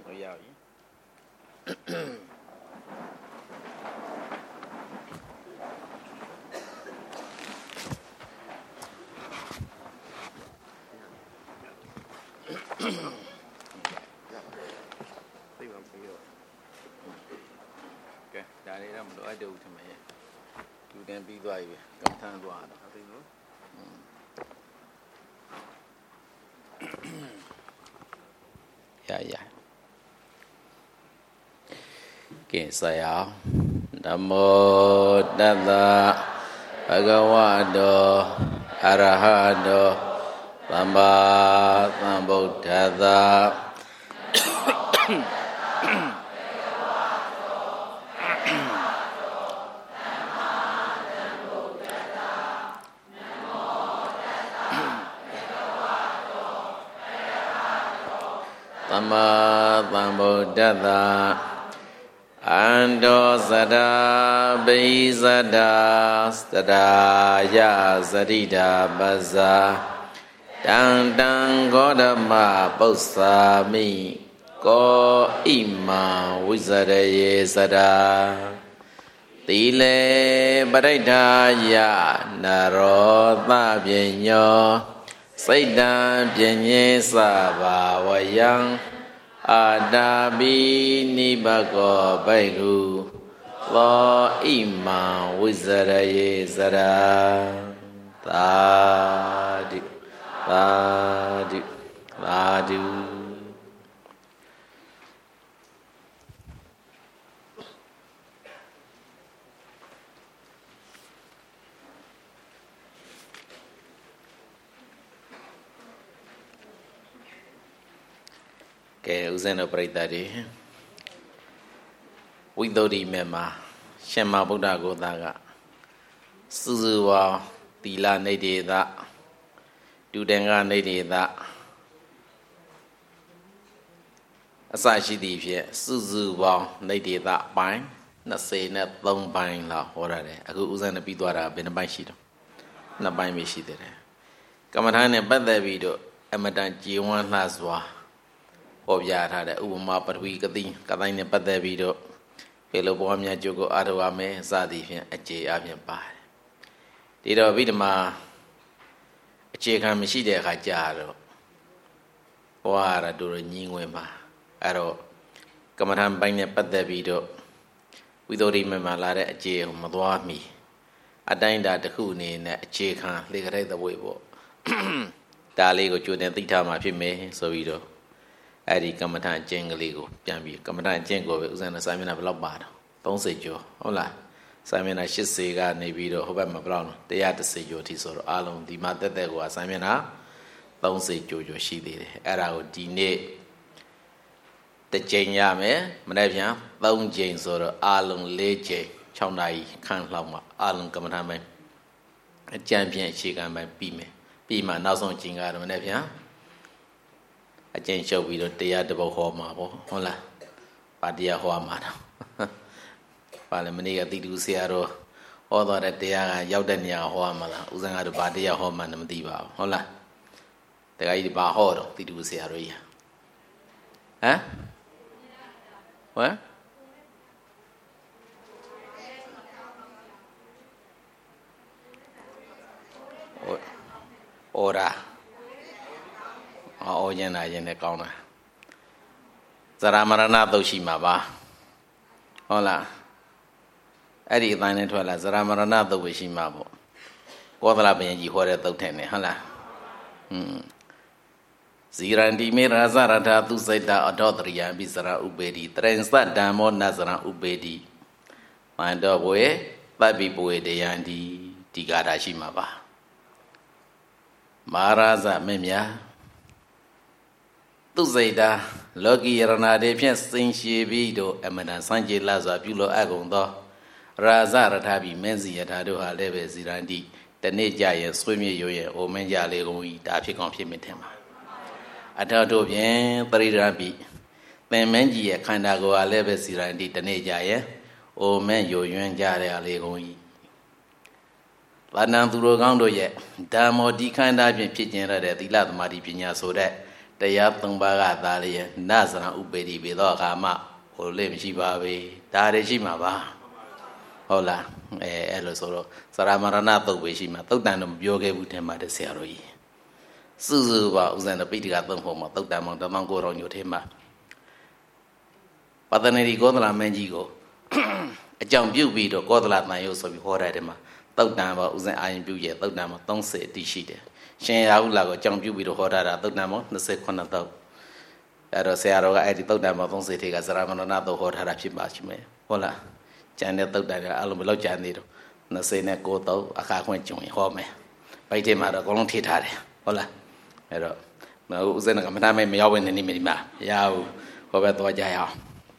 Kể sao Nam mô Tassa Bhagavato Arahato Samma Sambuddhassa. Samma Sambuddhassa. Ando sada beisada sadaya sadida baza dang godama pausami ko ima wizadaye sada tile badaidaya narotha pyenyo saita pyenye sabawayang Adabi nibago baigu lo ima wizaraye zara tadu tadu tadu. Kểဥစဉ်တော်ပရိသတ်တွေဝိသုဒ္ဓိမေမှာရှင်မဗုဒ္ဓဂုဏကစုစုပေါင်းသီလနိဋ္ဌေသတုတ္တငါနိဋ္ဌေသအစရှိသည့်ဖြင့်စုစုပေါင်းနိဋ္ဌေသပိုင်း23ပိုင်းလောက်ဟောရတယ်အခုဥစဉ်နဲ့ပြီးသွားတာဘယ်နှပိုင်းရှိတော့2ပိုင်းပဲရှိသေးတယ်ကမ္မထာနဲ့ပတ်သက်ပြီးတော့အမတန်ကြည်ဝန်းလှစွာပေါ်ပြထားတဲ့ဥပမာပထဝီကတိကတိုင်းနဲ့ပတ်သက်ပြီးတော့ဘယ်လိုပွားများကြိုးကိုအားထုတ်ရမယ်စသည်ဖြင့်အခြေအပြင်ပါတယ်ဒီတော့ဗိဓမာအခြေခံမရှိတဲ့အခါကြာတော့ဘဝရတို့ညင်းဝင်မှာအဲ့တော့ကမ္မထံပိုင်းနဲ့ပတ်သက်ပြီးတော့ဝိသုဒ္ဓိမေမှာလာတဲ့အခြေကိုမသွားမီအတိုင်းတာတစ်ခုအနေနဲ့အခြေခံလေကတဲ့သဘွေပေါ့ဒါလေးကိုကြိုတင်သိထားမှာဖြစ်မယ်ဆိုပြီးတော့အဲ့ဒီကမ္မထအကျင့်ကလေးကိုပြန်ပြီးကမ္မထအကျင့်ကိုပဲဥစဉ်နဲ့စာမျက်နှာဘယ်လောက်ပါတော့30ကျော်ဟုတ်လားစာမျက်နှာ80ကနေပြီးတော့ဟိုဘက်မှာဘယ်လောက်လဲ110ကျော်ထိဆိုတော့အားလုံးဒီမှာတက်ကစာမျက်နှာ30ကျော်ရှိသေးတယ်အဲ့ဒါကိုဒီနေ့တစ်ကြိမ်ရမယ်မနေ့ပြန်3ကြိမ်ဆိုတော့အားလုံး4ကြိမ်6နာရီခန့်လောက်မှအားလုံးကမ္မထပိုင်းအကျင့်ဖြင့်အခြေခံပိုင်းပြီးမယ်ပြီးမှနောက်ဆုံးကြိမ်ကတော့မနေ့ပြန်အကျဉ်းချုပ်ပြီးတော့တရားတစ်ပုဒ်ဟောမှာပေါ့ဟုတ်လားပါတရားဟောမှာတော့ပါလေမနေ့ကတိတူဆရာတော်ဟောသွားတဲ့တရားကရောက်တဲ့နေရာဟောမှာလားဦးဇင်းကတော့ပါတရားဟောမှန်းမသိပါဘူးဟုတ်လားတခါကြီးပါဟောတော့တိတူဆရာတော်ကြီးဟမ်ဝမ်ဩရာအော်ရင်လာရင်လည်းကောင်းတာဇရာမရဏသုတ်ရှိမှာပါဟုတ်လားအဲ့ဒီအတိုင်းနဲ့ထွက်လာဇရာမရဏသုတ်ပဲရှိမှာပေါ့ကောသလဘုရင်ကြီးဟောတဲ့သုတ်ထဲနဲ့ဟုတ်လားဇီရန္တိမေရာဇရထာသူစိတ်တာအထောတရိယံပိစရာဥပေတိတရင်စဓမ္မောနဇရံဥပေတိမန္တောဘွေပပ္ပိပွေတယံဒီဒီကာတာရှိမှာပါမဟာရဇမင်းများသူစိတ်တာလောကီယရဏတွေဖြင့်စင်ရှည်ပြီးတော့အမနာစံကြေလာစွာပြုလို့အကုန်သောရာဇရထပြီးမင်းစီယထာတို့ဟာလည်းပဲဇီရန္တိတနေ့ကြရင်ဆွေးမြေ့ရွရဲ့အိုမင်းကြလေကုန်ဤဒါဖြစ်ကောင်းဖြစ်မိတယ်မှာအထောတို့ဖြင့်ပရိရပိသင်မင်းကြီးရဲ့ခန္ဓာကိုယ်ဟာလည်းပဲဇီရန္တိတနေ့ကြရင်အိုမင်းရွရွန်းကြတဲ့လေကုန်ဤဘာနံသူတို့ကောင်းတို့ရဲ့ဓမ္မောဒီခန္ဓာဖြင့်ဖြစ်ကျင်ရတဲ့သီလသမာဓိပညာဆိုတဲ့တရားသုံးပါးကသာလျက်နသရဥပေတိပေသောအခါမှဟိုလေးမရှိပါပဲဒါတွေရှိမှာပါဟုတ်လားအဲ့လိုဆိုတော့သရမရဏသုတ်ပဲရှိမှာသုတ်တန်တော့မပြောခဲ့ဘူးထင်ပါတယ်ဆရာတော်ကြီးစုစုပါဥဇဏပိဋကသုံးဖို့မှာသုတ်တန်မောင်1900ညိုထဲမှာပတ္တနေဒီကောသလမင်းကြီးကိုအကြောင်းပြုပြီးတော့ကောသလတန်ရုပ်ဆိုပြီးဟောတဲ့မှာသုတ်တန်ပါဥဇဏအာရင်ပြုရဲ့သုတ်တန်မှာ30အတိရှိတယ်ရှင်ရာဟုလာကိုအကြောင်းပြုပြီးတော့ဟောတာသုတ်တန်မှာ29သုတ်အဲ့တော့ဆရာတော်ကအဲ့ဒီသုတ်တန်မှာ30ထေကသရမရဏသုတ်ဟောထားတာဖြစ်ပါရှိမယ်ဟုတ်လားကျန်တဲ့သုတ်တန်ကအလုံးမလောက်ကြသေးတော့29သုတ်အခါခွင့်ကျုံရင်ဟောမယ်ဗိုက်ထဲမှာတော့အကုန်လုံးထိထားတယ်ဟုတ်လားအဲ့တော့ဥစဉ်ကမထားမရောက်ဝင်နေနေမိမှာရဘူးဟောပဲသွားကြရအောင်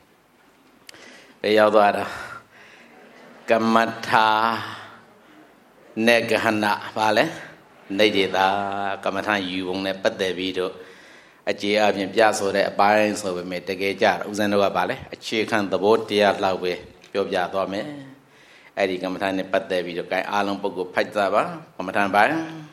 ဘယ်ရောက်သွားတာကမ္မထာနေကဟဏဘာလဲနေဒေတာကမ္မထာယူပုံနဲ့ပတ်သက်ပြီးတော့အခြေအပြင်ပြဆိုတဲ့အပိုင်းဆိုပေမဲ့တကယ်ကြဥစဉ်တော့ကဘာလဲအခြေခံသဘောတရားလောက်ပဲပြောပြသွားမယ်အဲ့ဒီကမ္မထာနဲ့ပတ်သက်ပြီးတော့ gain အားလုံးပုဂ္ဂိုလ်ဖိုက်စားပါကမ္မထာပိုင်း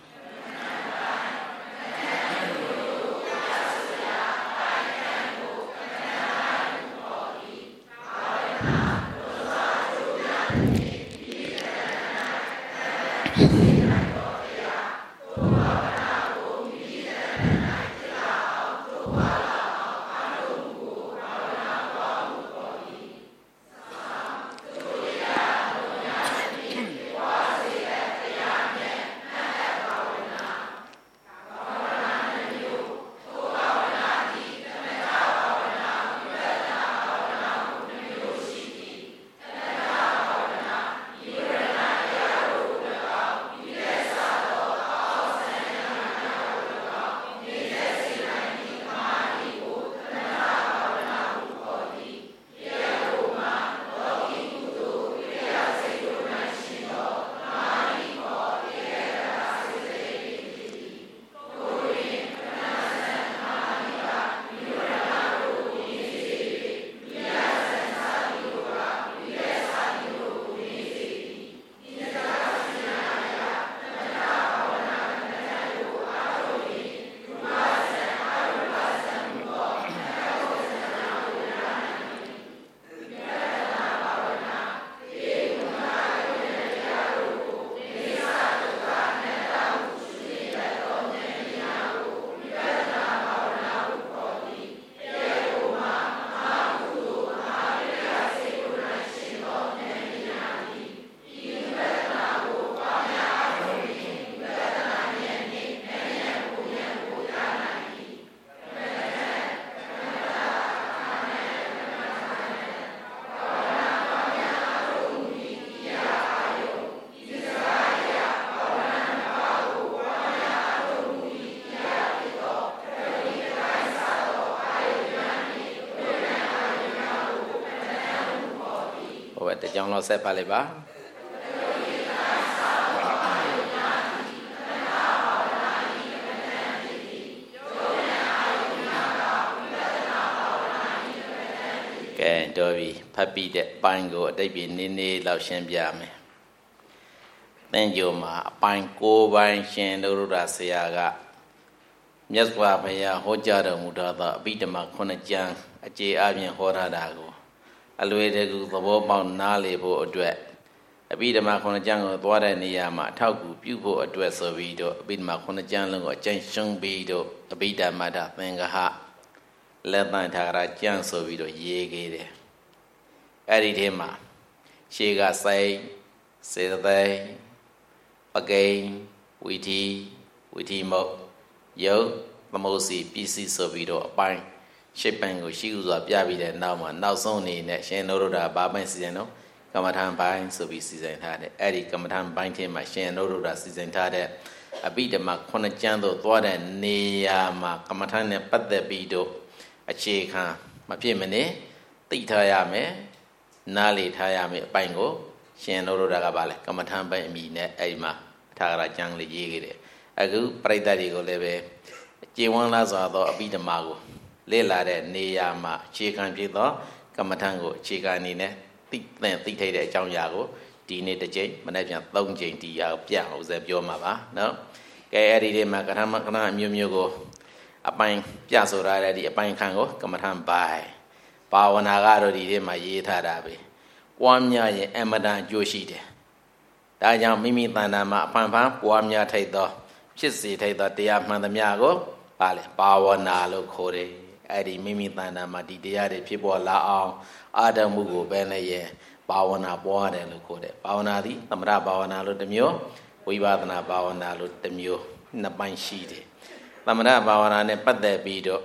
တကြောင်တော့ဆက်ပါလိုက်ပါကဲတော်ပြီဖတ်ပြီးတဲ့ပိုင်းကိုအတိတ်ပြနည်းနည်းလောက်ရှင်းပြမယ်သင်္ကြန်မှာအပိုင်း9ပိုင်းရှင်တို့ရဆရာကမြတ်စွာဘုရားဟောကြားတော်မူသောအဘိဓမ္မာ9ကျမ်းအခြေအပြင်ဟောထားတာကိုအလွယ်တကူသဘောပေါက်နားလေဖို့အတွက်အဘိဓမ္မာ9ကျမ်းကိုသွားတဲ့နေရာမှာအထောက်အကူပြုဖို့အတွက်ဆိုပြီးတော့အဘိဓမ္မာ9ကျမ်းလုံးကိုအကျဉ်းရှင်းပြီးတော့အဘိဓမ္မာသင်္ဃဟလက်တန်ထာရကျမ်းဆိုပြီးတော့ရေးခဲ့တယ်အဲ့ဒီထဲမှာရှေးကစိတ်စေတသိက်ပကိန်းဝီထီမုတ်ယုတ်သမုတ်စီပစ္စည်းဆိုပြီးတော့အပိုင်းရှစ်ပိုင်းကိုရှိဥစွာပြပြီးတဲ့နောက်မှာနောက်ဆုံးအနေနဲ့ရှင်နုရုဒ္ဓဘာပိုင်းစီစဉ်တော့ကမ္မထံပိုင်းဆိုပြီးစီစဉ်ထားတယ်အဲ့ဒီကမ္မထံပိုင်းထဲမှာရှင်နုရုဒ္ဓစီစဉ်ထားတဲ့အဘိဓမ္မာ9ကျမ်းသို့သွားတဲ့နေရာမှာကမ္မထံနဲ့ပတ်သက်ပြီးတော့အခြေခံမဖြစ်မနေသိထားရမယ်နားလေထားရမယ်အပိုင်းကိုရှင်နုရုဒ္ဓကပါလဲကမ္မထံပိုင်းအမိနဲ့အဲ့ဒီမှာထာဂရကျမ်းလေးရေးခဲ့တယ်အခုပရိသတ်တွေကိုလည်းပဲကျေဝန်းလာစွာသောအဘိဓမ္မာကိုလေ့လာတဲ့နေရာမှာအခြေခံဖြစ်သောကမ္မထံကိုအခြေခံအနေနဲ့သိထိုက်တဲ့အကြောင်းအရာကိုဒီနေ့တစ်ကြိမ်မနေ့ပြန်3ကြိမ်ဒီရာပြအောင်စပြောမှာပါနော်ကဲအဲ့ဒီထဲမှာကဏ္ဍအမျိုးမျိုးကိုအပိုင်းပြဆိုရတဲ့ဒီအပိုင်းခန့်ကိုကမ္မထံပိုင်းဘာဝနာကတော့ဒီထဲမှာရေးထားတာပဲပွားများရင်အမတန်ကြိုးရှိတယ်ဒါကြောင့်မိမိတဏ္ဍာမှာအဖန်ဖန်ပွားများထိုက်သောဖြစ်စေထိုက်သောတရားမှန်သမျှကိုပါလေဘာဝနာလို့ခေါ်တယ်အဲ့ဒီမိမိတဏ္ဍာမှာဒီတရားတွေဖြစ်ပေါ်လာအောင်အာထုံမှုကိုပဲနဲ့ရဲ့ဘာဝနာပွားတယ်လို့ခေါ်တယ်ဘာဝနာသည်သမထဘာဝနာလို့တစ်မျိုးဝိပဿနာဘာဝနာလို့တစ်မျိုးနှစ်ပိုင်းရှိတယ်သမထဘာဝနာနဲ့ပတ်သက်ပြီးတော့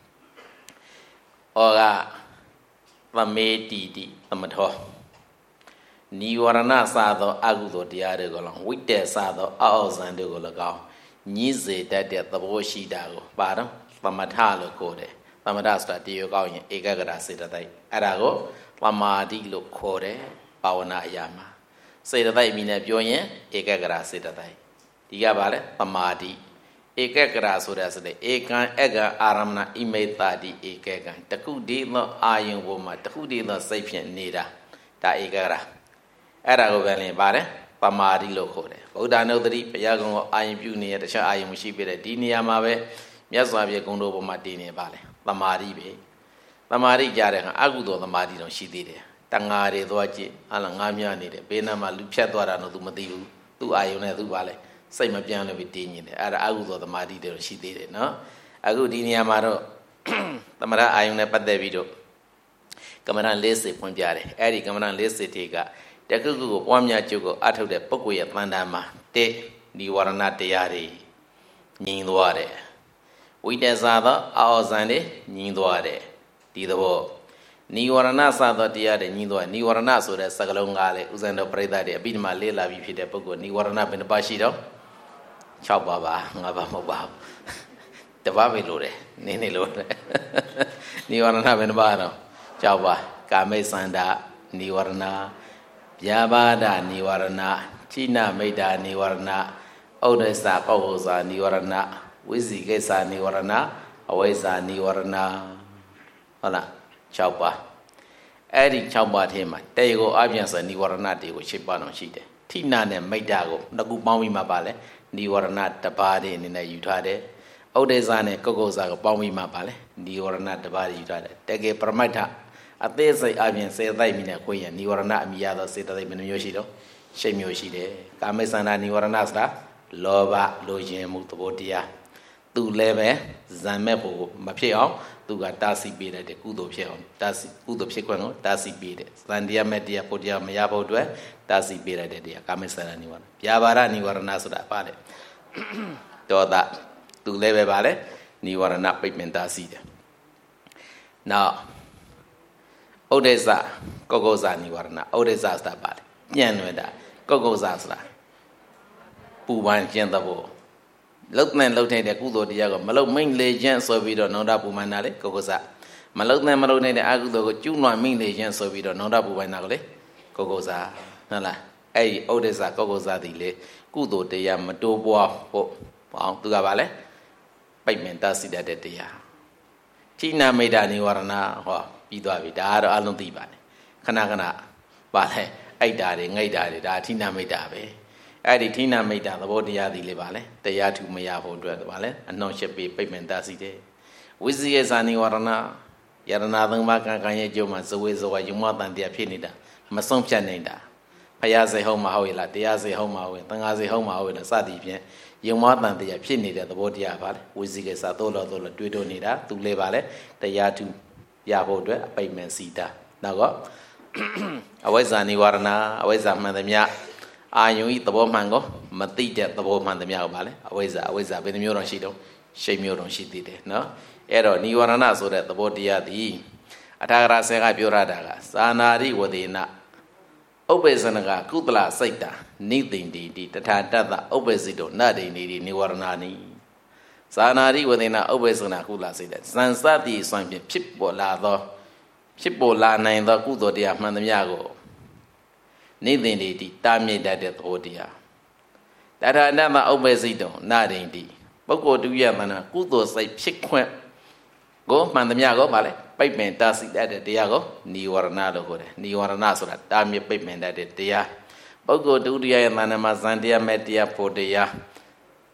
ဩကသမေတိတိသမထောနိဝရဏစသောအကုသိုလ်တရားတွေကိုလည်းဝိတ္တစသောအောက်ဇံတွေကိုလည်းကောင်းညည်းစေတတ်တဲ့သဘောရှိတာကိုပါတော့သမထလို့ခေါ်တယ်သမထဆိုတာတရားကောင်းရင်ဧကဂရစေတသိက်အဲ့ဒါကိုသမာဓိလို့ခေါ်တယ်ဘာဝနာအရာမှာစေတသိက်အမိနဲ့ပြောရင်ဧကဂရစေတသိက်ဒီကပါလေသမာဓိဧကဂရဆိုတဲ့စတဲ့ဧကံအကံအာရမဏဣမေတတိဧကကံတခုတည်းသောအာယုံပေါ်မှာတခုတည်းသောစိတ်ဖြင့်နေတာဒါဧကဂရအဲ့ဒါကိုပဲလင်းပါတယ်ပမာတိလို့ခေါ်တယ်ဗုဒ္ဓနုဒတိဘုရားကုံကိုအာယုံပြုနေတဲ့တခြားအာယုံမရှိပြတဲ့ဒီနေရာမှာပဲမြတ်စွာဘုရားကုံတော်ပေါ်မှာတည်နေပါလေပမာတိပဲပမာတိကြတဲ့ကအကုသိုလ်သမာတိတော့ရှိသေးတယ်တန်ဃာတွေသွားကြည့်ဟာလားငားမြနေတယ်ဘေးနားမှာလူဖြတ်သွားတာတော့ तू မသိဘူးသူ့အာယုံနဲ့သူ့ပါလေစိတ်မပြန့်လို့ပြီးတည်နေတယ်အဲ့ဒါအကုသိုလ်သမာတိတွေတော့ရှိသေးတယ်နော်အခုဒီနေရာမှာတော့သမထအာယုံနဲ့ပတ်သက်ပြီးတော့ကမ္မဋ္ဌာန်း40ဖွင့်ပြတယ်အဲ့ဒီကမ္မဋ္ဌာန်း40တိကတကုကုကိုပွားများကျုပ်ကိုအထုတ်တဲ့ပုဂ္ဂိုလ်ရဲ့တန်တာမှာတဲ့និဝရဏတရားတွေငြိမ်သွားတယ်ဝိတ္တဇာသောအောဇံတွေငြိမ်သွားတယ်ဒီသဘောនិဝရဏစသောတရားတွေငြိမ်သွားនិဝရဏဆိုတဲ့စကားလုံးကလည်းဥဇံတော်ပြိဿတွေအပြီးဒီမှာလေးလာပြီးဖြစ်တဲ့ပုဂ္ဂိုလ်និဝရဏဘယ်နှပါရှိတော့6ပါးပါ5ပါးမဟုတ်ပါဘူးတပါးပဲလို့တယ်နင်းနေလို့တယ်និဝရဏဘယ်နှပါတော့6ပါးကာမိသန္တာនិဝရဏဗျာပါဒនិဝရဏချိနမိတ်တာនិဝရဏဩဒိစ္စပောဟောဇာនិဝရဏဝိဇိကိစ္စនិဝရဏအဝိဇ္ဇာនិဝရဏဟုတ်လား6ပါးအဲ့ဒီ6ပါးထဲမှာတေကိုအပြန်ဆိုនិဝရဏတွေကို8ပါးတော့ရှိတယ်ထိနာနဲ့မိတ်တာကိုနှစ်ခုပေါင်းပြီးမှပါလဲនិဝရဏတစ်ပါးတည်းအနေနဲ့ယူထားတယ်ဩဒိစ္စနဲ့ကုက္ကုဇာကိုပေါင်းပြီးမှပါလဲនិဝရဏတစ်ပါးယူထားတယ်တကယ်ပရမတ္ထအသေးစိတ်အပြင်စေသိက်မိနဲ့ခွင့်ရនិဝရဏအမိရသောစေတသိက်ဘယ်နှမျိုးရှိတော့8မျိုးရှိတယ်ကာမိသန္တာនិဝရဏဆိုတာလောဘလိုချင်မှုသဘောတရားသူလည်းပဲဇံမဲ့ဖို့မဖြစ်အောင်သူကတားဆီးပေးတဲ့ကုသိုလ်ဖြစ်အောင်တားဆီးကုသိုလ်ဖြစ်ခွင့်ကိုတားဆီးပေးတဲ့ဇန်တရားမဲ့တရားဖို့တရားမရဖို့အတွက်တားဆီးပေးတဲ့တရားကာမိသန္တာនិဝရဏဗျာပါဒនិဝရဏဆိုတာပါလေဒေါသသူလည်းပဲပါလေនិဝရဏပိတ်ပင်တားဆီးတယ်နောက်ဩဒိစ္စကုက္ကုဇာនិဝရဏဩဒိစ္စဆိုတာပါလေညံ့လွယ်တာကုက္ကုဇာဆိုတာပူပန်ခြင်းသဘောလှုပ်တဲ့လှုပ်တဲ့ကုသိုလ်တရားကိုမလှုပ်မိန်လေခြင်းဆိုပြီးတော့နောဒပူပန်တာလေကုက္ကုဇာမလှုပ်တဲ့မလှုပ်နေတဲ့အကုသိုလ်ကိုကျူးလွန်မိန်လေခြင်းဆိုပြီးတော့နောဒပူပန်တာကိုလေကုက္ကုဇာဟုတ်လားအဲ့ဒီဩဒိစ္စကုက္ကုဇာဒီလေကုသိုလ်တရားမတိုးပွားဖို့ပေါ့သူကပါလေပိတ်ပင်တားဆီးတတ်တဲ့တရားချိနာမိတ်တာនិဝရဏဟောပြီးသွားပြီဒါကတော့အလုံးသိပါတယ်ခဏခဏပါလဲအိုက်တာတွေငိတ်တာတွေဒါထိနာမိတ်တာပဲအဲ့ဒီထိနာမိတ်တာသဘောတရားသည်လေပါလဲတရားထူမရဖို့အတွက်ပါလဲအနှောင့်အယှက်ပေးပိတ်ပင်တားဆီးတယ်ဝိဇ္ဇေဇာនិဝရဏယရဏသုံးပါးကံကံရဲ့ကျိုးမှာဇဝေဇဝယုံမတန်တရားဖြစ်နေတာမဆုံးဖြတ်နိုင်တာဖယားစေဟုတ်မဟုတ်လားတရားစေဟုတ်မဟုတ်သံဃာစေဟုတ်မဟုတ်လားစသည်ဖြင့်ယုံမတန်တရားဖြစ်နေတဲ့သဘောတရားပါလေဝိဇ္ဇေကိစ္စသို့လို့တွေးတိုးနေတာသူလေပါလေတရားထူရဖို့အတွက်အပိတ်မဲ့စီတာနောက်ကအဝိဇ္ဇာនិဝရဏအဝိဇ္ဇာမှန်သမျှအာယုဤသဘောမှန်ကိုမသိတဲ့သဘောမှန်သမျှကိုပါလေအဝိဇ္ဇာဘယ်နှမျိုးတော့ရှိတော့8မျိုးတော့ရှိသေးတယ်နော်အဲ့တော့និဝရဏဆိုတဲ့သဘောတရားသည်အထာဂရဆဲကပြောရတာကသာနာရိဝဒေနဥပ္ပေစနကကုသလစိတ်တာနိသိန်တိတထာတတ္တဥပ္ပေစိတောနဒိနေတိនិဝရဏနိသာနာရိဝဒေနဥပ္ပေစနကုသလစိတ်တာဇန်စတိဆွမ်းဖြင့်ဖြစ်ပေါ်လာနိုင်သောကုသိုလ်တရားမှန်သမျှကိုနိသိန်တိတာမြင့်တတ်တဲ့သဘောတရားတထာတတ္တဥပ္ပေစိတောနဒိတိပုဂ္ဂိုလ်တူရမနာကုသိုလ်စိတ်ဖြစ်ခွင့်ကိုမှန်သမျှကိုပါလေပိတ်ပင်တားဆီးတတ်တဲ့တရားကိုនិဝရဏလို့ခေါ်တယ်និဝရဏဆိုတာတာမြင့်ပိတ်ပင်တတ်တဲ့တရားပုဂ္ဂိုလ်တူတရားရဲ့တဏ္ဍမှာဇန်တရားမဲ့တရားဖို့တရား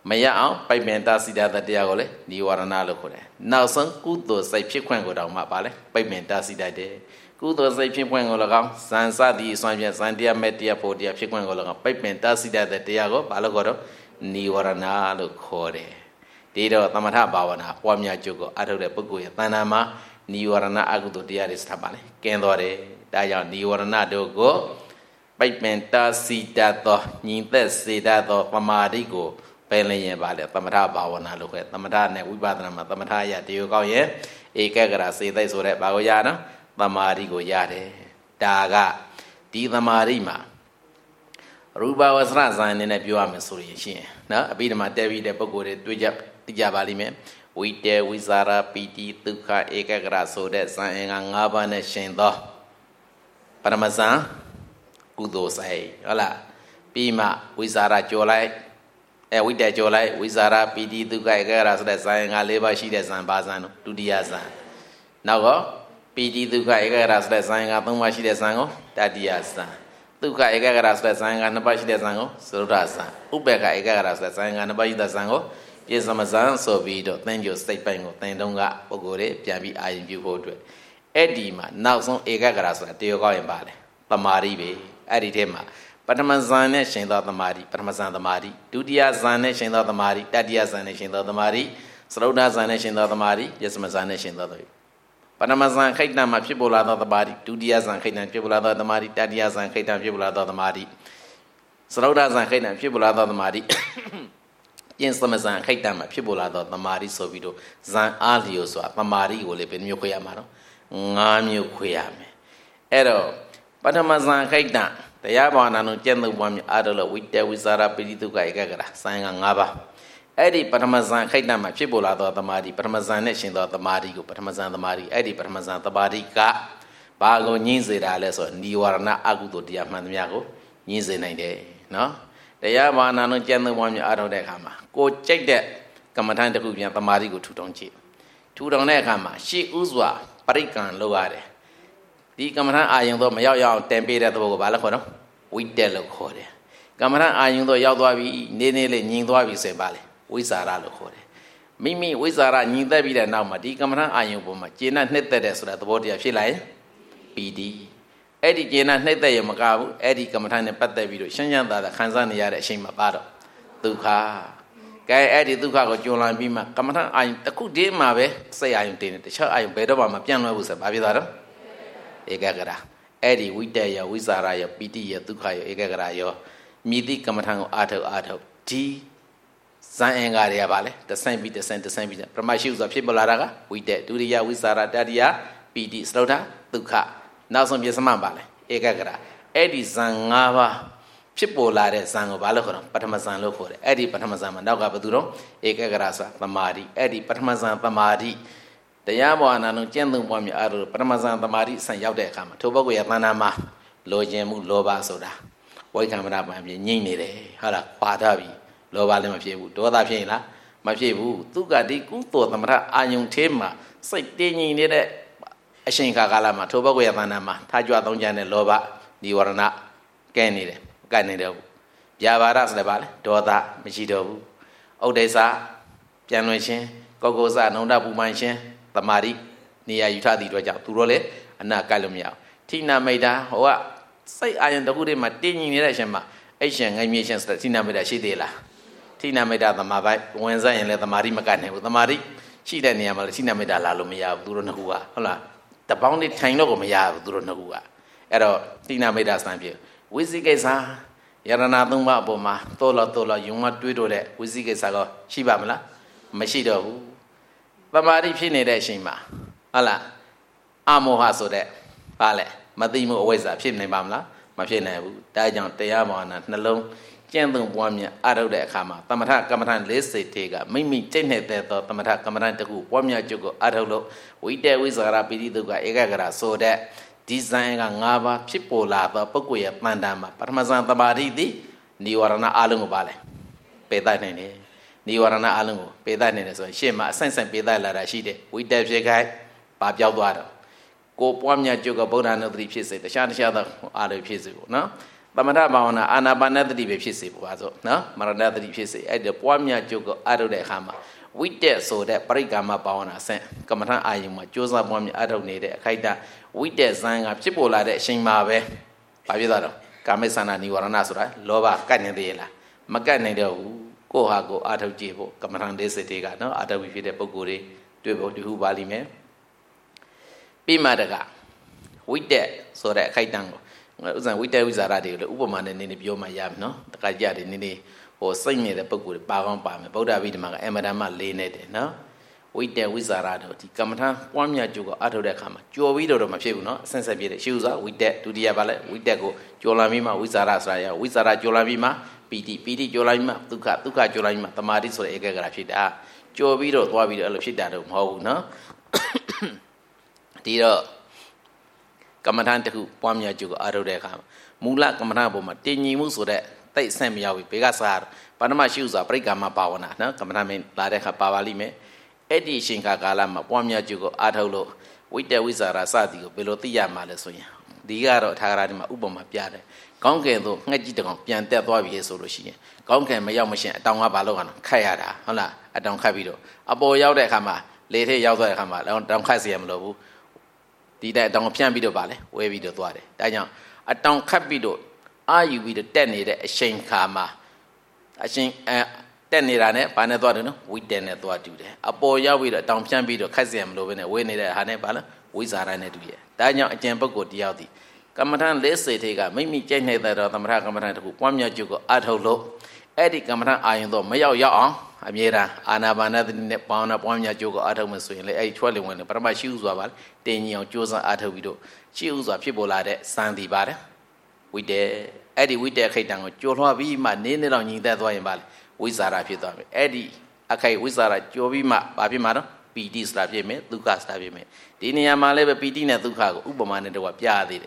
မရအောင်ပိုက်ပင်တာစီတာတရားကိုလေနိဝရဏလို့ခေါ်တယ်နောက်ဆုံးကုသိုလ်စိတ်ဖြစ်ခွင့်ကိုတောင်မှပါလေပိုက်ပင်တာစီတတ်တယ်ကုသိုလ်စိတ်ဖြစ်ခွင့်ကို၎င်းဇန်စသည်အစွမ်းဖြင့်ဇန်တရားမဲ့တရားဖို့တရားဖြစ်ခွင့်ကို၎င်းပိုက်ပင်တာစီတတ်တဲ့တရားကိုဘာလို့ခေါ်တော့နိဝရဏလို့ခေါ်တယ်ဒီတော့သမထဘာဝနာပွားများကြုတ်ကိုအထုတ်တဲ့ပုဂ္ဂိုလ်ရဲ့တဏ္ဍာမှာနိဝရဏအကုသိုလ်တရားတွေစထပ်ပါလေကင်းသွားတယ်ဒါကြောင့်နိဝရဏတို့ကိုပိုက်ပင်တာစီတတ်သောညီသက်စေတတ်သောပမာဒိကိုပယ်လျင်ပါလေသမထဘာဝနာလို့ခေါ်သမထနဲ့ဝိပဿနာမှာသမထရတရားကောင်းရဲ့ဧကဂရစေသိဆိုတဲ့ဘာကိုရနော်သမာဓိကိုရတယ်ဒါကဒီသမာဓိမှာရူပဝဆရဇာန်အနေနဲ့ပြောရမယ်ဆိုရင်ရှင်နော်အပိဓမ္မာတက်ပြီးတဲ့ပုဂ္ဂိုလ်တွေတွေ့ကြပါလိမ့်မယ်ဝိတေဝိဇာရပီတိဒုက္ခဧကဂရဆိုတဲ့ဇာန်အင်္ဂါ၅ပါးနဲ့ရှင်သောပရမဇန်ကုသိုလ်ဆိုင်ဟုတ်လားပြီးမှဝိဇာရကြော်လိုက်ဝိတေကြော်လိုက်ဝိဇာရပီတိဒုက္ခဧကဂရဆိုတဲ့ဇာန်အင်္ဂါ၄ပါးရှိတဲ့ဇာန်ဘာဇာန်ဒုတိယဇာန်နောက်တော့ပီတိဒုက္ခဧကဂရဆိုတဲ့ဇာန်အင်္ဂါ၃ပါးရှိတဲ့ဇာန်ကိုတတိယဇာန်ဒုက္ခဧကဂရဆိုတဲ့ဇာန်အင်္ဂါ၂ပါးရှိတဲ့ဇာန်ကိုသရုဒ္ဓဇာန်ဥပေက္ခဧကဂရဆိုတဲ့ဇာန်အင်္ဂါ၂ပါးရှိတဲ့ဇာန်ကိုပြေသမဇန်ဆိုပြီးတော့သင်္ကြန်စိတ်ပိုင်းကိုသင်တုံးကပုဂ္ဂိုလ်တွေပြန်ပြီးအာရုံပြုဖို့အတွက်အဲ့ဒီမှာနောက်ဆုံးဧကဂရဆိုတာတရားကောင်းရင်ပါလေသမာဓိပဲအဲ့ဒီထဲမှာပထမဇန်နဲ့ရှင်သောသမာဓိပထမဇန်သမာဓိဒုတိယဇန်နဲ့ရှင်သောသမာဓိတတိယဇန်နဲ့ရှင်သောသမာဓိသရုဒ္ဓဇန်နဲ့ရှင်သောသမာဓိပြေသမဇန်နဲ့ရှင်သောသမာဓိပထမဇန်ခိတ္တမှာဖြစ်ပေါ်လာသောသမာဓိဒုတိယဇန်ခိတ္တဖြစ်ပေါ်လာသောသမာဓိတတိယဇန်ခိတ္တဖြစ်ပေါ်လာသောသမာဓိသရုဒ္ဓဇန်ခိတ္တဖြစ်ပေါ်လာသောသမာဓိကျင့်သမဇန်ခိတ္တမှာဖြစ်ပေါ်လာသောသမာဓိဆိုပြီးတော့ဇန်အားလျော်စွာသမာဓိကိုလည်းဘယ်မျိုးခွဲရမှာတော့၅မျိုးခွဲရမယ်အဲ့တော့ပထမဇန်ခိတ္တတရားဘာဝနာਨੂੰကျင့်သုံးပွားများအားထုတ်လို့ဝိတ္တဝိဇာရပိဋိဒုက္ခဧကဂရဇန်က၅ပါးအဲ့ဒီပထမဇန်ခိတ္တမှာဖြစ်ပေါ်လာသောသမာဓိပထမဇန်နဲ့ရှင်သောသမာဓိကိုပထမဇန်သမာဓိအဲ့ဒီပထမဇန်သမာဓိကဘာကိုညှင်းစေတာလဲဆိုနိဝရဏအကုသိုလ်တရားမှန်သမျှကိုညှင်းစေနိုင်တယ်နော်တရားဘာဝနာਨੂੰကျင့်သုံးပွားများအားထုတ်တဲ့အခါမှာကိုကြိုက်တဲ့ကမ္မဋ္ဌာန်းတစ်ခုပြန်သမာဓိကိုထူထောင်ကြည့်ထူထောင်တဲ့အခါမှာရှေ့ဥစွာပရိက္ခံလုပ်ရတယ်ဒီကမ္မဋ္ဌာန်းအာယုံတော့မရောက်ရအောင်တင်ပေးတဲ့သဘောကိုဘာလဲခေါ်တော့ဝိတ္တလို့ခေါ်တယ်ကမ္မဋ္ဌာန်းအာယုံတော့ရောက်သွားပြီနေနေလေးညင်သွားပြီဆိုပါလေဝိဇာရလို့ခေါ်တယ်မိမိဝိဇာရညင်သက်ပြီးတဲ့နောက်မှာဒီကမ္မဋ္ဌာန်းအာယုံပေါ်မှာကျေနပ်နှစ်သက်တဲ့ဆိုတာသဘောတရားဖြစ်လာရင်ပီတိအဲ့ဒီကျေနပ်နှစ်သက်ရမကဘူးအဲ့ဒီကမ္မဋ္ဌာန်းနဲ့ပတ်သက်ပြီးတော့ရှင်းရှင်းသာသာခံစားနေရတဲ့အချိန်မှာပါတော့ဒုက္ခကဲအဲ့ဒီဒုက္ခကိုကျွံလန်းပြီးမှကမ္မဋ္ဌာန်းအာယုံတစ်ခုတည်းမှာပဲစိတ်အာယုံတင်တယ်တခြားအာယုံဘယ်တော့မှမပြန့်လွှဲဘူးဆိုဘာဖြစ်သွားတော့ဧကဂရအဲ့ဒီဝိတ္တယဝိဇာရယပီတိယဒုက္ခယဧကဂရယောမြည်သည့်ကမ္မဋ္ဌာန်းကိုအာထုတ်ဒီဇန်အင်္ဂါတွေကပါလေတဆင့်ပြီးတဆင့်ပရမရှိဥစွာဖြစ်ပေါ်လာတာကဝိတ္တဒုတိယဝိဇာရတတိယပီတိသရုဒ္ဓဒုက္ခနောက်ဆုံးပြသမပါလေဧကဂရအဲ့ဒီဇန်၅ပါးဖြစ်ပေါ်လာတဲ့ဇန်ကိုဘာလို့ခေါ်တော့ပထမဇန်လို့ခေါ်တယ်အဲ့ဒီပထမဇန်မှာနောက်ကဘယ်သူတော့ဧကဂရဆိုတာသမာဓိအဲ့ဒီပထမဇန်သမာဓိတရားဘောအနာလုံးကျင့်သုံးပွားများအားလို့ပထမဇန်သမာဓိဆံရောက်တဲ့အခါမှာထိုပုဂ္ဂိုလ်ရဲ့သဏ္ဍာန်မှာလိုချင်မှုလောဘဆိုတာဝိက္ခမရပံပြငြိမ့်နေတယ်ဟုတ်လားခွာထားပြီလောဘလည်းမဖြစ်ဘူးဒေါသဖြစ်ရင်လားမဖြစ်ဘူးသူကဒီကုသိုလ်သမထအာယုန်သေးမှာစိတ်တင်းငြိမ်နေတဲ့အရှင်ခါကာလမှာထိုပုဂ္ဂိုလ်ရဲ့သဏ္ဍာန်မှာထားကြွသုံးကြတဲ့လောဘនិဝရဏကဲနေတယ်ကဲနေတယ်ဗျာပါဒဆိုလည်းပါလေဒေါသမရှိတော့ဘူးဥဒိစ္စပြန်လွင်ခြင်းကောကုစနုံဒပူမှန်ခြင်းသမာဓိနေရာယူထားသည့်အတွက်ကြောင့်သူတို့လည်းအနာကတ်လို့မရအောင်ထိနာမိတ်တာဟိုကစိတ်အာရုံတစ်ခုတည်းမှာတင်းညီနေတဲ့အချိန်မှာအဲ့ရှင်ငိုင်းမြေရှင်ဆိုတဲ့ထိနာမိတ်တာရှိသေးလားထိနာမိတ်တာသမာပိုက်ဝင်စားရင်လည်းသမာဓိမကတ်နိုင်ဘူးသမာဓိရှိတဲ့နေရာမှာလည်းထိနာမိတ်တာလာလို့မရဘူးသူတို့နှစ်ခုကဟုတ်လားတပေါင်းလေးထိုင်တော့ကိုမရဘူးသူတို့နှစ်ခုကအဲ့တော့ထိနာမိတ်တာစံပြဝိသိကိစ္စယရဏသုံးပါးအပေါ်မှာတိုးလောယုံမတွေးတော့တဲ့ဝိသိကိစ္စကောရှိပါမလားမရှိတော့ဘူးသမာဓိဖြစ်နေတဲ့အချိန်မှာဟုတ်လားအမောဟဆိုတဲ့ပါလေမသိမှုအဝိဇ္ဇာဖြစ်နေပါမလားမဖြစ်နိုင်ဘူးဒါကြောင့်တရားဘာဝနာနှလုံးကျင့်သုံးပွားများအားထုတ်တဲ့အခါမှာသမထကမ္မဋ္ဌာန်း၄စိတ်တွေကမိမိတိတ်နေတဲ့သောသမထကမ္မဋ္ဌာန်းတစ်ခုပွားများကျုပ်ကိုအားထုတ်လို့ဝိတ္တဝိဇာရပိဋိဒုက္ခဧကဂရဆိုတဲ့ဒီဇိုင်းက၅ပါးဖြစ်ပေါ်လာသောပုဂ္ဂိုလ်ရဲ့တန်တမ်းမှာပထမဇန်သမာဓိသည်និဝရဏအလုံးကိုပါလေပေတတ်နိုင်တယ်និဝရဏအလုံးကိုပေတတ်နိုင်တယ်ဆိုရင်ရှေ့မှာအဆင့်ဆင့်ပေတတ်လာတာရှိတယ်ဝိတ္တဖြစ်ခိုက်ပါပြောက်သွားတော့ကိုပွားများကျုပ်ကဗုဒ္ဓနုတ္တိဖြစ်စေတခြားသောအာရုံဖြစ်စေပေါ့နော်သမထဘာဝနာအာနာပါနသတိပဲဖြစ်စေပါဆိုနော်မရဏသတိဖြစ်စေအဲ့ဒီပွားများကြုတ်ကိုအားထုတ်တဲ့အခါမှာဝိတက်ဆိုတဲ့ပရိက္ခမဘာဝနာဆင့်ကမ္မထအာယုံမှာကြိုးစားပွားများအားထုတ်နေတဲ့အခိုက်အတန့်ဝိတက်ဇံကဖြစ်ပေါ်လာတဲ့အချိန်မှာပဲဘာဖြစ်သွားတော့ကာမိသန္တာနိဝရဏဆိုတာလောဘကတ်နေသေးလားမကတ်နိုင်တော့ဘူးကိုယ့်ဟာကိုယ်အားထုတ်ကြည့်ဖို့ကမ္မထဒေသတေကနော်အားထုတ်ပြီးဖြစ်တဲ့ပုဂ္ဂိုလ်တွေတွေ့ဖို့တူပါလိမ့်မယ်ပြီးမှတကဝိတက်ဆိုတဲ့အခိုက်အတန့်ကိုဥစ္စာဝိတက်ဝိဇာရတွေကိုလည်းဥပမာနဲ့နည်းနည်းပြောမှရမယ်နော်တခါကြတယ်နည်းနည်းဟိုစိတ်နေတဲ့ပုဂ္ဂိုလ်တွေပါကောင်းပါမယ်ဗုဒ္ဓဗိဓမာကအမတန်မှလေးနေတယ်နော်ဝိတက်ဝိဇာရတို့ဒီကမ္မထပွားများကြိုးကိုအားထုတ်တဲ့အခါမှာကြော်ပြီးတော့မဖြစ်ဘူးနော်အဆင့်ဆက်ပြည့်တယ်ရှေ့ဥစွာဝိတက်ဒုတိယပါလဲဝိတက်ကိုကြော်လာပြီးမှဝိဇာရဆိုတာရဝိဇာရကြော်လာပြီးမှပီတိကြော်လာပြီးမှဒုက္ခကြော်လာပြီးမှသမာဓိဆိုတဲ့ဧကဂရဖြစ်တာကြော်ပြီးတော့သွားပြီးတော့အဲ့လိုဖြစ်တာတော့မဟုတ်ဘူးနော်ဒီတော့ကမ္မထတခုပွားများကြိုးကိုအားထုတ်တဲ့အခါမှာမူလကမ္မထဘုံမှာတင်ညီမှုဆိုတဲ့တိတ်ဆန့်မရောက်ပြီဘေကစားပါဏမရှိဥစွာပရိက္ခမဘာဝနာနော်ကမ္မထမင်းလာတဲ့အခါပါပါလိမ့်မယ်အဲ့ဒီအချိန်ခါကာလမှာပွားများကြိုးကိုအားထုတ်လို့ဝိတ္တဝိဇာရစသည်ကိုဘယ်လိုသိရမှာလဲဆိုရင်ဒီကတော့ထာဂရဒီမှာဥပမာပြတယ်ကောင်းကင်သို့ငှက်ကြီးတကောင်ပြန်တက်သွားပြီဆိုလို့ရှိရင်ကောင်းကင်မရောက်မရှင်အတောင်ကဘာလို့ကတော့ခတ်ရတာဟုတ်လားအတောင်ခတ်ပြီးတော့အပေါ်ရောက်တဲ့အခါမှာလေထဲရောက်သွားတဲ့အခါမှာတောင်ခတ်စီရမလို့ဘူးဒီတဲ့အတောင်ဖြန့်ပြီးတော့ပါလေဝဲပြီးတော့သွားတယ်ဒါကြောင့်အတောင်ခတ်ပြီးတော့အာယူပြီးတော့တက်နေတဲ့အချိန်ခါမှာအရှင်တက်နေတာနဲ့ဘာနဲ့သွားတယ်နော်ဝိတက်နဲ့သွားတူတယ်အပေါ်ရောက်ပြီးတော့တောင်ဖြန့်ပြီးတော့ခတ်စီရမလို့ပဲနဲ့ဝဲနေတဲ့ဟာနဲ့ဘာလဲဝိဇာရနဲ့တူရဲ့ဒါကြောင့်အကျင့်ပုဂ္ဂိုလ်တယောက်ဒီကမ္မထံလေးစေထေကမိမိကြိုက်နေတဲ့တော့သမထကမ္မထံတခုပွားများကြုတ်ကိုအထုတ်လို့အဲ့ဒီကမ္မထံအာယုံတော့မရောက်အောင်အမြဲတမ်းအာနာပါနသတိနဲ့ပေါင်းတာပွားများကြုတ်ကိုအထုတ်မှဆိုရင်လေအဲ့ဒီချွက်လင်ဝင်လေပရမရှိဥစွာပါတင်ကြီးအောင်ကြိုးစားအထုတ်ပြီးတော့ရှိဥစွာဖြစ်ပေါ်လာတဲ့စံတီပါတယ်ဝိတေအဲ့ဒီဝိတေခိတ်တံကိုကြော်လွှားပြီးမှနင်းနေတော့ညီသက်သွားရင်ပါလေဝိဇာရဖြစ်သွားပြီအဲ့ဒီအခိုက်ဝိဇာရကြော်ပြီးမှဘာဖြစ်မှာတော့ပီတိဆိုတာဖြစ်မယ်ဒုက္ခဆိုတာဖြစ်မယ်ဒီနေရာမှာလည်းပဲပီတိနဲ့ဒုက္ခကိုဥပမာနဲ့တော့ပြရသေးတယ်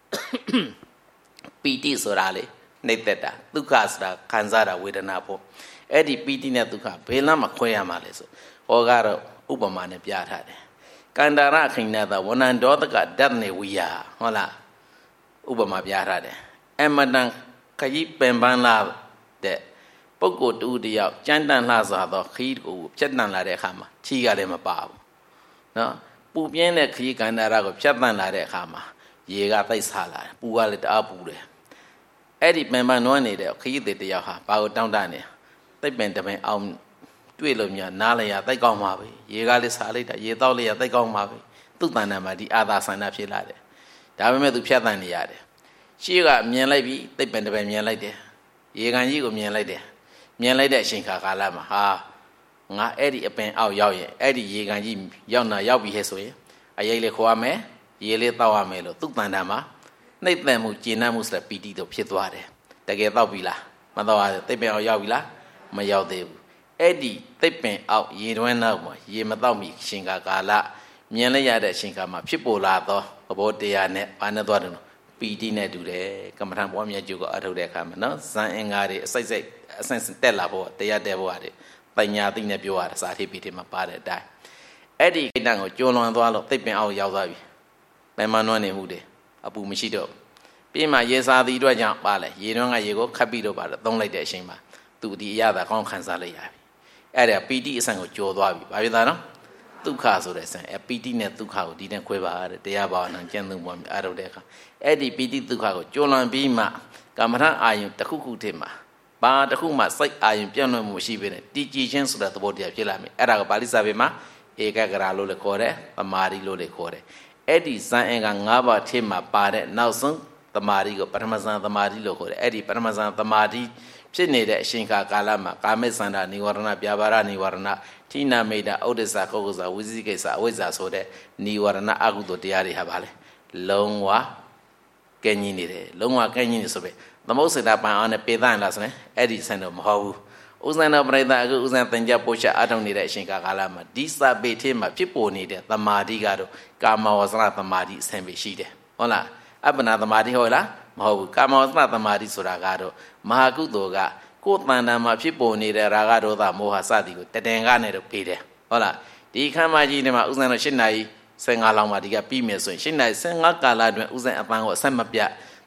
ပီတိဆိုတာလေနှိမ့်သက်တာဒုက္ခဆိုတာခံစားတာဝေဒနာပေါ့အဲ့ဒီပီတိနဲ့ဒုက္ခဘယ်လားမခွဲရမှာလဲဆိုဟောကတော့ဥပမာနဲ့ပြထားတယ်ကန္တာရခိဏတဝနန္ဒောတကဓာတ်နေဝိယဟုတ်လားဥပမာပြထားတယ်အမတန်ခကြီးပင်ပန်းလာတဲ့ပုဂ္ဂိုလ်တူတယောက်ကြမ်းတမ်းလှစွာသောခကြီးကိုဖြတ်တန်းလာတဲ့အခါမှာခြေကလည်းမပါဘူးနော်ပူပြင်းတဲ့ခကြီးကန္တာရကိုဖြတ်တန်းလာတဲ့အခါမှာရေကသိပ်ဆာလာတယ်ပူကလည်းတအားပူတယ်အဲ့ဒီပင်ပန်းနွမ်းနေတဲ့ခကြီးတယောက်ဟာဘာကိုတောင်းတနေသိပ်ပင်တပင်အောင်တွေ့လို့များနားလည်ရသိပ်ကောင်းပါပဲရေကလည်းဆာလိုက်တာရေတောက်လိုက်ရသိပ်ကောင်းပါပဲသူ့တဏ္ဍာမှာဒီအာသာဆန္ဒဖြစ်လာတယ်ဒါပေမဲ့သူဖြတ်တန်းနေရတယ်ရှေ့ကမြင်လိုက်ပြီသိပ်ပင်တပင်မြင်လိုက်တယ်ရေကန်ကြီးကိုမြင်လိုက်တယ်မြင်လိုက်တဲ့အချိန်ခါကာလမှာဟာငါအဲ့ဒီအပင်အောက်ရောက်ရင်အဲ့ဒီရေကန်ကြီးရောက်ပြီဟဲ့ဆိုရင်အရေးလေးခေါ်ရမယ်ရေလေးတောက်ရမယ်လို့သူ့တဏ္ဍာမှာနှိမ့်သက်မှုကျဉ်းနှံ့မှုဆိုတဲ့ပီတိတို့ဖြစ်သွားတယ်တကယ်တောက်ပြီလားမတောက်ရသိပ်ပင်အောက်ရောက်ပြီလားမရောက်သေးဘူးအဲ့ဒီသိပ်ပင်အောက်ရေတွင်းနောက်မှာရေမတောက်မီအချိန်ကာလမြင်လိုက်ရတဲ့အချိန်ခါမှာဖြစ်ပေါ်လာသောသဘောတရားနဲ့ဘာနဲ့သွားတယ်လို့ပီတိနဲ့တူတယ်ကမ္မထံပွားများကြိုးကိုအထုတ်တဲ့အခါမှာနော်ဇန်အင်္ဂါတွေအစိတ်တက်လာဖို့တရားတက်ဖို့ရတယ်ပညာသိနဲ့ပြောရတယ်စာထိပီတိမှာပါတဲ့အတိုင်းအဲ့ဒီကိတ္တကိုကျွလွန်သွားလို့သိပ်ပင်အောက်ရောက်သွားပြီပင်မနွမ်းနေမှုတွေအပူမရှိတော့ပြီးမှရေစာသည်အတွက်ကြောင့်ပါလေရေတွင်းကရေကိုခတ်ပြီးတော့ပါတော့သုံးလိုက်တဲ့အချိန်မှာသူဒီအရသာကောင်းခံစားလိုက်ရပြီအဲ့ဒါပီတိအဆင့်ကိုကျော်သွားပြီဘာဖြစ်သားနော်ဒုက္ခဆိုတဲ့အဆင့်ပီတိနဲ့ဒုက္ခကိုဒီနဲ့ခွဲပါတဲ့တရားဘာဝနာကျင့်သုံးပေါ်အားထုတ်တဲ့အခါအဲ့ဒီပီတိဒုက္ခကိုကျော်လွန်ပြီးမှကမ္မထအာယုတစ်ခုခုတည်းမှာဘာတစ်ခုမှစိတ်အာယုပြန့်လွင့်မှုရှိပေနဲ့တည်ကြည်ခြင်းဆိုတဲ့သဘောတရားဖြစ်လာမယ်အဲ့ဒါကပါဠိစာပေမှာဧကဂရလို့လည်းခေါ်တယ်ပမာတိလို့လည်းခေါ်တယ်အဲ့ဒီဇန်အင်္ဂါ၅ပါးထဲမှာပါတဲ့နောက်ဆုံးသမာဓိကိုပထမဇန်သမာဓိလို့ခေါ်တယ်အဲ့ဒီပထမဇန်သမာဓိဖြစ်နေတဲ့အချိန်ကာလမှာကာမိသန္တာနိဝရဏပြဘာရနိဝရဏဌိနမိတ်တာဥဒ္ဒစ္စကုက္ကုဇဝိသိကိစ္စအဝိဇ္ဇာဆိုတဲ့နိဝရဏအကုသိုလ်တရားတွေဟာပါလေလုံးဝကဲ့ညင်းနေတယ်လုံးဝကဲ့ညင်းနေဆိုပဲသမုတ်စေတပန်အောင်နဲ့ပေသရင်လားဆိုရင်အဲ့ဒီဆန်တော့မဟုတ်ဘူးဥဇဏပရိသအခုဥဇဏသင်္ကြပို့ချအထုံနေတဲ့အချိန်ကာလမှာဒီစာပေထဲမှာဖြစ်ပေါ်နေတဲ့သမာဓိကတော့ကာမဝဇ္ဇသမာဓိအဆင့်ပဲရှိတယ်ဟုတ်လားအပ္ပနာသမာဓိဟုတ်လားမဟုတ်ဘူးကာမဝဇ္ဇသမာဓိဆိုတာကတော့မဟာကုသိုလ်ကကိုယ်တဏ္ဍာမှာဖြစ်ပေါ်နေတဲ့ရာဂဒေါသမောဟစသည်ကိုတည်ကနေတော့ပြီးတယ်ဟုတ်လားဒီခမ်းမကြီးထဲမှာဥဇဏတော့၈နာရီ15လောက်မှဒီကပြီးမယ်ဆိုရင်၈နာရီ15ကာလအတွင်းဥဇဏအပန်းကိုအဆက်မပြတ်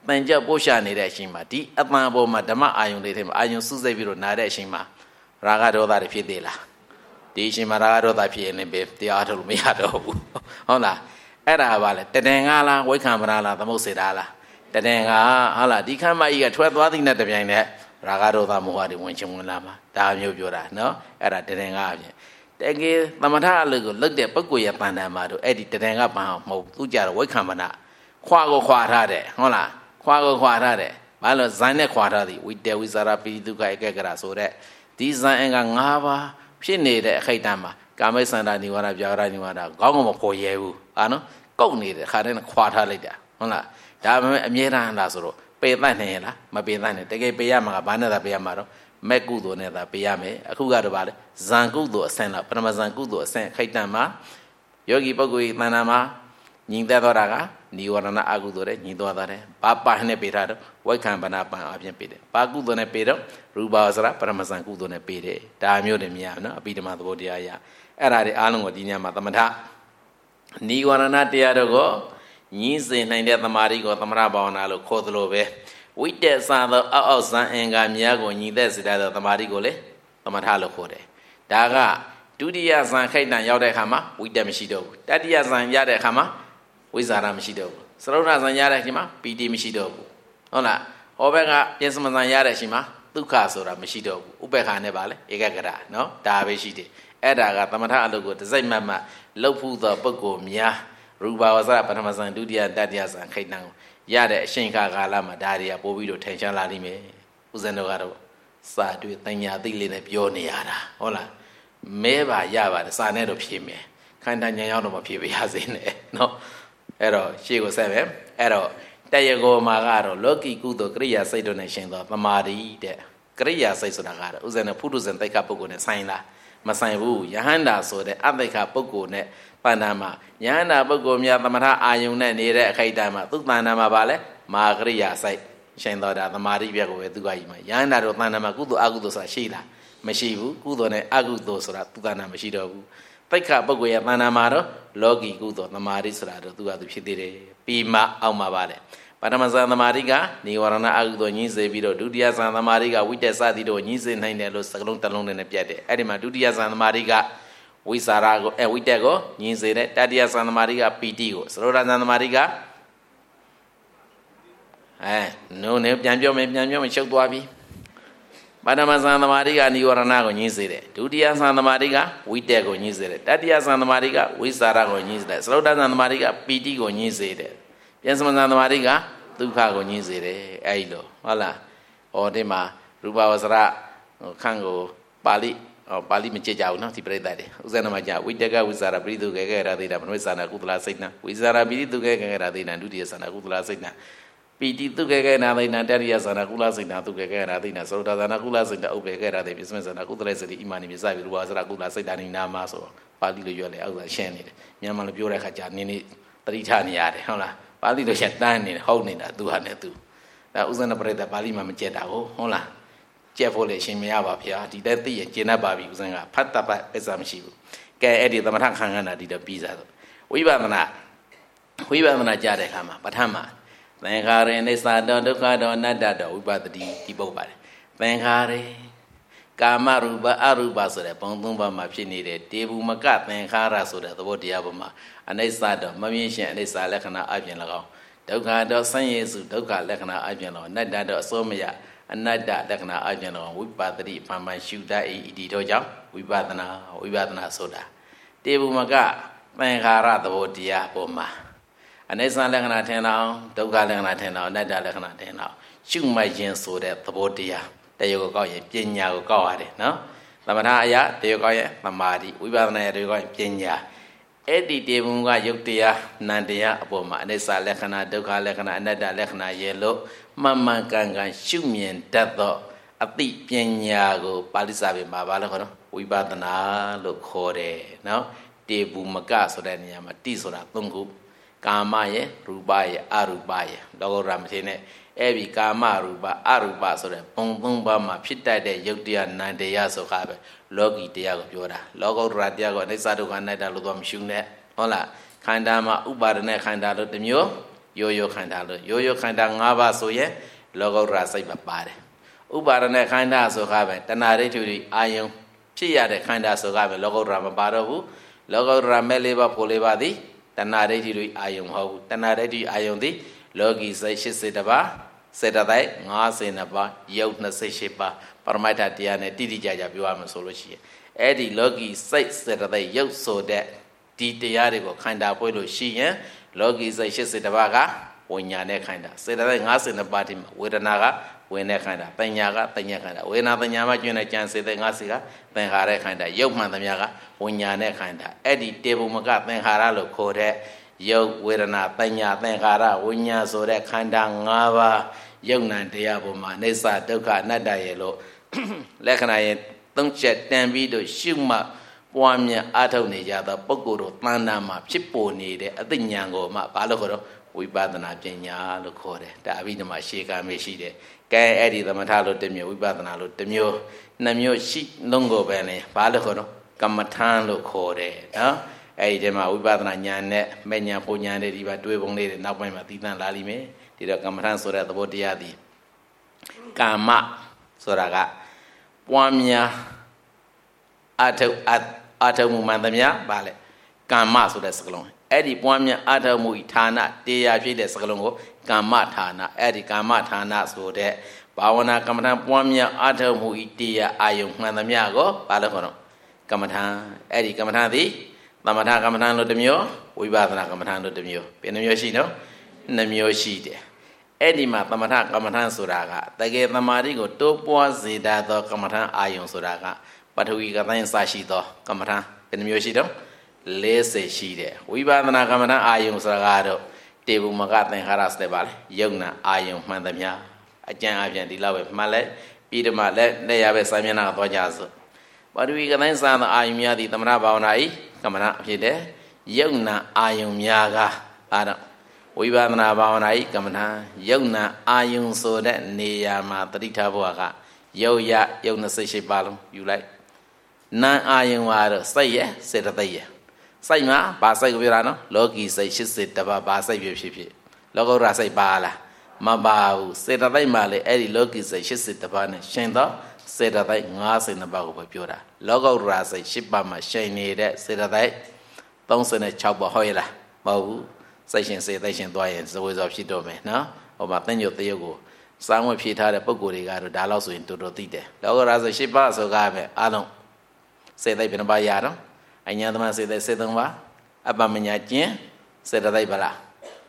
တန်ကြောက်ပို့ရှာနေတဲ့အချိန်မှာဒီအတန်ပေါ်မှာဓမ္မအာယုန်လေးထဲမှာအာယုန်စုစိတ်ပြီးတော့နာတဲ့အချိန်မှာရာဂဒေါသတွေဖြစ်သေးလားဒီအချိန်မှာရာဂဒေါသဖြစ်ရင်လည်းတရားထုတ်လို့မရတော့ဘူးဟုတ်လားအဲ့ဒါပါလေတဒင်္ဂါလားဝိခံမနာလားသမုတ်စေတာလားတဒင်္ဂါဟုတ်လားဒီခမ်းမကြီးကထွက်သွားသည့်နဲ့တပြိုင်နက်ရာဂဒေါသမောဟတွေဝင်ချင်ဝင်လာမှာဒါမျိုးပြောတာနော်အဲ့ဒါတဒင်္ဂါအပြင်တကယ်သမထအလုပ်ကိုလုပ်တဲ့ပုဂ္ဂိုလ်ရဲ့ပန္နမှာတို့အဲ့ဒီတဒင်္ဂါပန်အောင်မဟုတ်သူကြတော့ဝိခံမနာခွာကိုခွာထားတယ်ဟုတ်လားခွာကိုခွာထားတယ်ဘာလို့ဇန်နဲ့ခွာထားသည်ဝိတေဝိဇာရပိဒုက္ခဧကကရဆိုတဲ့ဒီဇန်အင်္ဂါ၅ပါးဖြစ်နေတဲ့အခိုက်အတန့်မှာကာမိစန္ဒနိဝရပြာရနိဝရခေါင်းကမပေါ်ရဲဘူးဟာနော်ကုတ်နေတယ်ခါတိုင်းခွာထားလိုက်တာဟုတ်လားဒါပေမဲ့အမြဲတမ်းလားဆိုတော့ပေတတ်နေရလားမပေတတ်နဲ့တကယ်ပေးရမှာကဘာနဲ့သာပေးရမှာတော့မက်ကုသိုလ်နဲ့သာပေးရမယ်အခုကတော့ဗာလေဇန်ကုသိုလ်အဆင့်တော့ပရမဇန်ကုသိုလ်အဆင့်ခိုက်တန်မှာယောဂီပုဂ္ဂိုလ်ဤတဏ္ဍာမှာညီသက်သွားတာကနိဝရဏအကုသိုလ်နဲ့ညီသွားတယ်ဘာပါနဲ့ပေးထားတော့ဝိခံပနာပန်အပြင်ပေးတယ်ဘာကုသိုလ်နဲ့ပေးတော့ရူပဝဆရာပရမဇန်ကုသိုလ်နဲ့ပေးတယ်ဒါမျိုးတွေမြင်ရနော်အပိဓမ္မာသဘောတရားရအဲ့ဒါတွေအားလုံးကိုဒီညမှာသမထနိဝရဏတရားတို့ကိုညီးစေနိုင်တဲ့သမာဓိကိုသမထဘာဝနာလို့ခေါ်သလိုပဲဝိတက်စသောအောက်ဇန်အင်္ဂါများကိုညီသက်စေတဲ့သမာဓိကိုလေသမထလို့ခေါ်တယ်ဒါကဒုတိယဇန်ခိုက်တန်ရောက်တဲ့အခါမှာဝိတက်မရှိတော့ဘူးတတိယဇန်ရတဲ့အခါမှာဝိဇာရမရှိတော့ဘူးသရုပ်ထဇန်ရတဲ့အချိန်မှာပီတိမရှိတော့ဘူးဟုတ်လားဟောဘက်ကပြင်စမဇန်ရတဲ့အချိန်မှာဒုက္ခဆိုတာမရှိတော့ဘူးဥပေက္ခနဲ့ပါလေဧကဂရနော်ဒါပဲရှိတယ်အဲ့ဒါကသမထအလုပ်ကိုတစိုက်မတ်မတ်လှုပ်ဖူးသောပုဂ္ဂိုလ်များရူပဝဇ္ဇပထမဇန်ဒုတိယတတိယဇန်ခိုက်တန်ကိုရတဲ့အချိန်ကာလမှာဒါတွေကပို့ပြီးတော့ထင်ရှားလာလိမ့်မယ်ဦးဇင်းတို့ကတော့စာတွေ့တညာသိလေးနဲ့ပြောနေရတာဟုတ်လားမဲပါရပါတယ်စာနဲ့တော့ဖြေမယ်ခန္ဓာဉာဏ်ရောက်တော့မဖြေပါရစေနဲ့နော်အဲ့တော့ရှေ့ကိုဆက်ပဲအဲ့တော့တယကောမှာကတော့လောကီကုသိုလ်ကရိယာစိတ်တို့နဲ့ရှင်သောသမာဓိတဲ့ကရိယာစိတ်ဆိုတာကတော့ဥဇင်းနဲ့ဖုထုဇဉ်တိတ်ခပုဂ္ဂိုလ်နဲ့ဆိုင်လားမဆိုင်ဘူးယဟန္တာဆိုတဲ့အတိတ်ခပုဂ္ဂိုလ်နဲ့ပန္နမှာယဟန္တာပုဂ္ဂိုလ်များသမထအာယုန်နဲ့နေတဲ့အခိုက်အတန့်မှာသူ့တဏ္ဍာမှာပါလဲမာကရိယာစိတ်ရှင်သောတာသမာဓိပြက်ကိုပဲသူကကြီးမှာယဟန္တာတို့တဏ္ဍာမှာကုသိုလ်အကုသိုလ်ဆိုတာရှိလားမရှိဘူးကုသိုလ်နဲ့အကုသိုလ်ဆိုတာသူ့တဏ္ဍာမရှိတော့ဘူးတိတ်ခပုဂ္ဂိုလ်ရဲ့တဏ္ဍာမှာတော့လောကီကုသိုလ်သမာဓိဆိုတာတော့သူကသူဖြစ်သေးတယ်ပြီးမှအောက်မှာပါလဲပထမဇန်သမာဓိကနိဝရဏအကုသိုလ်ညှင်းစေပြီးတော့ဒုတိယဇန်သမာဓိကဝိတက်စသည်တို့ညှင်းစေနိုင်တယ်လို့စကလုံးတစ်လုံးနဲ့ပြတ်တယ်အဲ့ဒီမှာဒုတိယဇန်သမာဓိကဝိစာရကိုဝိတက်ကိုညှင်းစေတယ်တတိယဇန်သမာဓိကပီတိကိုသရောဓဇန်သမာဓိကနိုးနေပြန်ပြောမယ်ချုပ်သွားပြီပထမဇန်သမာဓိကနိဝရဏကိုညှင်းစေတယ်ဒုတိယဇန်သမာဓိကဝိတက်ကိုညှင်းစေတယ်တတိယဇန်သမာဓိကဝိစာရကိုညှင်းစေတယ်သရောဓဇန်သမာဓိကပီတိကိုညှင်းစေတယ်ပြန်စမဇန်သမာဓိကဒုက္ခကိုညှင်းစေတယ်အဲ့လိုဟုတ်လားဟောဒီမှာရူပဝဆရခန့်ကိုပါဠိမကြည့်ကြဘူးနော်ဒီပြိဿတွေဥဇဏမှာကြာဝိတကဝိဇာရပရိသုကေကေရသေတာမနဝိဇာနာကုသလစိတ်နာဝိဇာရပိတိသုကေကေရသေနာဒုတိယဇာနာကုသလစိတ်နာပီတိသုကေကေနာသေနာတတိယဇာနာကုလစိတ်နာသုကေကေရသေနာသောတာဇာနာကုလစိတ်နာဥပေကေရသေပစ္စမဇာနာကုသလစိတ်ဣမာနိမြေစပြီရူပဝဆရကုသလစိတ်တာနိနာမဆိုပါဠိလိုရွက်လေအောက်ကရှင်းနေတယ်မြန်မာလိုပြောတဲ့အခါကြာနင်းနေတတိထနေရတယ်ဟုတ်လားပါဠိလိုရှင်းတန်းနေတယ်ဟုတ်နေတာသူဟာနဲ့သူဒါဥဇဏပရိသတ်ပါဠိမှာမကြက်တာဟုတ်လားကြက်ဖို့လေရှင်မရပါဗျာဒီတက်သိရင်ကျင့်တတ်ပါပြီဥဇဏကဖတ်တတ်အစ္စာမရှိဘူးကဲအဲ့ဒီသမထခံရတာဒီတော့ပြီးစားတော့ဝိပဿနာကြားတဲ့အခါမှာပဋ္ဌာန်းမှာသင်္ခါရေနိစ္စတောဒုက္ခတောအနတ္တတောဝိပဿတိဒီပုတ်ပါတယ်သင်္ခါရေကာမရူပအရူပဆိုတဲ့ဘုံသုံးပါးမှာဖြစ်နေတဲ့တေဘူးမကသင်္ခါရဆိုတဲ့သဘောတရားပေါ်မှာအနိစ္စတောမမြင်ရှင်အနိစ္စလက္ခဏာအပြင်၎င်းဒုက္ခတောဆင်းရဲစုဒုက္ခလက္ခဏာအပြင်၎င်းအနတ္တတောအစိုးမရအနတ္တလက္ခဏာအပြင်၎င်းဝိပဿတိပမှန်ရှုတတ်၏ဒီတော့ကြောင့်ဝိပဿနာဆိုတာတေဘူးမကသင်္ခါရသဘောတရားပေါ်မှာအနိစ္စလက္ခဏာထင်အောင်ဒုက္ခလက္ခဏာထင်အောင်အနတ္တလက္ခဏာထင်အောင်ရှုမှတ်ခြင်းဆိုတဲ့သဘောတရားတရားကိုကောက်ရင်ပညာကိုကောက်ရတယ်နော်သမထအရာတရားကောက်ရင်သမာဓိဝိပဿနာအရာတရားကောက်ရင်ပညာအဲ့ဒီတေဘုံကယုတ်တရားနံတရားအပေါ်မှာအနိစ္စလက္ခဏာဒုက္ခလက္ခဏာအနတ္တလက္ခဏာရဲ့လို့မှန်မှန်ကန်ကန်ရှုမြင်တတ်သောအသိပညာကိုပါဠိစာပေမှာဘာလို့ခေါ်တော့ဝိပဿနာလို့ခေါ်တယ်နော်တေဘုမကဆိုတဲ့နေရာမှာတိဆိုတာ၃ခုကာမရဲ့ရူပရဲ့အရူပရဲ့လောကုတ္တရာမထေနဲ့အဲ့ဒီကာမရူပအရူပဆိုတဲ့ပုံသုံးပါးမှာဖြစ်တတ်တဲ့ယုတ်တရားနံတရားဆိုခါပဲလောကီတရားကိုပြောတာလောကုတ္တရာတရားကိုအနိစ္စဒုက္ခအနတ္တလို့တော့မရှုနဲ့ဟုတ်လားခန္ဓာမှာဥပါဒနဲ့ခန္ဓာလို့တစ်မျိုးရိုးရိုးခန္ဓာလို့ရိုးရိုးခန္ဓာ၅ပါးဆိုရင်လောကုတ္တရာစိတ်ပဲပါတယ်ဥပါဒณะခန္ဓာဆိုကားပဲတဏှာဒိဋ္ဌိတွေအာယုံဖြစ်ရတဲ့ခန္ဓာဆိုကားပဲလောကုတ္တရာမပါတော့ဘူးလောကုတ္တရာမဲ့၄ပါးဖို့၄ပါးသည်တဏှာဒိဋ္ဌိတွေအာယုံမဟုတ်ဘူးတဏှာဒိဋ္ဌိအာယုံသည်လောကီစိတ်80ပါးစေတသိက်52ပါးယုတ်28ပါးပရမိုက်ထတရားနဲ့တိတိကျကျပြောရမှာဆိုလို့ရှိရင်အဲ့ဒီလောကီစိတ်စေတသိက်ယုတ်ဆိုတဲ့ဒီတရားတွေကိုခန္ဓာဖွဲ့လို့ရှိရင်လောကီစိတ်80ပါးကဝိညာဉ်နဲ့ခန္ဓာစေတသိက်52ပါးဒီမှာဝေဒနာကဝိညာဉ်ခန္ဓာပညာကပညာခန္ဓာဝေဒနာပညာမှာကျွန်းတဲ့ကြံစေတဲ့50ကသင်္ခါရခန္ဓာယုတ်မှန်သမျှကဝိညာဉ်နဲ့ခန္ဓာအဲ့ဒီတေဘုမကသင်္ခါရလို့ခေါ်တဲ့ယုတ်ဝေဒနာပညာသင်္ခါရဝိညာဉ်ဆိုတဲ့ခန္ဓာ၅ပါးယုတ်နံတရားပေါ်မှာအိစ္ဆဒုက္ခအနတ္တရဲ့လို့လက္ခဏာရဲ့သုံးချက်တန်ပြီးတော့ရှုမှတ်ပွားများအားထုတ်နေကြသောပုဂ္ဂိုလ်တို့တဏ္ဍာမှာဖြစ်ပေါ်နေတဲ့အသိဉာဏ်ကိုမှဘာလို့ခေါ်တော့ဝိပဿနာပညာလို့ခေါ်တယ်ဒါအဘိဓမ္မာရှေကမရှိတယ်ကဲအဲ့ဒီသမထလို့တစ်မျိုးဝိပဿနာလို့တစ်မျိုးနှစ်မျိုးရှိလုံးကိုပဲလေဘာလို့ခေါ်တော့ကမ္မထာလို့ခေါ်တယ်နော်အဲ့ဒီထဲမှာဝိပဿနာဉာဏ်နဲ့မဲ့ဉာဏ်ပူဉာဏ်တွေဒီပါတွေးပုံလေးတွေနောက်ပိုင်းမှာသိသလာလိမ့်မယ်ဒီတော့ကမ္မထာဆိုတဲ့သဘောတရားသည်ကာမဆိုတာကပွားများအထုမှုမှန်သမျှဗာလေကာမဆိုတဲ့စကားလုံးအဲ့ဒီပွားများအထုမှုဌာနတရားဖြစ်တဲ့စကားလုံးကိုကာမဌာနအဲ့ဒီကာမဌာနဆိုတဲ့ဘာဝနာကမ္မထာပွားများအထုမှုတရားအာယုံမှန်သမျှကိုဘာလို့ခေါ်တော့ကမ္မထာအဲ့ဒီကမ္မထာသည်သမထကမ္မထာလို့တစ်မျိုးဝိပဿနာကမ္မထာလို့တစ်မျိုးဘယ်နှမျိုးရှိနော်2မျိုးရှိတယ်အဲ့ဒီမှာသမထကမ္မထာဆိုတာကတကယ်သမာဓိကိုတိုးပွားစေတတ်သောကမ္မထာအာယုံဆိုတာကပထဝီကတိုင်းစရှိသောကမ္မထာဘယ်နှမျိုးရှိတော့40ရှိတယ်ဝိပဿနာကမ္မထာအာယုံဆိုတာကတော့တေဘုမကသင်္ခါရစတဲ့ပါလေယုံနာအာယုံမှန်သမျှအကျဉ်းအပြန်ဒီလောက်ပဲမှတ်လိုက်ပြီးတော့မှလက်ရပဲစာမျက်နှာသွားကြစို့ပထဝီကတိုင်းစသောအာယုံများသည်သမထဘာဝနာဤကမ္မထာဖြစ်တယ်ယုံနာအာယုံများကအဲ့တော့ဝိပဿနာဘာဝနာဤကမ္မထာယုံနာအာယုံဆိုတဲ့နေရာမှာတတိထဘဝကယုတ်ရယုတ်28ပါလုံးယူလိုက်နာအာယုံကတော့စိတ်ရဲ့စေတသိက်ရဲ့စိတ်မှာဘာစိတ်ကိုပြောတာနော်လောကီစိတ်80တပါးဘာစိတ်ဖြစ်လောကုတ္တရာစိတ်ပါလားမပါဘူးစေတသိက်မှာလေအဲ့ဒီလောကီစိတ်80တပါးနဲ့ရှင်တော့စေတသိက်52ပါးကိုပဲပြောတာလောကုတ္တရာစိတ်10ပါးမှာရှင်နေတဲ့စေတသိက်36ပါးဟုတ်ရဲ့လားမဟုတ်ဘူးစိတ်ရှင်စေသိက်ရှင်သွားရင်ဇဝေဇောဖြစ်တော့မယ်နော်ဟိုမှာသင်္ညွတ်တရုပ်ကိုစောင်းဝဖြေထားတဲ့ပုံကိုယ်တွေကတော့ဒါလောက်ဆိုရင်တော်တော်သိတယ်လောကုတ္တရာစိတ်10ပါးဆိုကားပဲအားလုံးစေသိက်ဘယ်နှပါးရတော့အညာသမစေသိက်73ပါးအပ္ပမညာကျင်စေတသိက်ပါလား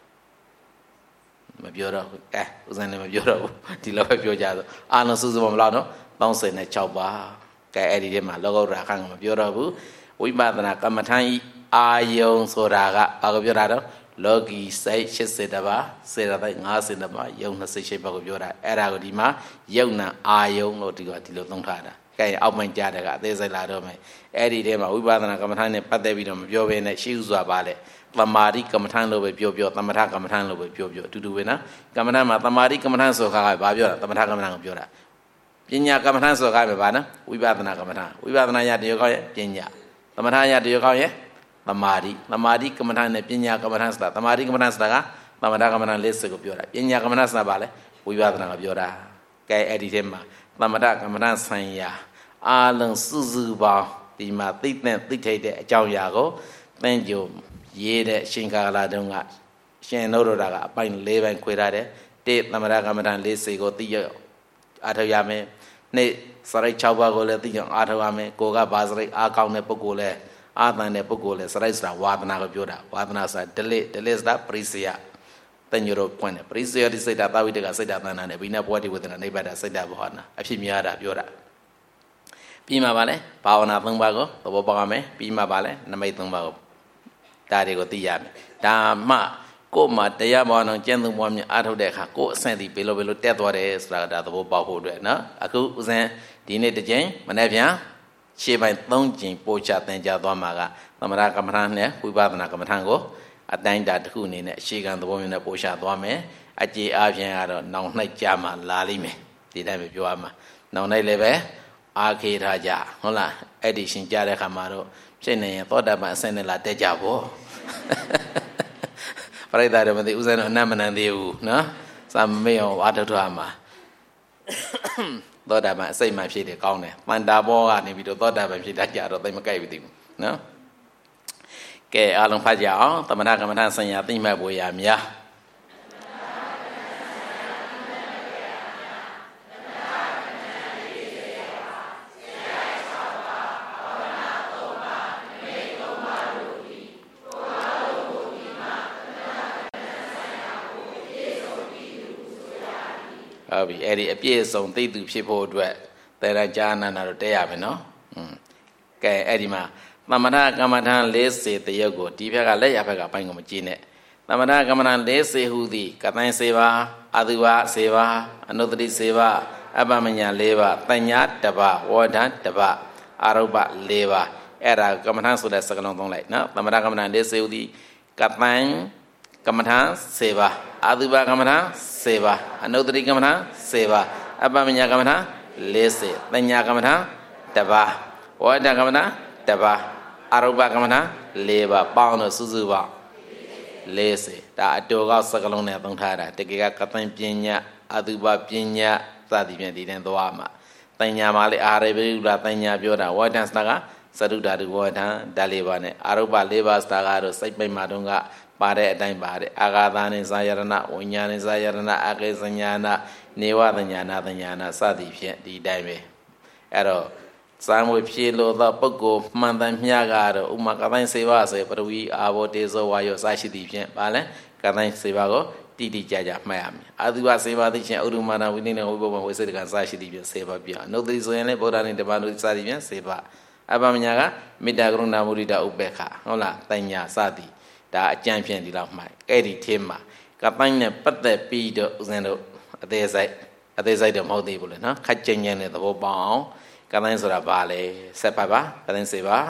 မပြောတော့ဘူးဥစဉ်လည်းမပြောတော့ဘူးဒီလောက်ပဲပြောကြဆိုအားလုံးစုစုပေါင်းဘယ်လောက်နော်36ပါးကဲအဲ့ဒီထဲမှာလောကုတ္တရာခန့်ကမပြောတော့ဘူးဝိပဿနာကမ္မထာဤအာယုံဆိုတာကဘာကိုပြောတာတော့လောကီစိတ်80ပါးစေတသိက်52ပါးယုံ28ပါးကိုပြောတာအဲ့ဒါကိုဒီမှာယုံနာအာယုံလို့ဒီလိုသုံးထားတာကဲအောက်မှန်ကြားတယ်ကအသေးစိတ်လာတော့မယ်အဲ့ဒီထဲမှာဝိပဿနာကမ္မထာနဲ့ပတ်သက်ပြီးတော့မပြောဘဲနဲ့ရှိဥစွာပါလေသမာဓိကမ္မထာလို့ပဲပြောသမထကမ္မထာလို့ပဲပြောအတူတူပဲနော်ကမ္မထာမှာသမာဓိကမ္မထာဆိုတာကဘာပြောတာသမထကမ္မထာကိုပြောတာပညာကမ္မထာဆိုတာကဘာနော်ဝိပဿနာကမ္မထာဝိပဿနာရတရားကောင်းရဲ့ပညာသမထရတရားကောင်းရဲ့သမာဓိကမ္မထာနဲ့ပညာကမ္မထာဆိုတာသမာဓိကမ္မထာဆိုတာကသမထကမ္မထာ40ကိုပြောတာပညာကမ္မထာဆိုတာဘာလဲဝိပဿနာကိုပြောတာကဲအဲ့ဒီထဲမှာသမထကမ္မထာဆိုင်ရာအာလုံးစုစုပေါင်းဒီမှာသိထိတ်တဲ့အကြောင်းအရာကိုသင်ကြုံရေးတဲ့အရှင်ကာလတုန်းကရှင်တို့တာကအပိုင်း၄ပိုင်းခွဲထားတယ်တိသမထကမ္မထာ40ကိုသိရအားထုတ်ရမယ်နေ့စရိတ်6ပါးကိုလည်းသိကြအားထုတ်ရမယ်ကိုကဘာစရိတ်အားကောင်းတဲ့ပုဂ္ဂိုလ်လဲအာသန်တဲ့ပုဂ္ဂိုလ်လဲစရိတ်ဆိုတာဝါသနာကိုပြောတာဝါသနာဆိုတာဒလိဆိုတာပရိစေယတညရောပွင့်တယ်ပရိစေယတိစိတ်တာသာဝိတကစိတ်တာသဏ္ဍာန်နဲ့ဘိနဘဝတိဝေဒနာနိဗ္ဗာန်စိတ်တာဘောဟနာအဖြစ်များတာပြောတာပြီးမှပါလဲဘာဝနာ3ပါးကိုသဘောပေါက်ရမယ်ပြီးမှပါလဲနမိတ်3ပါးကိုဒါတွေကိုသိရမယ်ဒါမှကိုယ်မှာတရားဘောအောင်ကျင့်သုံးပွားများအားထုတ်တဲ့အခါကိုယ်အဆင့်ဒီဘယ်လိုတက်သွားတယ်ဆိုတာဒါသဘောပေါက်ဖို့အတွက်နော်အခုဥစဉ်ဒီနေ့တစ်ကြိမ်မနေ့ပြန်ရှေ့ပိုင်း3ကြိမ်ပို့ချသင်ကြားသွားမှာကသမထကမ္မထာနဲ့ဝိပဿနာကမ္မထာကိုအတိုင်းတာတစ်ခုအနေနဲ့အရှိကံသဘောမျိုးနဲ့ပို့ချသွားမယ်အကျေအားဖြင့်ကတော့နောင်နှိုက်ကြမှာလာလိမ့်မယ်ဒီတိုင်းပဲပြောရမှာနောင်နှိုက်လည်းပဲအာခေထားကြဟုတ်လားအဲ့ဒီရှင်ကြတဲ့ခါမှာတော့ဖြစ်နေရင်သောတာပန်အဆင့်နဲ့လာတက်ကြဖို့ပရိသတ်တွေမသိဥစဉ်တော့အနတ်မနန်သေးဘူးနော်စာမမေ့အောင်ဝါထုတ်ထားမှာသောတာပန်အစိတ်မှဖြစ်တယ်ကောင်းတယ်မန္တာဘောကနေပြီးတော့သောတာပန်ဖြစ်တတ်ကြတော့သိမကြိုက်ဘူးသိဘူးနော်ကဲအားလုံးဖတ်ကြအောင်သမထကမ္မထဆင်ညာသိမှတ်ဖို့ရများဟုတ်ပြီအဲ့ဒီအပြည့်အစုံသိသူဖြစ်ဖို့အတွက်တေရကြာနန္ဒတော့တဲရမယ်နော်ကဲအဲ့ဒီမှာသမထကမ္မထ40တရုပ်ကိုဒီဘက်ကလက်ရဘက်ကပိုင်းကိုမကြည့်နဲ့သမထကမ္မထ40ဟူသည်ကတိုင်းစေပါအတုဝစေပါအနုတ္တိစေပါအပ္ပမညာ4ပါတညာ1ပါဝေါဒံ1ပါအာရုပ4ပါအဲ့ဒါကမ္မထဆိုတဲ့စကားလုံးသုံးလိုက်နော်သမထကမ္မထ40ဟူသည်ကတိုင်းကမ္မထ10ပါအတုပကမ္မထ10ပါအနုတ္တိကမ္မထ10ပါအပ္ပမညာကမ္မထ40တညာကမ္မထ1ပါဝေါဒံကမ္မထ1ပါအာရုပကမ္မထ4ပါပေါင်းတော့စုစုပေါင်း40ဒါအတူကောက်စကလုံးနဲ့သုံးထားတာတကယ်ကကသိပညာအတုပပညာစသည်ဖြင့်ဒီတဲ့သွားမှာတညာမှာလေအာရေပိဥလာတညာပြောတာဝေါဒံစတာကသရုဒ္ဓတုဝေါဒံဓာတ်၄ပါးနဲ့အာရုပ၄ပါးစတာကတော့စိတ်ပိတ်မှတုန်းကပါတဲ့အတိုင်းပါတယ်အာဂါသနဲ့ဇာယရဏဝိညာဉ်နဲ့ဇာယရဏအကေစညာနာနေဝသညာနာသညာနာစသည်ဖြင့်ဒီအတိုင်းပဲအဲ့တော့စံဝေဖြေလို့သောပုဂ္ဂိုလ်မှန်တမ်းမြတ်ကတော့ဥမာကတိုင်းစေပါစေပရဝီအာဘောတေဇောဝါယောစရှိသည်ဖြင့်ဗာလဲကတိုင်းစေပါကိုတိတိကျကျမှတ်ရမယ်အတုပစေပါသိချင်းဥဒ္ဓမာနဝိနည်းနဲ့ဝိဘဝဝိစေတကံစရှိသည်ဖြင့်စေပါပြအနုတ္တိဆိုရင်လည်းဗုဒ္ဓနဲ့တပန်တို့စသည်ဖြင့်စေပါအပ္ပမညာကမေတ္တာကရုဏာမုဒိတာဥပေက္ခဟုတ်လားတညာစသည်ဒါအကြံဖြင့်ဒီလောက်မှတ်အဲ့ဒီထဲမှာကတိုင်းနဲ့ပတ်သက်ပြီးတော့ဦးဇင်းတို့အသေးစိတ်တော့မဟုတ်သေးဘူးလေနော်ခက်ကြင်ကြင်တဲ့သဘောပေါက်အောင်ကတိုင်းဆိုတာဘာလဲဆက်ပါပါကတိုင်းစေပါ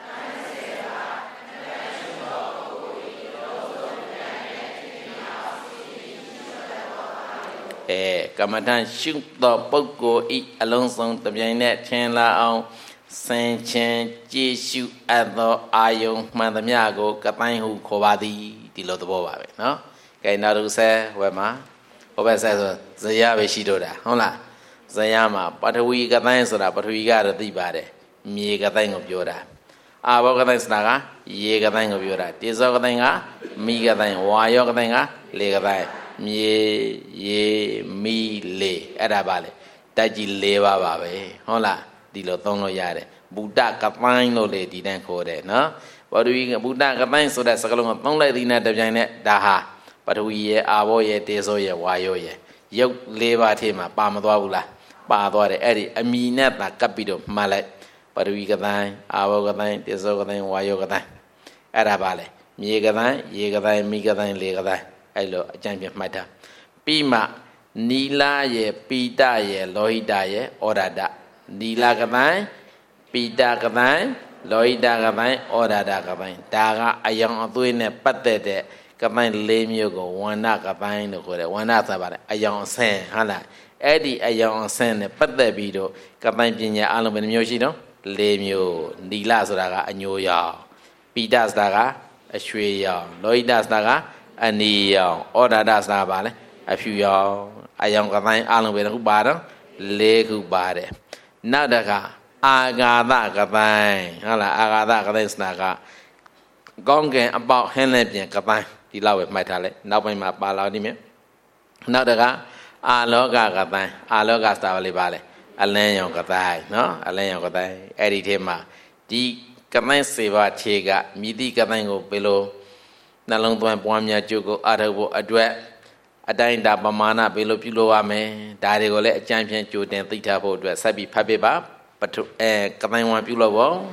ကမ္မထရှုသောပုဂ္ဂိုလ်ဤအလုံးစုံတပြိုင်နက်ထင်လာအောင်စင်ချင်းကြည်ရှုအပ်သောအာယုံမှန်သမျှကိုကတိုင်းဟုခေါ်ပါသည်ဒီလိုသဘောပါပဲနော်ကဲနောက်တစ်ဆက်ဝယ်မှာဟိုဘက်ဆက်ဆိုဇယပဲရှိတော့တာဟုတ်လားဇယမှာပထဝီကတိုင်းဆိုတာပထဝီကတော့သိပါတယ်မြေကတိုင်းကိုပြောတာအာဘောကတိုင်းဆိုတာကရေကတိုင်းကိုပြောတာတေဇောကတိုင်းကမိကတိုင်းဝါယောကတိုင်းကလေကတိုင်းမြေရေမိလေအဲ့ဒါပါလေတိုက်ကြီး၄ပါးပါပဲဟုတ်လားဒီလိုသုံးလို့ရတယ်ဗုဒ္ဓကပိုင်းလို့လေဒီတန်းခေါ်တယ်နော်ပထဝီကဗုဒ္ဓကပိုင်းဆိုတဲ့စကားလုံးကိုသုံးလိုက်သည်နဲ့တပြိုင်နက်ဒါဟာပထဝီရဲ့အာဘောရဲ့တေဇောရဲ့ဝါယောရဲ့ရုပ်၄ပါးထဲမှာပါမသွားဘူးလားပါသွားတယ်အဲ့ဒီအမီနဲ့သာကပ်ပြီးတော့မှတ်လိုက်ပထဝီကတိုင်းအာဘောကတိုင်းတေဇောကတိုင်းဝါယောကတိုင်းအဲ့ဒါပါလေမြေကတိုင်းရေကတိုင်းမိကတိုင်းလေကတိုင်းအဲ့လိုအကြံပြမှတ်တာပြီးမှနီလာရဲ့ပိတရဲ့လောဟိတရဲ့ဩရဒနီလာကတိုင်းပိတကတိုင်းလောဟိတကတိုင်းဩရဒကတိုင်းဒါကအယောင်အသွေးနဲ့ပတ်သက်တဲ့ကပိုင်း၄မျိုးကိုဝန္ဒကပိုင်းလို့ခေါ်တယ်ဝန္ဒဆိုပါတယ်အယောင်အဆင်းဟုတ်လားအဲ့ဒီအယောင်အဆင်းနဲ့ပတ်သက်ပြီးတော့ကပိုင်းပညာအလုံးဘယ်နှမျိုးရှိတော့၄မျိုးနီလာဆိုတာကအညိုရောင်ပိတဆိုတာကအရွှေရောင်လောဟိတဆိုတာကအနီရောင်ဩရဒဆိုတာပါလေအဖြူရောင်အယောင်ကပိုင်းအလုံးဘယ်နှခုပါတော့၄ခုပါတယ်နောက်တခါအာဂါသကပိုင်းဟုတ်လားအာဂါသကပိုင်းဆိုတာကကောင်းကင်အပေါက်ဟင်းလည်းပြင်ကပိုင်းဒီလောက်ပဲမှတ်ထားလိုက်နောက်ပိုင်းမှာပါလာနေမယ်နောက်တကအာလောကကတိုင်းအာလောကဆိုတာလေးပါလေအလင်းရောင်ကတိုင်းနော်အလင်းရောင်ကတိုင်းအဲ့ဒီထဲမှာဒီကတိုင်းစေပါခြေကမြည်သည့်ကတိုင်းကိုဘယ်လိုနှလုံးသွင်းပွားများကြိုးကိုအားထုတ်ဖို့အတွက်အတိုင်းတာပမာဏဘယ်လိုပြုလုပ်ရမလဲဒါတွေကိုလည်းအကြံဖြင့်ကြိုတင်သိထားဖို့အတွက်ဆက်ပြီးဖတ်ပြပါကတိုင်းဝံပြုလုပ်ဖို့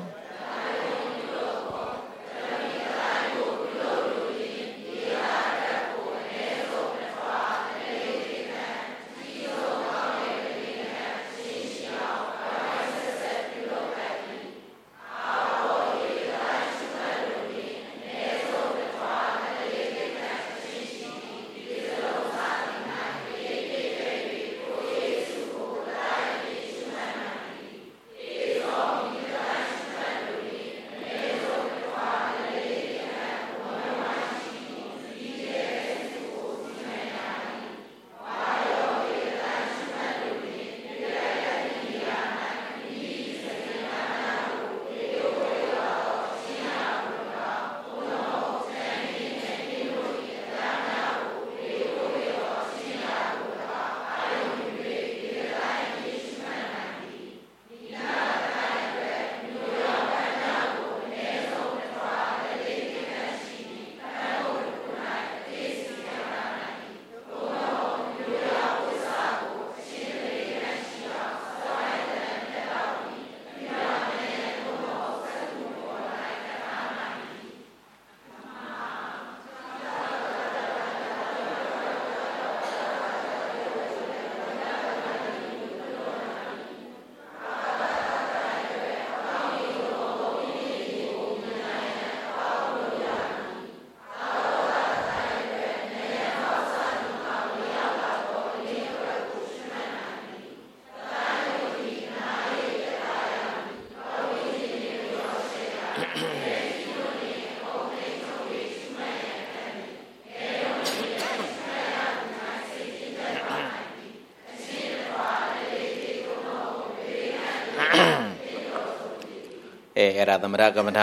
အဲ့ဒါသမထကမ္မထံ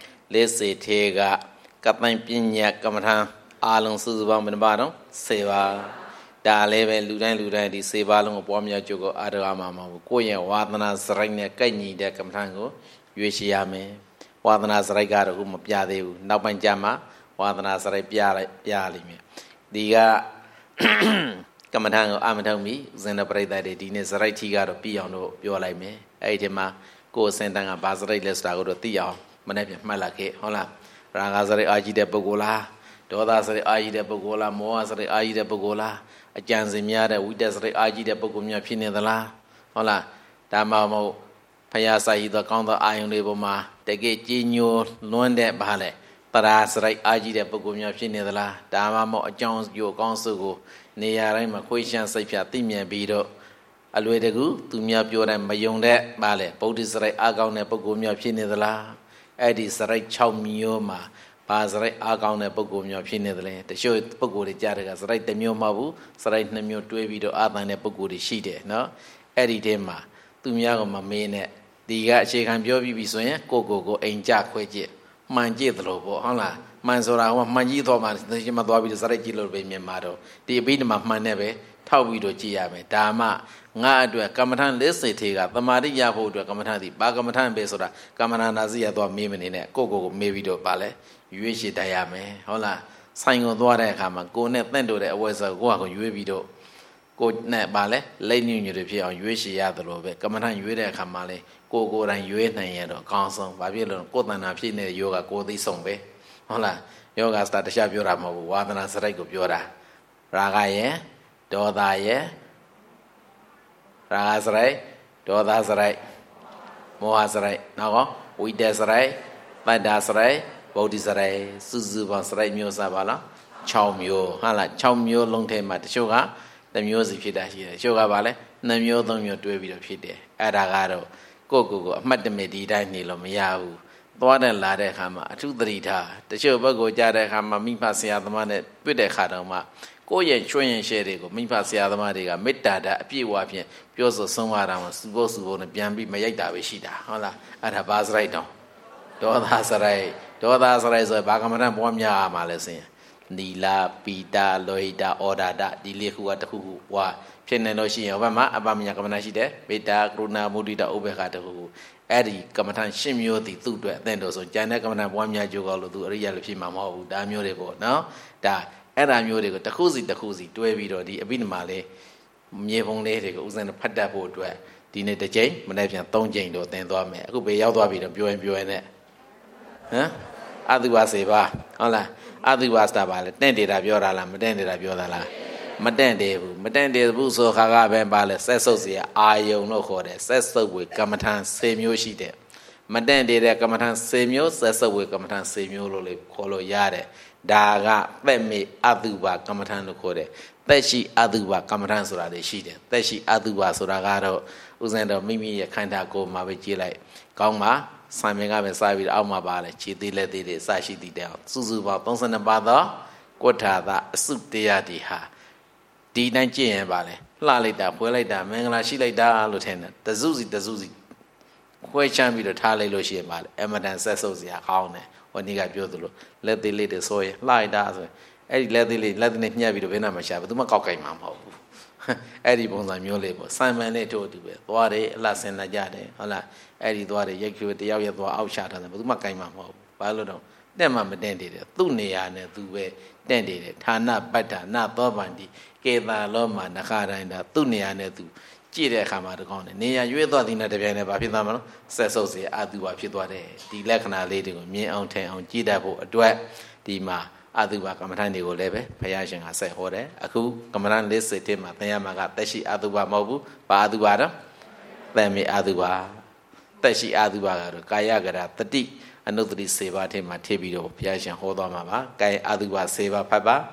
40ထေကကပ္ပပညာကမ္မထံအာလုံးစုစုပေါင်းဘယ်နှပါတော့10ပါဒါလည်းပဲလူတိုင်းဒီ10ပါလုံးကိုပွားများကြိုးကိုအားထုတ်မှာမဟုတ်ဘူးကိုယ့်ရဲ့ဝါသနာစရိုက်နဲ့ကိုက်ညီတဲ့ကမ္မထံကိုရွေးချယ်ရမယ်ဝါသနာစရိုက်ကတော့ခုမပြသေးဘူးနောက်ပိုင်းကျမှဝါသနာစရိုက်ပြလိမ့်မယ်ဒီကကမ္မထံကိုအမထုတ်မိဦးဇင်းတော်ပြိဿတွေဒီနေ့စရိုက်ထီကတော့ပြီးအောင်တော့ပြောလိုက်မယ်အဲ့ဒီမှာကိုယ်စင်တန်ကဘာစရိတ်လဲဆိုတာကိုတော့သိအောင်မနေ့ပြန်မှတ်လာခဲ့ဟုတ်လားရာဂစရိတ်အာကြီးတဲ့ပုဂ္ဂိုလ်လားဒေါသစရိတ်အာကြီးတဲ့ပုဂ္ဂိုလ်လားမောဟစရိတ်အာကြီးတဲ့ပုဂ္ဂိုလ်လားအကြံစင်များတဲ့ဝိတက်စရိတ်အာကြီးတဲ့ပုဂ္ဂိုလ်များဖြစ်နေသလားဟုတ်လားဒါမှမဟုတ်ဖယားစာရည်သောကောင်းသောအာယုန်တွေပေါ်မှာတကယ်ကြီးညိုလွန်းတဲ့ဘာလဲတရာစရိတ်အာကြီးတဲ့ပုဂ္ဂိုလ်များဖြစ်နေသလားဒါမှမဟုတ်အကြောင်းကျိုးကောင်းစုကိုနေရာတိုင်းမှာခွေးရှမ်းစိတ်ဖြာသိမြင်ပြီးတော့အလွယ်တကူသူများပြောတဲ့မယုံတဲ့ပါလေဗုဒ္ဓစရိုက်အကောင်းတဲ့ပုဂ္ဂိုလ်များဖြစ်နေသလားအဲ့ဒီစရိုက်6မျိုးမှာဘာစရိုက်အကောင်းတဲ့ပုဂ္ဂိုလ်များဖြစ်နေသလဲတချို့ပုဂ္ဂိုလ်တွေကြားတဲ့ကစရိုက်1မျိုးမဟုတ်ဘူးစရိုက်2မျိုးတွဲပြီးတော့အာသန်တဲ့ပုဂ္ဂိုလ်တွေရှိတယ်နော်အဲ့ဒီထဲမှာသူများကမမေးနဲ့ဒီကအခြေခံပြောပြီးပြီဆိုရင်ကိုအိမ်ကြခွဲကြည့်မှန်ကြည့်သလိုပေါ့ဟုတ်လားမှန်ဆိုတာကမှန်ကြီးတော့မှသိချင်မှသွားပြီးတော့စရိုက်ကြည့်လို့ပဲမြင်မှာတော့ဒီအပိဓမ္မာမှန်နဲ့ပဲထောက်ပြီးတော့ကြည့်ရမယ်ဒါမှငါအတွက်ကမ္မထံ40ထေကသမာဓိရဖို့အတွက်ကမ္မထံဒီဘာကမ္မထံပဲဆိုတာကမ္မနာနာစီရသွားမေးမနေနဲ့ကိုမေးပြီးတော့ပါလဲရွေးချယ်တတ်ရမယ်ဟုတ်လားဆိုင်ကိုသွားတဲ့အခါမှာကိုနဲ့တင့်တိုတဲ့အဝဲစားကိုရွေးပြီးတော့ကိုနဲ့ပါလဲလိမ့်ညွညွတွေဖြစ်အောင်ရွေးချယ်ရတယ်လို့ပဲကမ္မထံရွေးတဲ့အခါမှာလဲကိုယ်တိုင်ရွေးနိုင်ရတော့အကောင်းဆုံးဘာဖြစ်လို့ကိုယ်တဏ္ဍာဖြစ်နေတဲ့ယောဂကိုသိဆုံးပဲဟုတ်လားယောဂစတာတခြားပြောတာမဟုတ်ဘူးဝါဒနာစရိုက်ကိုပြောတာရာဂရဲ့ဒေါသရဲ့ရာဂစရိုက်ဒေါသစရိုက်မောဟစရိုက်နော်ဝိတက်စရိုက်ပတ္တာစရိုက်ဗုဒ္ဓစရိုက်စုစုပေါင်းစရိုက်မျိုးစားပါလား6မျိုးဟုတ်လား6မျိုးလုံးထဲမှာတချို့က1မျိုးစီဖြစ်တာရှိတယ်တချို့ကပါလဲ2မျိုး3မျိုးတွဲပြီးတော့ဖြစ်တယ်အဲ့ဒါကတော့ကိုအမှတ်တမဲ့ဒီတိုင်းနေလို့မရဘူးသွားတဲ့လာတဲ့အခါမှာအထုသတိထားတချို့ဘက်ကိုကြားတဲ့အခါမှာမိဖဆရာသမားနဲ့တွေ့တဲ့အခါတော့မှကိုယ့်ရဲ့ချွင်းရင်ရှဲတွေကိုမိဖဆရာသမားတွေကမေတ္တာဓာတ်အပြည့်အဝဖြင့်ပြောဆိုဆုံးမတာမှာစုဖို့နဲ့ပြန်ပြီးမရိုက်တာပဲရှိတာဟုတ်လားအဲ့ဒါဘာစရိုက်တော့ဒေါသစရိုက်ဆိုဘာကမ္မဋ္ဌာန်းပွားများမှာလဲဆိုရင်နီလာပီတာလောဟိတာဩဒါဒဒီလေးခုကတစ်ခုဝါဖြစ်နေလို့ရှိရင်ဟိုဘက်မှာအပမညာကမ္မဋ္ဌာန်းရှိတယ်မေတ္တာကရုဏာမုဒိတာဥပေက္ခတစ်ခုအဲ့ဒီကမ္မဋ္ဌာန်း10မျိုးတည်သူ့အတွက်အသင့်တော်ဆိုကျန်တဲ့ကမ္မဋ္ဌာန်းပွားများကြိုးကောလို့သူအရိယာလို့ဖြစ်မှာမဟုတ်ဘူးဒါမျိုးတွေပေါ့နော်ဒါအဲ့ဒါမျိုးတွေကိုတစ်ခုစီတွဲပြီးတော့ဒီအဘိဓမ္မာလေးမြေပုံလေးတွေကိုဥစဉ်ဖတ်တတ်ဖို့အတွက်ဒီနေ့တစ်ချိန်မနေ့ပြန်3ချိန်တော့သင်သွားမယ်အခုပဲရောက်သွားပြီတော့ပြောရင်နဲ့ဟမ်အတုပါစေပါဟုတ်လားအတုပါစတာပါလေတင့်တယ်တာပြောတာလားမတင့်တယ်တာပြောတာလားမတင့်တယ်ဘူးဆိုခါကပဲပါလေဆက်ဆုပ်စီအာယုံလို့ခေါ်တယ်ဆက်ဆုပ်ဝေကမ္မထံ10မျိုးရှိတယ်မတင့်တယ်တဲ့ကမ္မထံ10မျိုးဆက်ဆုပ်ဝေကမ္မထံ10မျိုးလို့လေခေါ်လို့ရတယ်ဒါကသက်မေအတုပါကမ္မထံလို့ခေါ်တယ်သက်ရှိအတုပါကမ္မထံဆိုတာတွေရှိတယ်သက်ရှိအတုပါဆိုတာကတော့ဥစဉ်တော့မိမိရဲ့ခန္ဓာကိုယ်မှာပဲကြည့်လိုက်ကောင်းပါဆိုင်မင်ကပဲစားပြီးအောက်မှာပါလေခြေသေးလက်သေးတွေစရှိတည်တဲ့စုစုပေါင်း32ပါးသောကုဋ္ဌာသအစုတရားတွေဟာဒီတိုင်းကြည့်ရင်ပါလေလှလိုက်တာဖွဲလိုက်တာမင်္ဂလာရှိလိုက်တာလို့ထင်တယ်တစုစီခွဲချမ်းပြီးတော့ထားလိုက်လို့ရှိရင်ပါလေအမတန်ဆက်ဆုပ်စရာကောင်းတယ်ဟိုနေ့ကပြောသလိုလက်သေးလေးတွေဆိုရင်လှလိုက်တာဆိုရင်အဲ့ဒီလက်သေးလေးလက်နဲ့ညှက်ပြီးတော့ဘယ်နှမှာရှာဘယ်သူမှကောက်ကြိုက်မှာမဟုတ်ဘူးအဲ့ဒီပုံစံမျိုးလေးပေါ့စိုင်မန်လေးတို့တူပဲသွားတယ်အလှဆင်လာကြတယ်ဟုတ်လားအဲ့ဒီသွားတယ်ရိုက်ခွေတယောက်သွားအောက်ချထားတယ်ဘယ်သူမှကြိုက်မှာမဟုတ်ဘူးဘာလို့တော့တက်မှမတင့်တယ်သူ့နေရာနဲ့သူပဲတင့်တယ်ဌာနပတ္တာနသောဗန္တိကေတာလောမှာနခတိုင်းတာသူ့နေရာနဲ့သူကြည့်တဲ့အခါမှာတကောင်းတယ်နေရာရွေးသွားသည်နဲ့တပြိုင်တည်းဘာဖြစ်သွားမလို့ဆက်ဆုပ်စေအတုပါဖြစ်သွားတယ်ဒီလက္ခဏာလေးတွေကိုမြင်အောင်ထင်အောင်ကြည့်တတ်ဖို့အတွက်ဒီမှာအတုပါကမ္မဋ္ဌာန်းတွေကိုလည်းပဲဘုရားရှင်ကဆက်ဟောတယ်အခုကမ္မဋ္ဌာန်း40ထဲမှာသင်ရမှာကသက်ရှိအတုပါမဟုတ်ဘူးဘာအတုပါတော့သက်မေအတုပါသက်ရှိအတုပါကတော့ကာယကရတတိအနုတ္တိ7ပါးထဲမှာထည့်ပြီးတော့ဘုရားရှင်ဟောသွားမှာပါကာယအတုပါ7ပါးဖတ်ပါ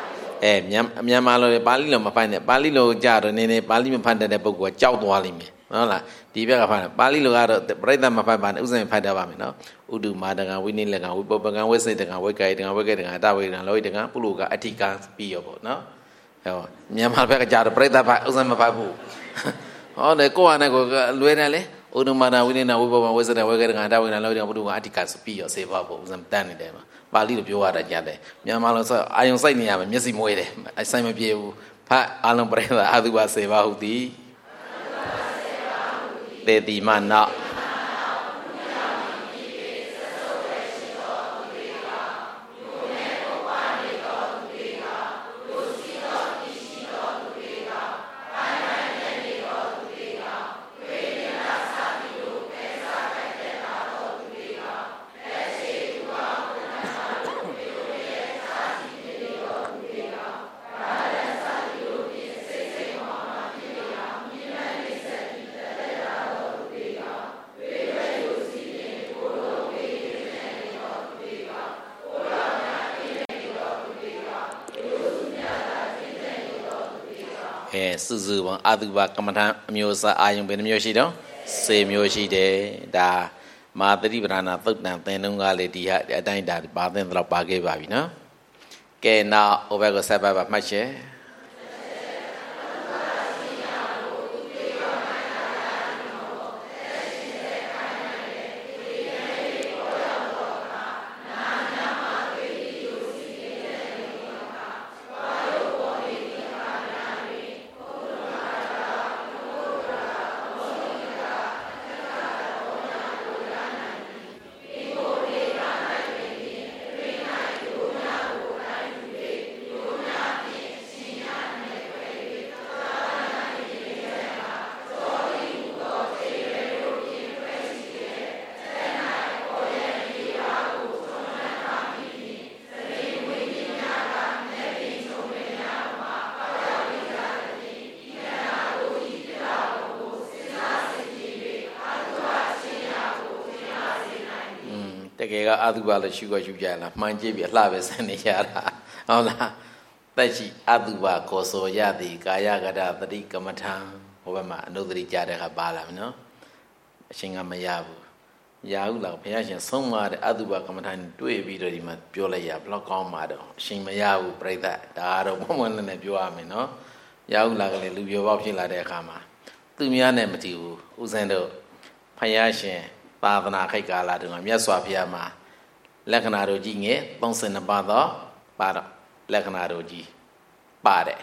မြန်မာလိုပါဠိလိုမဖတ်နဲ့ပါဠိလိုကြတော့နည်းနည်းပါဠိမဖတ်တဲ့ပုဂ္ဂိုလ်ကကြောက်သွားလိမ့်မယ်ဟုတ်လားဒီဘက်ကဖတ်တယ်ပါဠိလိုကတော့ပြိဿမဖတ်ပါနဲ့ဥစဉ်ဖတ်တတ်ပါမယ်နော်ဥဒုမာတကံဝိနိလကံဝိပပကံဝိစိတကံဝိကာယတကံဝိကေတကံအတဝိကံလောဟိတကံပုလုကအဋ္ဌိကံပြီးရောပေါ့နော်ဟောမြန်မာဘက်ကကြာတော့ပြိဿဖတ်ဥစဉ်မဖတ်ဘူးဟောတယ်ကိုယ့်ဟာနဲ့ကိုလွယ်တယ်လေဥဒုမာတဝိနိလဝိပပဝိစိတဝိကေတကံအတဝိကံလောဟိတကံပုလုကအဋ္ဌိကံပြီးရောစေဖို့ပေါ့ဥစဉ်တန်းနေတယ်မှာပါဠိလိုပြောရတာကြတယ်မြန်မာလိုဆိုအာယုံစိုက်နေရမယ်မျက်စိမွေးတယ်အဆိုင်မပြေဘူးဖတ်အလုံးပြိဿအတုပါစေပါဟုတ်သည်တေတိမနောစုစုပေါင်းအတုပကမ္မထံအမျိုးအစားအာယုံဘယ်နှမျိုးရှိတော့10မျိုးရှိတယ်ဒါမာသတိပဌာနာသုတ်တံသင်တုံးကလေဒီဟာအတိုင်းဒါပါသင်တော့ပါခဲ့ပါပြီနော်ကဲနောက်ဟိုဘက်ကိုဆက်ပါမှတ်ချက်တကယ်ကအတုပါလို့ရှုခွက်ရှုကြလားမှန်ကြည့်ပြီးအလှပဲဆန်နေရတာဟုတ်လားတက်ရှိအတုပါကောစောရသည်ကာယကတသတိကမ္မထံဟိုဘက်မှာအနုဒတိကြတဲ့ခါပါလာပြီနော်အရှင်ကမရဘူးရဘူးလားဘုရားရှင်ဆုံးမတဲ့အတုပါကမ္မထံတွေ့ပြီးတော့ဒီမှာပြောလိုက်ရဘလောက်ကောင်းမှာတော့အရှင်မရဘူးပြိဿဒါကတော့ဘုံဘုံနဲ့ပြောရမယ်နော်ရဘူးလားကလေးလူပြောပေါက်ဖြစ်လာတဲ့အခါမှာသူများနဲ့မတည်ဘူးဥစဉ်တို့ဘုရားရှင်သာသနာခိတ်ကာလတုန်းကမြတ်စွာဘုရားမှာလက္ခဏာတို့ကြီးငယ်32ပါးသောပါတော့လက္ခဏာတို့ကြီးပါတယ်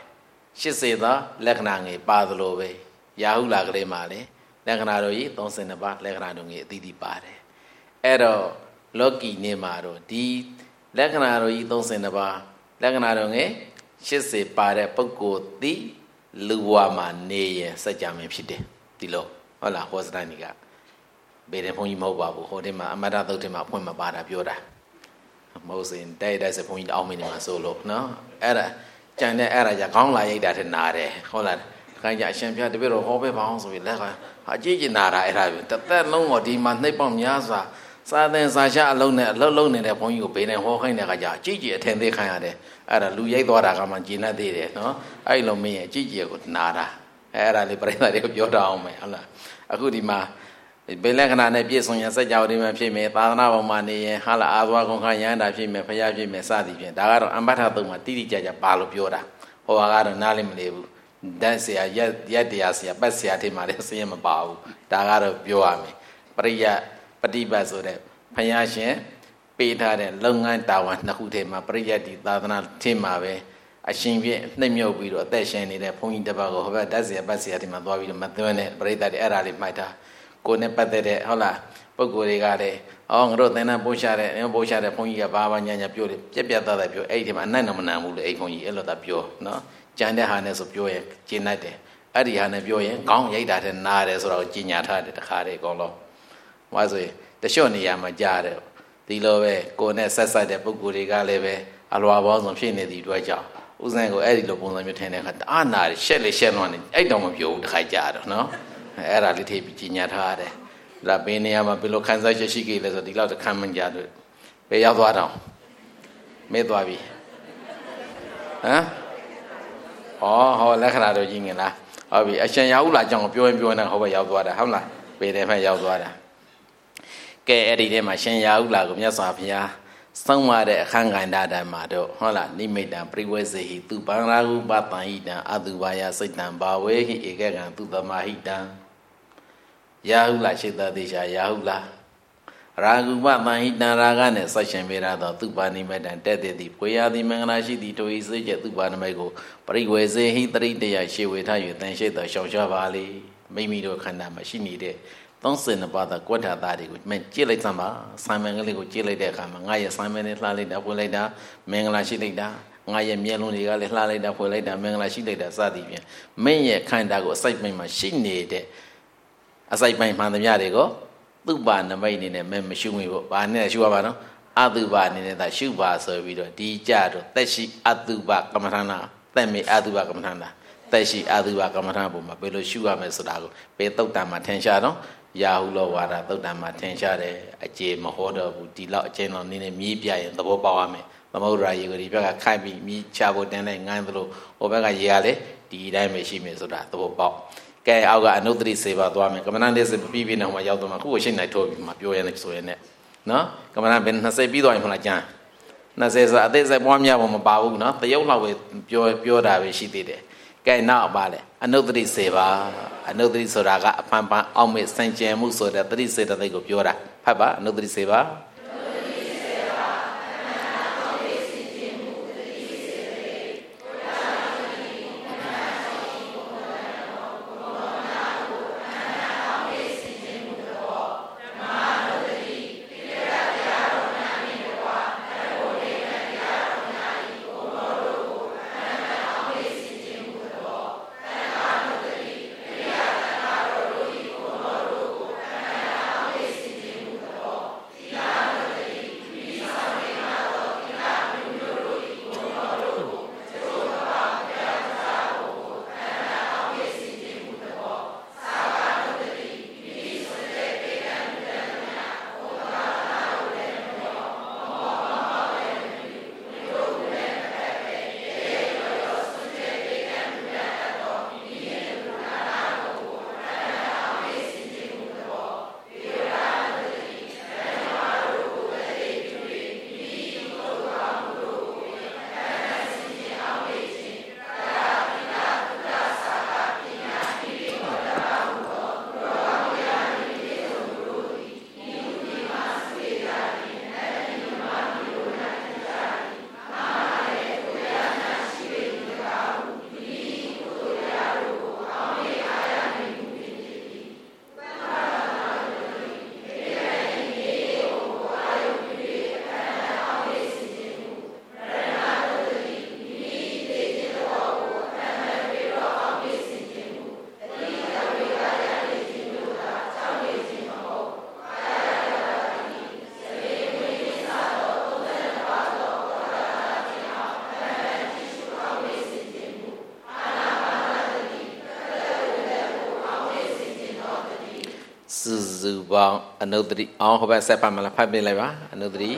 80သောလက္ခဏာငယ်ပါသလိုပဲရာဟုလာကလေးမှာလေလက္ခဏာတို့ကြီး32ပါးလက္ခဏာတို့ငယ်အသီးသီးပါတယ်အဲ့တော့လောကီနေမှာတော့ဒီလက္ခဏာတို့ကြီး32ပါးလက္ခဏာတို့ငယ်80ပါတဲ့ပုဂ္ဂိုလ်သည်လူဘဝမှာနေရင်စัจ जा မင်းဖြစ်တယ်ဒီလိုဟုတ်လားဟောစတိုင်းကြီးကဘယ်တဲ့ဘုန်းကြီးမဟုတ်ပါဘူးဟိုတင်မှာအမတ္တသုတ်တင်မှာအဖွင့်မပါတာပြောတာမဟုတ်စဉ်တိုက်စဘုန်းကြီးအောင်းမင်းနေမှာဆိုလို့နော်အဲ့ဒါကြံတဲ့အဲ့ဒါကြခေါင်းလာရိုက်တာထက်နာတယ်ဟုတ်လားခိုင်းကြအရှင်ပြတပည့်တော်ဟောပေးပါအောင်ဆိုပြီးလက်ကဟာကြည့်ကျင်နာတာအဲ့ဒါပဲတစ်သက်လုံးတော့ဒီမှာနှိပ်ပေါက်များစွာစာသင်စာရှာအလုံးနဲ့အလုံးလုံးနေတဲ့ဘုန်းကြီးကိုဘေးနဲ့ဟောခိုင်းတဲ့အခါကျအကြည့်ကြည့်အထင်သေးခိုင်းရတယ်အဲ့ဒါလူရိုက်သွားတာကမှကျင်တတ်သေးတယ်နော်အဲ့လိုမင်းရဲ့အကြည့်ကြည့်ကိုနာတာအဲ့ဒါလေးပြိဿတွေကိုပြောတာအောင်မယ်ဟုတ်လားအခုဒီမှာဘယ်လက္ခဏာနဲ့ပြည့်စုံရင်စัจ जा တွေမှာဖြစ်မယ်သာသနာ့ဘုံမှာနေရင်ဟာလာအာသွားကုန်ခရဟန္တာဖြစ်မယ်ဖရာဖြစ်မယ်စသည်ဖြင့်ဒါကတော့အမ္ပထသုတ်မှာတိတိကျကျပါလို့ပြောတာဟောကတော့နားလည်းမလေးဘူးဓာတ်ဆရာရက်တရားဆရာပတ်ဆရာထိမှလည်းစရင်မပါဘူးဒါကတော့ပြောရမယ်ပရိယပฏิပတ်ဆိုတဲ့ဖရာရှင်ပေးထားတဲ့လုပ်ငန်းတာဝန်နှစ်ခုထဲမှာပရိယတ်ဒီသာသနာထိမှပဲအရှင်ပြည့်နှိမ့်မြုပ်ပြီးတော့အသက်ရှင်နေတဲ့ဘုန်းကြီးတစ်ပါးကိုဟောဘက်ဓာတ်ဆရာပတ်ဆရာထိမှသွားပြီးတော့မသွင်းတဲ့ပရိသတ်တွေအဲ့ဒါလေးမှတ်ထားကိုယ်နဲ့ပတ်သက်တဲ့ဟုတ်လားပုဂ္ဂိုလ်တွေကလည်းအော်ငါတို့သင်္นานပို့ချတဲ့ဘုန်းကြီးကဘာညာပြောတယ်ပြက်ပြက်သားသားပြောအဲ့ဒီမှာအနတ်နမနာဘူးလေအဲ့ဘုန်းကြီးအဲ့လိုသာပြောနော်ကြံတဲ့ဟာနဲ့ဆိုပြောရင်ကျင်တတ်တယ်အဲ့ဒီဟာနဲ့ပြောရင်ခေါင်းရိုက်တာတဲ့နားတယ်ဆိုတော့ကြီးညာထားတယ်တခါတည်းအကုန်လုံးဟောဆိုရင်တချို့နေရာမှာကြားတယ်ဒီလိုပဲကိုယ်နဲ့ဆက်ဆက်တဲ့ပုဂ္ဂိုလ်တွေကလည်းပဲအလွာပေါင်းစုံဖြစ်နေသည်တွေ့ကြဥစဉ်ကိုအဲ့ဒီလိုပုံစံမျိုးထင်တဲ့အခါအာနာရှက်လေရှက်လွန်နေအဲ့တော့မပြောဘူးတခါကြားတော့နော်အဲ့ဒါလေးထိပ်ပြီးကြီးညာထားရတယ်ဒါဘယ်နေရာမှာဘယ်လိုခံစားချက်ရှိခဲ့လဲဆိုဒီလောက်တခံမကြတော့ဘယ်ရောက်သွားတော့မဲသွားပြီဟမ်ဟောလက္ခဏာတို့ကြီးငင်လားဟုတ်ပြီအရှင်ရာဟုလာကြောင့်ပြောရင်ပြောနေဟောပဲရောက်သွားတာဟုတ်လားပေတယ်ဖက်ရောက်သွားတာကဲအဲ့ဒီထဲမှာရှင်ရာဟုလာကိုမြတ်စွာဘုရားဆုံးမတဲ့အခန်းကဏ္ဍတည်းမှာတော့ဟုတ်လားနိမိတံပရိဝေစေဟိသူပန္နာဟုပတံဟိတံအတုပါယစိတ်တံဘာဝေဟိဧကကံသူသမာဟိတံရာဟုလာရှိသတိရှာရာဟုလာရာဂုပတံဟိတံရာဂနဲ့ဆက်ရှင်ပေးရသောသူပါနိမိတံတက်တဲ့သည်ပွေရာသည်မင်္ဂလာရှိသည်တို့ဤစေကျသူပါနမိတ်ကိုပရိဝေစေဟိတရိတယရှေဝေထ၍တန်ရှိသောရှောင်ရှားပါလေမိမိတို့ခန္ဓာမှာရှိနေတဲ့32ပါးသောကွဋ္ဌာသားတွေကိုမင်းကြည့်လိုက်စမ်းပါဆိုင်မန်ကလေးကိုကြည့်လိုက်တဲ့အခါမှာငါရဲ့ဆိုင်မန်နဲ့လှလိုက်တာဖွင့်လိုက်တာမင်္ဂလာရှိလိုက်တာငါရဲ့မျက်လုံးတွေကလည်းလှလိုက်တာဖွင့်လိုက်တာမင်္ဂလာရှိလိုက်တာစသည်ဖြင့်မင်းရဲ့ခန္ဓာကိုအစိုက်ပိုင်းမှာရှိနေတဲ့အစိုက်ပိုင်းမှန်သမျှတွေကိုသူ့ပါနမိတ်အနေနဲ့မင်းမရှုမိဘူး။ဘာနဲ့ရှုရမှာနော်။အတုပအနေနဲ့သာရှုပါဆိုပြီးတော့ဒီကြတော့သက်ရှိအတုပကမ္မထာနာသက်မေအတုပကမ္မထာနာသက်ရှိအတုပကမ္မထာပုံမှာဘယ်လိုရှုရမလဲဆိုတာကိုပေတုတ်တံမှာထင်ရှားတော့ရာဟုလောဝါဒသုတ်တံမှာထင်ရှားတယ်အကျေမဟောတော့ဘူးဒီလောက်အကျဉ်းတော်နည်းနည်းမြည်ပြရင်သဘောပေါက်ရမယ်သမုဒ္ဒရာရေကိုဒီဘက်ကခိုက်ပြီးမြည်ချဖို့တင်လိုက်ငိုင်းသလိုဟိုဘက်ကရေရလေဒီတိုင်းပဲရှိမယ်ဆိုတာသဘောပေါက်ကဲအောက်ကအနုတ္တိစေပါသွားမယ်ကမ္မနာလေးစပြီးပြီးနောက်မှာရောက်တော့မှခုကိုရှင်းနိုင်ထိုးပြီးမှပြောရနေဆိုရင်လည်းနော်ကမ္မနာဘယ်20ပြီးသွားရင်မလားကျန်20ဆိုအသေးစိတ်ပွားများဖို့မပါဘူးနော်တရုပ်လောက်ပဲပြောတာပဲရှိသေးတယ်ကဲနောက်ပါလေအနုတ္တိစေပါအနုတ္တိဆိုတာကအဖန်ဖန်အောက်မေ့စင်ကြယ်မှုဆိုတဲ့တတိစေတသိက်ကိုပြောတာဖတ်ပါအနုတ္တိစေပါစုပေါင်းအနုတ္တိအောင်ဟိုဘက်ဆက်ပါမလားဖတ်ပြလိုက်ပါအနုတ္တိ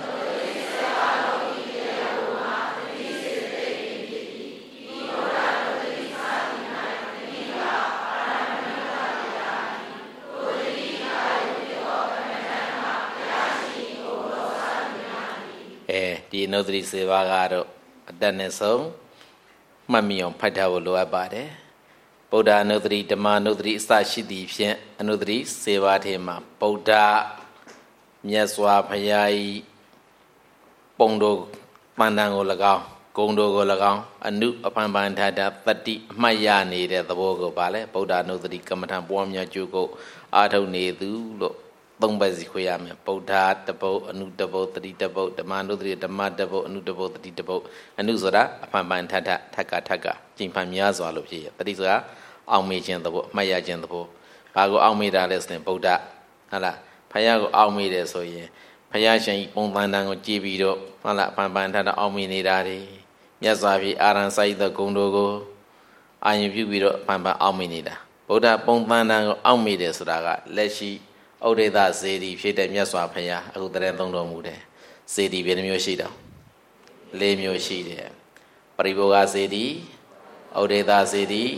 ဒီအနုတ္တိစေပါကတော့အတက်နဲ့ဆုံးမှတ်မိအောင်ဖတ်ထားဖို့လိုအပ်ပါတယ်ဗုဒ္ဓအနုတ္တိဓမ္မအနုတ္တိအစရှိသည်ဖြင့်အနုတ္တိစေပါထဲမှာဗုဒ္ဓမြတ်စွာဘုရား၏ပုံတော်ပန္တန်ကို၎င်းဂုံတော်ကို၎င်းအနုအပန်ပန်ထာတာတတိအမှတ်ရနေတဲ့သဘောကိုပါလဲဗုဒ္ဓအနုတ္တိကမ္မထံပွားများကျိုးကိုအာထုတ်နေသူလို့သုံးပတ်စီခွေရမယ်ဗုဒ္ဓတပုတ်အနုတပုတ်တတိတပုတ်ဓမ္မအနုတ္တိဓမ္မတပုတ်အနုတပုတ်တတိတပုတ်အနုဆိုတာအပန်ပန်ထထကထကကျင့်ဖန်များစွာလို့ဖြစ်ရတတိဆိုတာအောင်မေ့ခြင်းသဘောအမှတ်ရခြင်းသဘောဘာကိုအောင်မေ့တာလဲဆိုရင်ဗုဒ္ဓဟုတ်လားဖယားကိုအောင်မေ့တယ်ဆိုရင်ဖယားရှင်ပုံသဏ္ဍာန်ကိုကြည့်ပြီးတော့ဟုတ်လားအပန်ပန်ထအောင်မေ့နေတာတွေမြတ်စွာဘုရားအာရန်ဆိုင်သောဂုဏ်တော်ကိုအာရုံပြုပြီးတော့အပန်ပန်အောင်မေ့နေတာဗုဒ္ဓပုံသဏ္ဍာန်ကိုအောင်မေ့တယ်ဆိုတာကလက်ရှိဩဒေသစေတီဖြစ်တဲ့မြတ်စွာဘုရားအခုတရင်သုံးတော်မူတယ်စေတီဘယ်နှမျိုးရှိတော့၄မျိုးရှိတယ်ပရိဘောဂစေတီဩဒေသစေတီ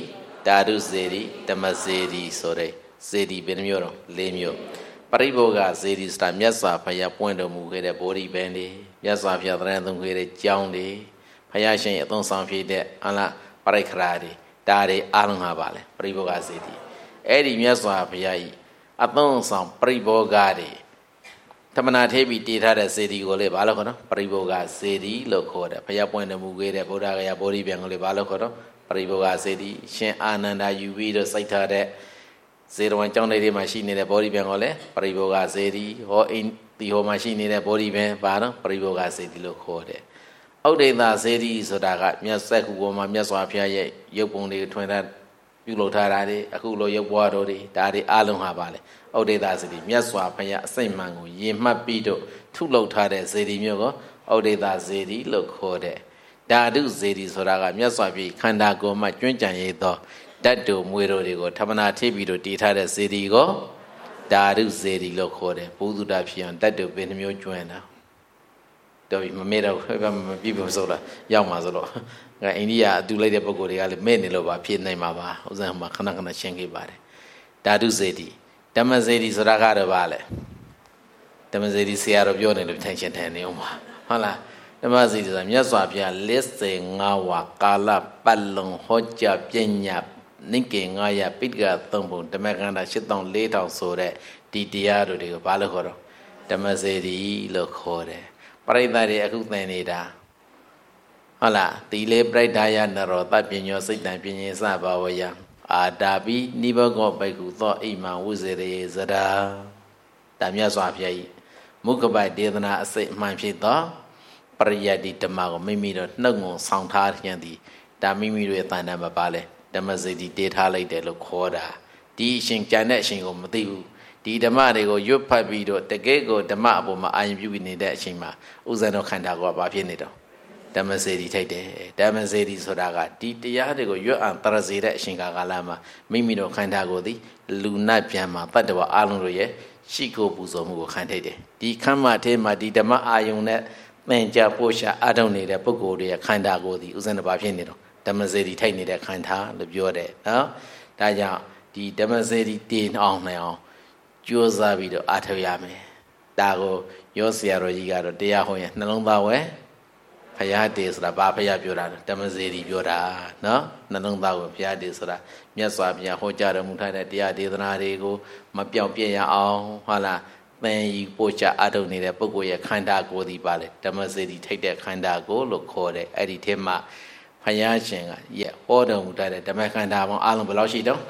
ဓာတုစေတီဓမ္မစေတီဆိုတဲ့စေတီဘယ်နှမျိုးတော့၄မျိုးပရိဘောဂစေတီဆိုတာမြတ်စွာဘုရားပွင့်တော်မူခဲ့တဲ့ဗောဓိပင်တွေမြတ်စွာဘုရားသရဏသုံးခဲ့တဲ့ကျောင်းတွေဘုရားရှင်အသုံးဆောင်ဖြစ်တဲ့ပရိက္ခရာတွေဒါတွေအားလုံးဟာပါလေပရိဘောဂစေတီအဲ့ဒီမြတ်စွာဘုရားကြီးအသုံးဆောင်ပရိဘောဂတွေသမဏထေပြီးတည်ထားတဲ့စေတီကိုလေဘာလို့ခေါ်တော့ပရိဘောဂစေတီလို့ခေါ်တယ်ဘုရားပွင့်တော်မူခဲ့တဲ့ဗုဒ္ဓဂယာဗောဓိပင်ကိုလေဘာလို့ခေါ်တော့ပရိဘောဂစေတီရှင်အာနန္ဒာယူပြီးတော့စိုက်ထားတဲ့ဇေရဝံကျောင်းလေးမှာရှိနေတဲ့ဗောဓိပင်ကိုလေပရိဘောဂစေတီဟောအိမ်ဒီဟောမှာရှိနေတဲ့ဗောဓိပင်ဘာတော့ပရိဘောဂစေတီလို့ခေါ်တယ်ဩဒိတစေတီဆိုတာကမြတ်စက္ကူပေါ်မှာမြတ်စွာဘုရားရဲ့ရုပ်ပုံတွေထွင်ထားပြုလုပ်ထားတာတွေအခုလိုရုပ်ပွားတော်တွေဒါတွေအလုံးဟာပါလေဩဒိတစေတီမြတ်စွာဘုရားအစိမ့်မှန်ကိုရေမှတ်ပြီးတော့ထုလုပ်ထားတဲ့စေတီမျိုးကိုဩဒိတစေတီလို့ခေါ်တယ်ဓာတုစေတီဆိုတာကမြတ်စွာဘုရားခန္ဓာကိုယ်မှာကျွမ်းကြံရသောဓာတ်တို့မွေတို့တွေကိုထမနာထိပြီးတော့တည်ထားတဲ့စေတီကိုဓာတုစေတီလို့ခေါ်တယ်ဘုသူတဖြစ်အောင်ဓာတ်တို့ဘယ်နှမျိုးကျွမ်းတာတော်ပြီမမေ့တော့မပြည့်ဘူးဆိုတော့ရောက်မှာဆိုတော့ငါအိန္ဒိယအတူလိုက်တဲ့ပုံကိုယ်တွေကလည်းမဲ့နေလို့ပါဖြစ်နိုင်မှာပါဥစ္စာမှာခဏခဏရှင်းခဲ့ပါတယ်ဓာတုစေတီဓမ္မစေတီဆိုတာကတော့ဗာလေဓမ္မစေတီဆရာတော်ပြောနေလို့ထိုင်ရှင်ထိုင်နေအောင်ပါဟုတ်လားဓမ္မစေတီဆိုတာမြတ်စွာဘုရားလက်စေ9ဝါကာလပတ်လုံးဟောကြားပညာနိကေ900ပိဋက3ပုံဓမ္မကန္တာ8400ဆိုတဲ့ဒီတရားတို့တွေကိုဘာလို့ခေါ်တော့ဓမ္မစေတီလို့ခေါ်တယ်ပရိသတ်တွေအခုသင်နေတာဟုတ်လားသီလေပရိဒာယနရောတပညောစိတ်တံပညေစဘာဝယအာတာပိနိဘောဂောဘိက္ခုသောအိမံဝုဇေရေဇရာဒါမြတ်စွာဘုရားကြီးမုခဘဒေသနာအစိတ်အမှန်ဖြစ်သောပရိယတ္တိဓမ္မကိုမိမိတို့နှုတ်ငုံဆောင်ထားခြင်းသည်ဒါမိမိတို့ရဲ့တဏ္ဍာမှာပါလေဓမ္မစေတီတေးထားလိုက်တယ်လို့ခေါ်တာဒီအရှင်ကြံတဲ့အရှင်ကိုမသိဘူးဒီဓမ္မတွေကိုရွတ်ဖတ်ပြီးတော့တကယ်ကိုဓမ္မအပေါ်မှာအာရုံပြုနေတဲ့အချိန်မှာဥဇဏတော်ခန္ဓာကိုဘာဖြစ်နေတော့ဓမ္မစေတီထိုက်တယ်ဓမ္မစေတီဆိုတာကဒီတရားတွေကိုရွတ်အောင်တရစေတဲ့အရှင်ကာလမှာမိမိတို့ခန္ဓာကိုယ်သည်လူနာပြန်မှာတတ္တဝအလုံးတို့ရဲ့ရှိခိုးပူဇော်မှုကိုခံထိုက်တယ်ဒီခမ်းမထဲမှာဒီဓမ္မအာယုံနဲ့သင်္ကြပို့ရှာအထုတ်နေတဲ့ပုဂ္ဂိုလ်တွေရဲ့ခန္ဓာကိုယ်သည်ဥဇဏဘာဖြစ်နေတော့ဓမ္မစေတီထိုက်နေတဲ့ခန္ဓာလို့ပြောတယ်နော်ဒါကြောင့်ဒီဓမ္မစေတီတည်အောင်နိုင်အောင်ကြိုးစားပြီးတော့အားထုတ်ရမယ်ဒါကိုရောဆရာတော်ကြီးကတော့တရားဟောရင်နှလုံးသားဝဲဖရာတေဆိုတာဘာဖရာပြောတာဓမ္မစေတီပြောတာနော်နှလုံးသားကိုဖရာတေဆိုတာမြတ်စွာဘုရားဟောကြားတော်မူထားတဲ့တရားဒေသနာတွေကိုမပြောင်းပြည့်ရအောင်ဟုတ်လားသင်ယူပို့ချအားထုတ်နေတဲ့ပုဂ္ဂိုလ်ရဲ့ခန္ဓာကိုယ်ဒီပါလေဓမ္မစေတီထိတ်တဲ့ခန္ဓာကိုယ်လို့ခေါ်တယ်အဲ့ဒီထဲမှာဘုရားရှင်ကဟောတော်မူထားတဲ့ဓမ္မခန္ဓာပေါင်းအလုံးဘယ်လောက်ရှိတော့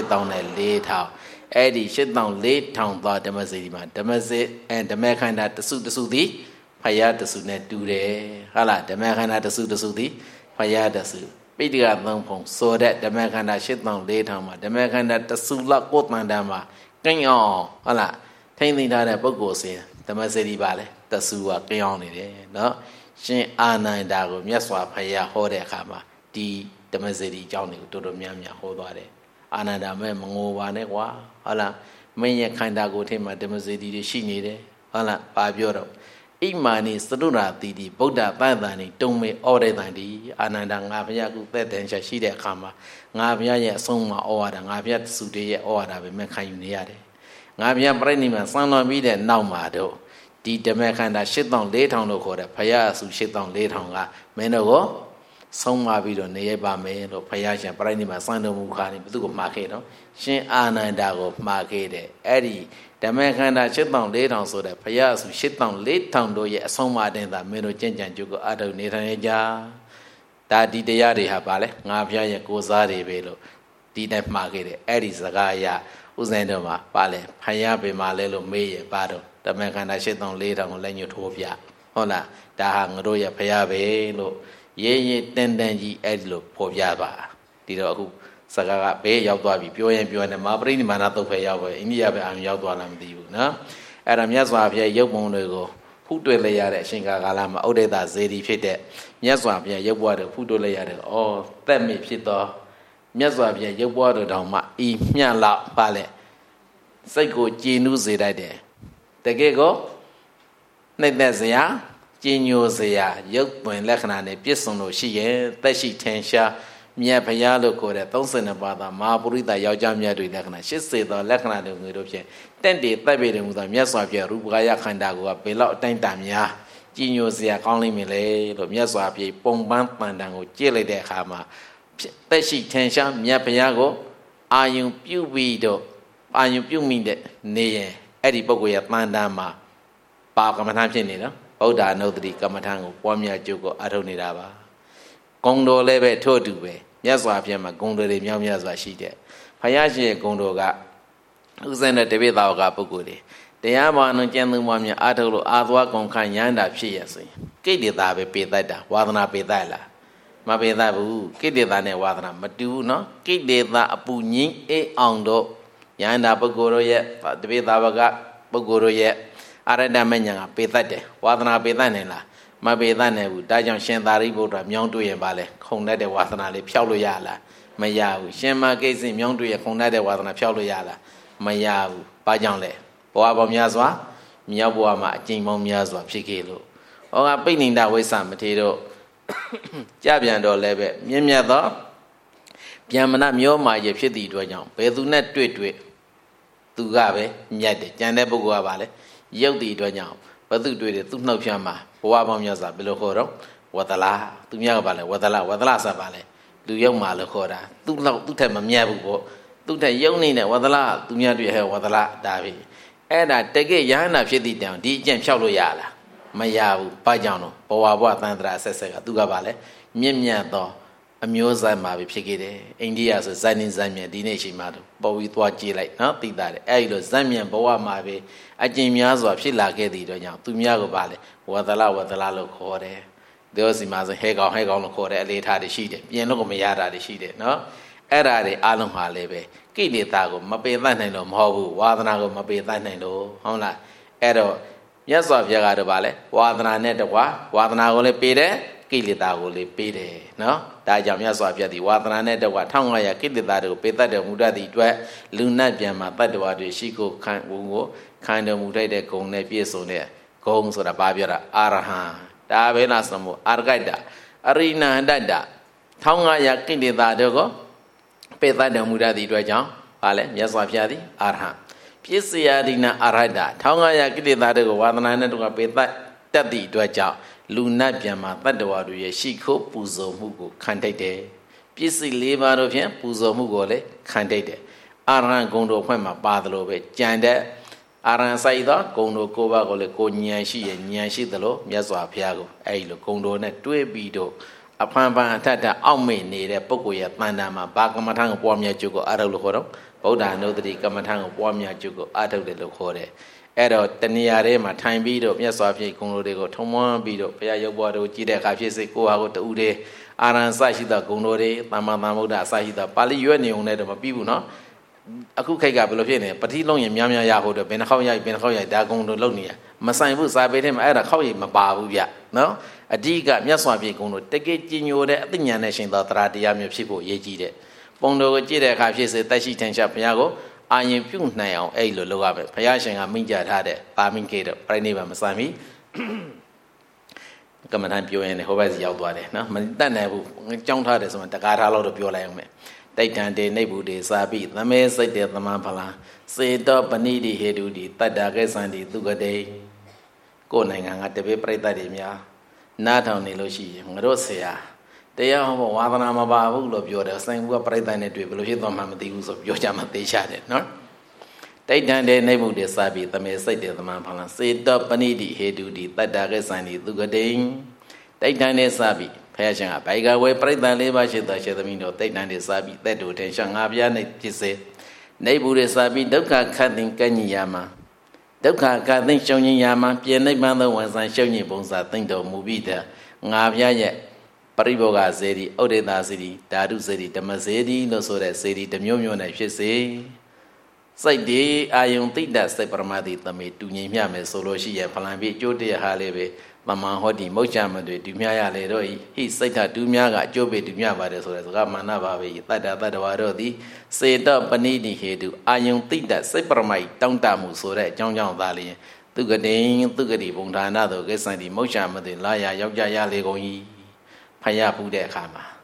8400အဲ့ဒီ8400သောဓမ္မစေတီမှာဓမ္မခန္ဓာတစုသည်ဖယားတစုနဲ့တူတယ်ဟုတ်လားဓမ္မခန္ဓာတစုသည်ဖယားတစုပိဋက3ပုံဆိုတဲ့ဓမ္မခန္ဓာ8400မှာဓမ္မခန္ဓာတစုလောက်ကိုယ်တန်တမ်းမှာကင်းအောင်ဟုတ်လားထိမ့်သိမ်းထားတဲ့ပုဂ္ဂိုလ်စဉ်ဓမ္မစေတီပါလေတစုကကင်းအောင်နေတယ်နော်ရှင်အာနန္ဒာကိုမြတ်စွာဘုရားဟောတဲ့အခါမှာဒီဓမ္မစေတီအကြောင်းတွေကိုတော်တော်များများဟောသွားတယ်အာနန္ဒာမဲ့မငိုပါနဲ့ကွာဟုတ်လားမင်းရဲ့ခန္ဓာကိုယ်ထဲမှာဓမ္မစေတီတွေရှိနေတယ်ဟုတ်လားပါပြောတော့ဣမာနိသရုရာတိတိဗုဒ္ဓပတ္တန်နိတုံမေဩရေတန်တိအာနန္ဒာငါဘုရားကုသက်တန်ချက်ရှိတဲ့အခါမှာငါဘုရားရဲ့အဆုံးမှာဩဝါဒငါဘုရားစုတေရဲ့ဩဝါဒပဲမခံယူနေရတယ်ငါဘုရားပြိဋိနိဗ္ဗာန်စံတော်ပြီးတဲ့နောက်မှာတော့ဒီဓမ္မခန္ဓာ8400လို့ခေါ်တဲ့ဘုရားအစု8400ကမင်းတို့ကိုဆုံးမပြီးတော့နေရပါမယ်လို့ဘုရားရှင်ပြိဋိနိဗ္ဗာန်စံတော်မူခါနေဘသူကိုမှာခဲ့တော့ရှင်အာနန္ဒာကိုမှာခဲ့တယ်အဲ့ဒီဓမ္မခန္ဓာ8400ဆိုတဲ့ဘုရားအစု8400တို့ရဲ့အဆုံးအမတင်သာမင်းတို့ကြင်ကြံကြုတ်ကိုအထုတ်နေထိုင်ကြဒါဒီတရားတွေဟာပါလေငါဘုရားရဲ့ကိုးစားတွေပဲလို့ဒီတိုင်းမှာခဲ့တယ်အဲ့ဒီစကားအရဥစဉ်တော်မှာပါလေဖယားပေမှာလဲလို့မေးရပါတော့ဓမ္မခန္ဓာ8400ကိုလည်းညှို့ထိုးပြဟုတ်လားဒါဟာငါတို့ရဲ့ဖယားပဲလို့ရေးရေးတန်တန်ကြီးအဲ့ဒီလိုဖော်ပြပါဒီတော့အခုစကားကဘေးရောက်သွားပြီပြောရင်ပြောနေမှာပရိနိဗ္ဗာန်သုတ်ဖယ်ရောက်ပဲအိန္ဒိယပဲအာရုံရောက်သွားလားမသိဘူးနော်အဲ့ဒါမြတ်စွာဘုရားရုပ်ပုံတွေကိုဖုတွေ့လိုက်ရတဲ့အရှင်ကာလမှာဥဒိတဇေတီဖြစ်တဲ့မြတ်စွာဘုရားရုပ်ဘွားတွေဖုတွေ့လိုက်ရတယ်ဩသက်မိဖြစ်သောမြတ်စွာဘုရားရုပ်ဘွားတော်တောင်မှဤမျှလောက်ပါလေစိတ်ကိုကြည်နူးစေတတ်တယ်တကယ်ကိုနှိမ့်သက်စရာကြည်ညိုစရာရုပ်သွင်လက္ခဏာနဲ့ပြည့်စုံလို့ရှိရင်သက်ရှိထင်ရှားမြတ်ဖရာလို့ခေါ်တဲ့32ပါးသာမဟာပုရိသယောက်ျားမြတ်တွေလက္ခဏာ80သောလက္ခဏာတွေငွေတို့ဖြင့်တင့်တယ်တပ်ပေတယ်မူသောမြတ်စွာဘုရားရူပကာယခန္ဓာကိုဘယ်လောက်အတိုင်းတန်များကြီးညိုစရာကောင်းလိမ့်မယ်လေလို့မြတ်စွာဘုရားပုံပန်းတန်တန်ကိုကြည့်လိုက်တဲ့အခါမှာတက်ရှိထင်ရှားမြတ်ဘုရားကိုအာယုံပြုပြီးတော့အာယုံပြုမိတဲ့နေရင်အဲ့ဒီပုဂ္ဂိုလ်ရဲ့တန်တန်မှာပါကမ္မထာဖြစ်နေနော်ဗုဒ္ဓအနုတ္တိကမ္မထာကိုပွားများကြုတ်ကိုအထုတ်နေတာပါဂုံတော်လည်းပဲထို့တူပဲမြတ်စွာဘုရားမှာဂုံတော်တွေမြောက်များစွာရှိတဲ့ဘုရားရှင်ရဲ့ဂုံတော်ကဥစဉ်တဲ့တပိသာဝကပုဂ္ဂိုလ်တွေတရားဘာနုကျမ်းသုံးပါးများအထုတ်လို့အာသွားကုန်ခံရမ်းတာဖြစ်ရဆိုရင်ကိလေသာပဲပေတတ်တာဝါသနာပေတတ်လားမပေတတ်ဘူးကိလေသာနဲ့ဝါသနာမတူဘူးနော်ကိလေသာအပူငိမ့်အေးအောင်တော့ရဟန္တာပုဂ္ဂိုလ်တို့ရဲ့တပိသာဝကပုဂ္ဂိုလ်တို့ရဲ့အရဟတမဉ္ဇဉ်ကပေတတ်တယ်ဝါသနာပေတတ်နိုင်လားမပေတတ်နိုင်ဘူးဒါကြောင့်ရှင်သာရိပုတ္တရာမြောင်းတွေ့ရင်ပါလဲခုံတတ်တဲ့ဝါသနာလေးဖျောက်လို့ရလားမရဘူးရှင်မကိစ္စမြောင်းတွေ့ရခုံတတ်တဲ့ဝါသနာဖျောက်လို့ရလားမရဘူးဘာကြောင့်လဲဘဝပေါင်းများစွာမြောက်ဘဝမှာအကျဉ်းပေါင်းများစွာဖြစ်ခဲ့လို့ဟောကပိဋိန္ဒဝိသမထေရတို့ကြပြန်တော့လည်းပဲမြင့်မြတ်သောဗျမနမျောမာရဖြစ်သည့်အတွက်ကြောင့်ဘယ်သူနဲ့တွေ့သူကပဲမြတ်တယ်ကြံတဲ့ပုဂ္ဂိုလ်ကပါလေရုပ်တည်အတွက်ကြောင့်ဘသူတွေ့တယ်သူနှုတ်ဖြမ်းမှာဘဝပေါင်းများစွာဘယ်လိုခေါ်တော့ဝတ္တလာသူများကပါလေဝတ္တလာဆက်ပါလေလူရုပ်မှာလို့ခေါ်တာသူ့လောက်သူ့ထက်မမြတ်ဘူးပေါ့သူ့ထက်ရုပ်နေတဲ့ဝတ္တလာသူများတွေ့ဟဲ့ဝတ္တလာဒါပဲအဲ့ဒါတကယ်ရဟန္တာဖြစ်သည့်တောင်ဒီအကျင့်ဖြောက်လို့ရလားမရဘူးဘာကြောင့်တော့ဘဝသန္တရာဆက်ဆက်ကသူကပါလေမြင့်မြတ်သောအမျိုးသားမှာပဲဖြစ်ခဲ့တယ်အိန္ဒိယဆိုဇန်နေဇန်မြန်ဒီနေ့ရှိမှတော့ပေါ်ပြီးသွားကြည့်လိုက်နော်သိတာတယ်အဲ့ဒီလိုဇန်မြန်ဘဝမှာပဲအကျင့်များစွာဖြစ်လာခဲ့တဲ့အတွက်ကြောင့်သူများကပါလေဝတ္တလာလို့ခေါ်တယ်ဒေဝစီမှာဆိုဟဲကောင်လို့ခေါ်တယ်အလေးထားတွေရှိတယ်ပြင်လို့ကိုမရတာတွေရှိတယ်နော်အဲ့ဒါတွေအလုံးဟာလည်းပဲကိလေသာကိုမပယ်တတ်နိုင်လို့မဟုတ်ဘူးဝါသနာကိုမပယ်တတ်နိုင်လို့ဟုတ်လားအဲ့တော့မြတ်စွာဘုရားကတော့ဗာလဲဝါသနာနဲ့တကွာဝါသနာကိုလည်းပေးတယ်ကိလေသာကိုလည်းပေးတယ်နော်ဒါကြောင့်မြတ်စွာဘုရားဒီဝါသနာနဲ့တကွာ1500ကိလေသာတွေကိုပေးတတ်တော်မူတတ်သည့်အတွက်လူနတ်ပြန်မှာတတ္တဝါတွေရှိကိုခံတော်မူတဲ့ဂုဏ်နဲ့ပြည့်စုံတဲ့ဂုဏ်ဆိုတာဘာပြောတာအာရဟံဒါပဲလားဆိုမို့အာရဂတ္တအရိဏဟတ္တ1500ကိလေသာတွေကိုပေတတ်တော်မူတတ်သည့်အတွက်ကြောင့်ဗာလဲမြတ်စွာဘုရားသည်အာရဟံပြည့်စရာဒိနာအာရဟတ1500ကိလေသာတွေကိုဝါသနာနဲ့တကွာပေတတ်တတ်သည့်အတွက်ကြောင့်လူနတ်ပြန်မှာတတ္တဝါတွေရဲ့ရှိခိုးပူဇော်မှုကိုခံထိုက်တယ်ပစ္စည်း၄ပါးတို့ဖြင့်ပူဇော်မှုကိုလည်းခံထိုက်တယ်အာရဟံဂုဏ်တော်ဖွဲ့မှာပါတယ်လို့ပဲကြံတဲ့အာရဟံဆိုင်သောဂုဏ်တော်၉ပါးကိုလည်းကိုဉာဏ်ရှိရဲ့ဉာဏ်ရှိသလိုမြတ်စွာဘုရားကိုအဲ့ဒီလိုဂုဏ်တော်နဲ့တွဲပြီးတော့အဖန်ဖန်အထက်ထအောက်မေ့နေတဲ့ပုဂ္ဂိုလ်ရဲ့တန်တာမှာဘာကမ္မထာကိုပွားများကျုပ်ကိုအာထုတ်လို့ခေါ်တော့ဗုဒ္ဓအနုတ္တိကမ္မထာကိုပွားများကျုပ်ကိုအာထုတ်တယ်လို့ခေါ်တယ်အဲ့တော့တဏှာထဲမှာထိုင်ပြီးတော့မြတ်စွာဘုရားဂုဏ်တော်တွေကိုထုံမွမ်းပြီးတော့ဘုရားရုပ်ဘဝတို့ကြည့်တဲ့အခါဖြစ်စေကိုယ်ဟာကိုတူတယ်အာရဟံစရှိသောဂုဏ်တော်တွေသမ္မာသမ္ဗုဒ္ဓအစရှိသောပါဠိရွက်နေုံနဲ့တော့မပြီးဘူးနော်အခုခိတ်ကဘယ်လိုဖြစ်နေပတိလုံးရင်များများရဖို့တော့ဘယ်နှခေါက်ရိုက်ဒါဂုဏ်တော်လုံနေရမဆိုင်ဘူးစာပေထဲမှာအဲ့ဒါခေါက်ရည်မပါဘူးဗျနော်အဓိကမြတ်စွာဘုရားဂုဏ်တော်တကယ်ကြည်ညိုတဲ့အသိဉာဏ်နဲ့ရှင်သောတရားတရားမျိုးဖြစ်ဖို့အရေးကြီးတဲ့ပုံတော်ကိုကြည့်တဲ့အခါဖြစ်စေတက်ရှိထင်ရှားဘုရားကိုအာရင်ပြုတ်နိုင်အောင်အဲ့လိုလုပ်ရမယ်ဘုရားရှင်ကမိန့်ကြားထားတဲ့ပါမိကေတော့ပြိဋိဘံမဆိုင်ပြီကမ္မဋ္ဌာန်းပြောရင်လည်းဟောဘက်စီရောက်သွားတယ်နော်မတတ်နိုင်ဘူးကြောင်းထားတယ်ဆိုမှတကားထားလို့တော့ပြောလိုက်အောင်မယ်တိဋ္ဌံတေနိဗ္ဗုတေစာပိသမေစိတ်တေသမံဖလံစေတောပဏိတိဟေတုတိတတ္တာကေသံတိသူကတိကိုယ်နိုင်ငံကတပည့်ပြိဋ္ဌာတွေများနားထောင်နေလို့ရှိရင်ငါတို့ဆရာတရားဟောဝါသနာမပါဘူးလို့ပြောတယ်ဆိုင်ဘူးကပြိဋ္ဌာနဲ့တွေ့ဘယ်လိုဖြစ်သွားမှမသိဘူးဆိုပြောကြမှသိချတယ်နော်တိဋ္ဌံတေနိဗ္ဗုတေစာပိသမေစိတ်တေသမံဖလံစေတောပဏိတိဟေတုတိတတ္တာကေသံတိသူကတိတိဋ္ဌံတေစာပိဖယားရှင်ကဘိုင်ကဝေပြိဋ္ဌာ၄ပါးရှိသောရှင်သမီးတို့တိဋ္ဌံတေစာပိသက်တို့ထင်ရှားငါပြားနေဖြစ်စေနိဗ္ဗုတေစာပိဒုက္ခခတ်တင်ကညိယာမဒုက္ခကသိရှုံညင်ယာမပြည့်နိဗ္ဗာန်သောဝန်ဆိုင်ရှုံညင်ပုံစံသိမ့်တော်မူပြီးတဲ့ငါပြားရဲ့ပရိဘောဂစေတီဥဒိတာစေတီဓာတုစေတီဓမ္မစေတီလို့ဆိုတဲ့စေတီတစ်မျိုးမျိုးနဲ့ဖြစ်စေစိတ်ဒီအာယုံတိတ္တစိတ်ပရမတိသမေတူငြိမ်မြမယ်ဆိုလို့ရှိရဖလံပြအကျိုးတရားဟာလေးပဲမမန်ဟောတိမုတ်ချမတွေတူမြရလေတော့ဟိစိတ်ဓာတူမြကအကျိုးပေးတူမြပါတယ်ဆိုတဲ့စကားမာနပါပဲတတ္တတ္တဝါတို့သည်စေတပဏိတိဟေတုအာယုံတိတ္တစိတ်ပရမိုက်တောင်းတမှုဆိုတဲ့အကြောင်းကြောင့်သာလျင်သူကတိသူကတိဘုံဌာနတို့ကိစ္စံဒီမုတ်ချမတွေလာရယောက်ျားရလေကုန်၏ဖယားဖူးတဲ့အခါမှာ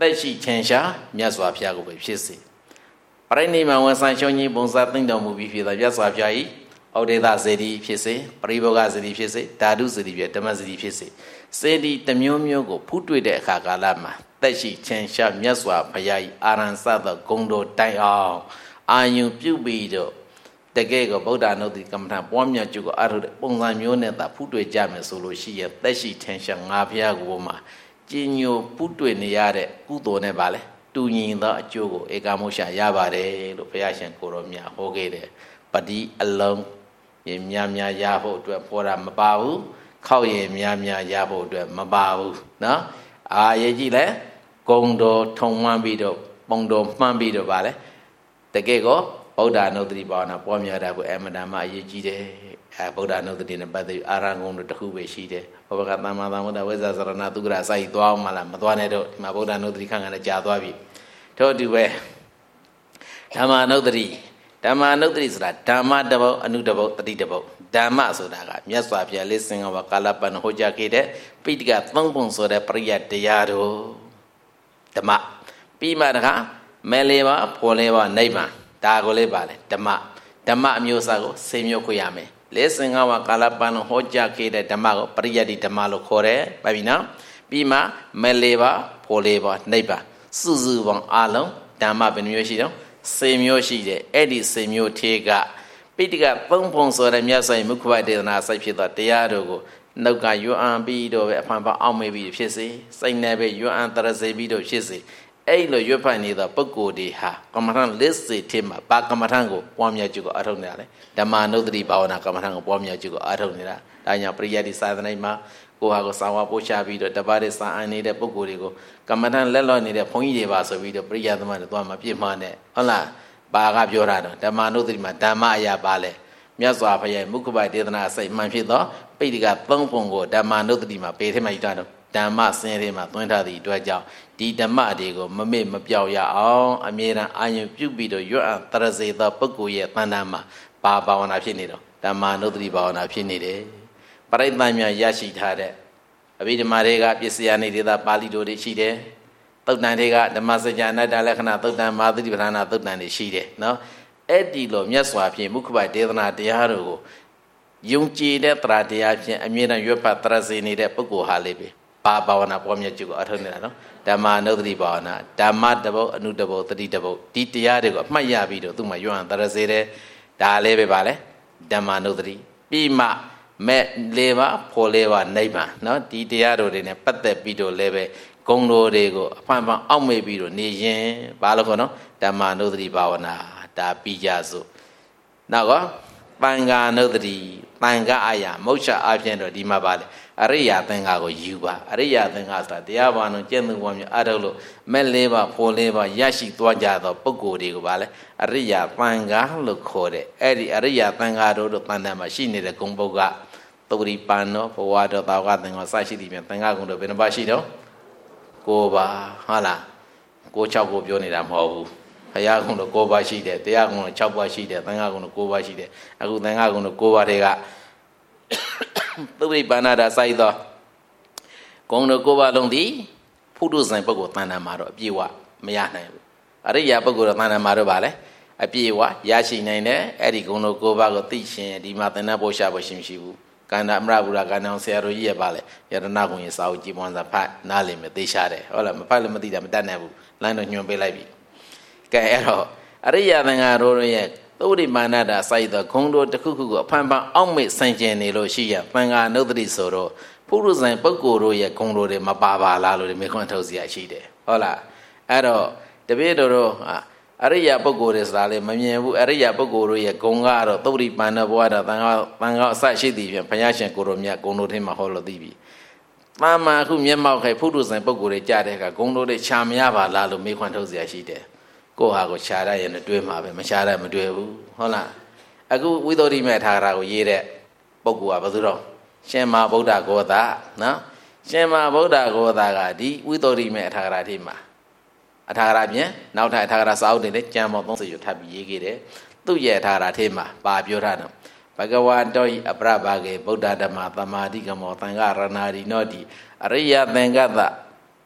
သက်ရှိထင်ရှားမြတ်စွာဘုရားကိုပဲဖြစ်စေပရိနိဗ္ဗာန်ဝန်ဆိုင်ရှုံးကြီးပုံစံသိမ့်တော်မူပြီးဖြစ်သောမြတ်စွာဘုရား၏ဩဒေသစေတီဖြစ်စေပရိဘောဂစေတီဖြစ်စေဓာတုစေတီဖြစ်ဓမ္မစေတီဖြစ်စေစေတီတစ်မျိုးမျိုးကိုဖူးတွေ့တဲ့အခါကာလမှာသက်ရှိထင်ရှားမြတ်စွာဘုရား၏အာရဏစသောဂုဏ်တော်တိုင်အောင်အာယုပြုပြီးတော့တကယ်ကိုဗုဒ္ဓနုတ္တိကမ္မထာပွားများကျုပ်ကိုအားထုတ်တဲ့ပုံစံမျိုးနဲ့သာဖူးတွေ့ကြမယ်ဆိုလို့ရှိရင်သက်ရှိထင်ရှားငါဘုရားကိုမှကျဉ်ညိုဖူးတွေ့နေရတဲ့ကုသိုလ်နဲ့ပါလေတူညီသောအကျိုးကိုဧကမုရှာရပါတယ်လို့ဘုရားရှင်ကိုရောမြတ်ဟောခဲ့တယ်ပတိအလုံးရင်များရဖို့အတွက်ပေါ်တာမပါဘူးခောက်ရင်များရဖို့အတွက်မပါဘူးနော်အာရေးကြည့်လဲဂုံတော်ထုံမှန်းပြီးတော့ပုံတော်မှန်းပြီးတော့ပါလေတကယ်ကိုဗုဒ္ဓနုတ္တိဘာဝနာပွားများတာကိုအမတမအရေးကြီးတယ်ဗုဒ္ဓနုတ္တိနဲ့ပတ်သက်ပြီးအာရဂုံတို့တစ်ခုပဲရှိတယ်ဘုရားကသမ္မာသမ္ဗုဒ္ဓဝိဇ္ဇာစရဏသုခရအစာကြီးသွားအောင်မလားမသွားနဲ့တော့ဒီမှာဗုဒ္ဓနုတ္တိခန့်ခန့်နဲ့ကြာသွားပြီထို့အတူပဲဓမ္မနုတ္တိဆိုတာဓမ္မတပုတ်အနုတပုတ်တတိတပုတ်ဓမ္မဆိုတာကမြတ်စွာဘုရားလေးစင်္ဂဝါကာလပတ်ဟောကြားခဲ့တဲ့ပိဋကသုံးပုံဆိုတဲ့ပရိယတ်တရားတို့ဓမ္မပြီးမှတခါမဲလေးပါဖော်လေးပါနိဗ္ဗာန်ဒါကိုလေးပါလေဓမ္မအမျိုးအစားကိုစေမျိုးခွေရမယ်လေးစင်္ဂဝါကာလပတ်ဟောကြားခဲ့တဲ့ဓမ္မကိုပရိယတ်ဓမ္မလို့ခေါ်တယ်ပါပြီနော်ပြီးမှမဲလေးပါဖော်လေးပါနိဗ္ဗာန်စုစုပေါင်းအလုံးဓမ္မဘယ်နှမျိုးရှိတော့စေမျိုးရှိတယ်အဲ့ဒီစေမျိုးထေကပိဋကသုံးပုံဆိုတဲ့မြတ်စွာဘုရားမုခဘဒေသနာစိုက်ဖြစ်သောတရားတို့ကိုနှုတ်ကရွအံပြီးတော့ပဲအဖန်ဖန်အောက်မေ့ပြီးဖြစ်စေစိတ်နဲ့ပဲရွအံတရစေပြီးတော့ဖြစ်စေအဲ့လိုရွတ်ဖတ်နေတဲ့ပုဂ္ဂိုလ်တွေဟာကမ္မထံလက်စေထင်မှာဘာကမ္မထံကိုပွားများကျုပ်ကိုအထောက်နေတာလေဓမ္မနုတ္တိဘာဝနာကမ္မထံကိုပွားများကျုပ်ကိုအထောက်နေတာဒါကြောင့်ပရိယတ်ဒီသာသနာ့မှာကိုဟာကိုစာဝါပို့ချပြီးတော့တပါးတဲ့စာအန်နေတဲ့ပုဂ္ဂိုလ်တွေကိုကမ္မထံလက်လွတ်နေတဲ့ဘုန်းကြီးတွေပါဆိုပြီးတော့ပရိယတ်သမားတွေသွားမှာပြစ်မှားနဲ့ဟုတ်လားဘာကပြောတာတော့ဓမ္မနုတ္တိမှာဓမ္မအရာပါလဲမြတ်စွာဘုရားမုခဘဒေသနာစိတ်မှန်ဖြစ်သောပိဋကသုံးပုံကိုဓမ္မနုတ္တိမှာပေထဲမှာယူထားတော့ဓမ္မစင်ထဲမှာသွင်းထားသည့်အတွက်ကြောင့်ဒီဓမ္မတွေကိုမမေ့မပြောက်ရအောင်အမြဲတမ်းအာရုံပြုပြီးတော့ရွတ်အံတရစေသောပုဂ္ဂိုလ်ရဲ့တဏ္ဍာမှာဘာဝနာဖြစ်နေတော့ဓမ္မနုတ္တိဘာဝနာဖြစ်နေတယ်ပရိသတ်များရရှိထားတဲ့အဘိဓမ္မာတွေကပစ္စယနေဒေသပါဠိတော်တွေရှိတယ်သုတ်တန်တွေကဓမ္မစကြာအနတ္တလက္ခဏာသုတ်တန်မာသတိပဋ္ဌာနာသုတ်တန်တွေရှိတယ်နော်အဲ့ဒီလိုမြတ်စွာဘုရားမုခဘဒေသနာတရားတို့ကိုယုံကြည်တဲ့တရားတရားဖြင့်အမြဲတမ်းရွတ်ဖတ်တရစေနေတဲ့ပုဂ္ဂိုလ်ဟာလေးပဲဘာဝနာပွားများကျုပ်ကိုအထောက်နေတာနော်ဓမ္မနုတ္တိဘာဝနာဓမ္မတပုတ်အနုတပုတ်တတိတပုတ်ဒီတရားတွေကိုအမှတ်ရပြီးတော့သူ့မှာရွတ်အံတရစေတဲ့ဒါလေးပဲပါလေဓမ္မနုတ္တိပြီးမှမဲ့လေးပါဖော်လေးပါနိဗ္ဗာန်နော်ဒီတရားတို့တွေနဲ့ပတ်သက်ပြီးတော့လည်းပဲဂုဏ်တော်တွေကိုအဖန်ဖန်အောက်မေ့ပြီးတော့နေရင်ဘာလို့ခေါ်နော်ဓမ္မနုတ္တိဘာဝနာဒါပြီးကြစို့နောက်ကပံဃာနုတ္တိပံဃာအာယမုတ်ချအပြင်တော့ဒီမှာပါလေအရိယာသင်္ဃာကိုယူပါအရိယာသင်္ဃာဆိုတာတရားဘာလို့ကျင့်သူဘောမျိုးအထုတ်လို့မဲ့လေးပါဖော်လေးပါရရှိသွားကြသောပုဂ္ဂိုလ်တွေကိုပါလေအရိယာသံဃာလို့ခေါ်တယ်အဲ့ဒီအရိယာသံဃာတို့တန်တန်မှာရှိနေတဲ့ဂုံပုဂ္ဂသုရိပန်နောဘဝတော်တာဝကသင်္ဃာစရှိသည်ပြန်သင်္ဃာဂုံတို့ဘယ်နှပါရှိတော့ကိုပါဟုတ်လားကို6ကိုပြောနေတာမဟုတ်ဘူးဘုရားကုံတို့9ပါးရှိတယ်တရားကုံတို့6ပါးရှိတယ်သံဃာကုံတို့9ပါးရှိတယ်အခုသံဃာကုံတို့9ပါးတွေကသုရိပန္နတာစိုက်သောဂုံတို့9ပါးလုံးသည်ဖုဒ္ဓဇံပုဂ္ဂိုလ်တဏ္ဍာမှာတော့အပြည့်ဝမရနိုင်ဘူးအရိယာပုဂ္ဂိုလ်တော်တဏ္ဍာမှာတော့ဗာလဲအပြည့်ဝရရှိနိုင်တယ်အဲ့ဒီဂုံတို့9ပါးကိုသိရှင်ဒီမှာသင်္ဍပို့ရှာဖို့ရှိမရှိဘူးကန္တာအမရဗုဒ္ဓကန္တောဆရာတော်ကြီးရဲ့ဗာလဲယတနာကုံရဲ့စာအုပ်ကြည်ပွားစာဖတ်နားလည်မယ်သိရှာတယ်ဟုတ်လားမဖတ်လို့မသိတာမတတ်နိုင်ဘူးလိုင်းတော့ညွှန်ပေးလိုက်ပြီကဲအဲ့တော့အရိယာသင်္ဃာတို့ရဲ့သုရိမာနတာစိုက်သောဂုံတို့တစ်ခုခုကိုအဖန်ဖန်အောက်မေ့ဆိုင်ကျင်နေလို့ရှိရသံဃာနုတ္တိဆိုတော့ဖုရုဇဉ်ပုဂ္ဂိုလ်တို့ရဲ့ဂုံတို့တွေမပါပါလားလို့ဒီမေခွန်းထုတ်เสียရှိတယ်ဟုတ်လားအဲ့တော့တပည့်တော်တို့အရိယာပုဂ္ဂိုလ်တွေဆိုတာလေမမြင်ဘူးအရိယာပုဂ္ဂိုလ်တို့ရဲ့ဂုံကတော့သုရိပန္နဘဝတာသံဃာအစရှိသည်ဖြင့်ဘုရားရှင်ကိုရောမြတ်ဂုံတို့ထဲမှာဟောလို့သိပြီမာမအခုမျက်မှောက်ခိုင်ဖုရုဇဉ်ပုဂ္ဂိုလ်တွေကြားတဲ့အခါဂုံတို့တွေခြာမရပါလားလို့မေခွန်းထုတ်เสียရှိတယ်ကိုဟာကိုခြာရရင်တွေးမှာပဲမခြာရမတွေးဘူးဟုတ်လားအခုဝိသုဒ္ဓိမေထာဂရကိုရေးတဲ့ပုဂ္ဂိုလ်ကဘယ်သူတော့ရှင်မဗုဒ္ဓဂောသနော်ရှင်မဗုဒ္ဓဂောသကဒီဝိသုဒ္ဓိမေထာဂရထိမှာအထာဂရပြင်နောက်ထပ်အထာဂရစာအုပ်တွေနဲ့ကျမ်းပေါင်း30ကျော်ထပ်ပြီးရေးခဲ့တယ်သူ့ရဲ့အထာဂရထိမှာပါပြောထားတယ်ဘဂဝါတောဤအပရဘာကေဗုဒ္ဓဓမ္မသမာဓိကမောသံဃာရဏာရိနောတိအရိယသင်္ကတ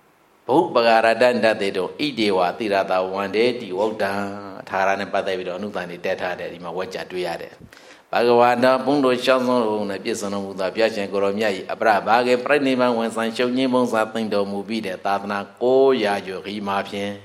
Bhu Bagarada they do Idewa Tirata one day, the walk down Taran and Patavido, Nutani, Deta, Dima, Wacha to Yade. Bagawanda, Bundo Shazon, a Piazon with the Piachan Goromia, Abra Baga, Prenima, when Sancho Nimons, I think the movie that Tadna, Koya, Rima.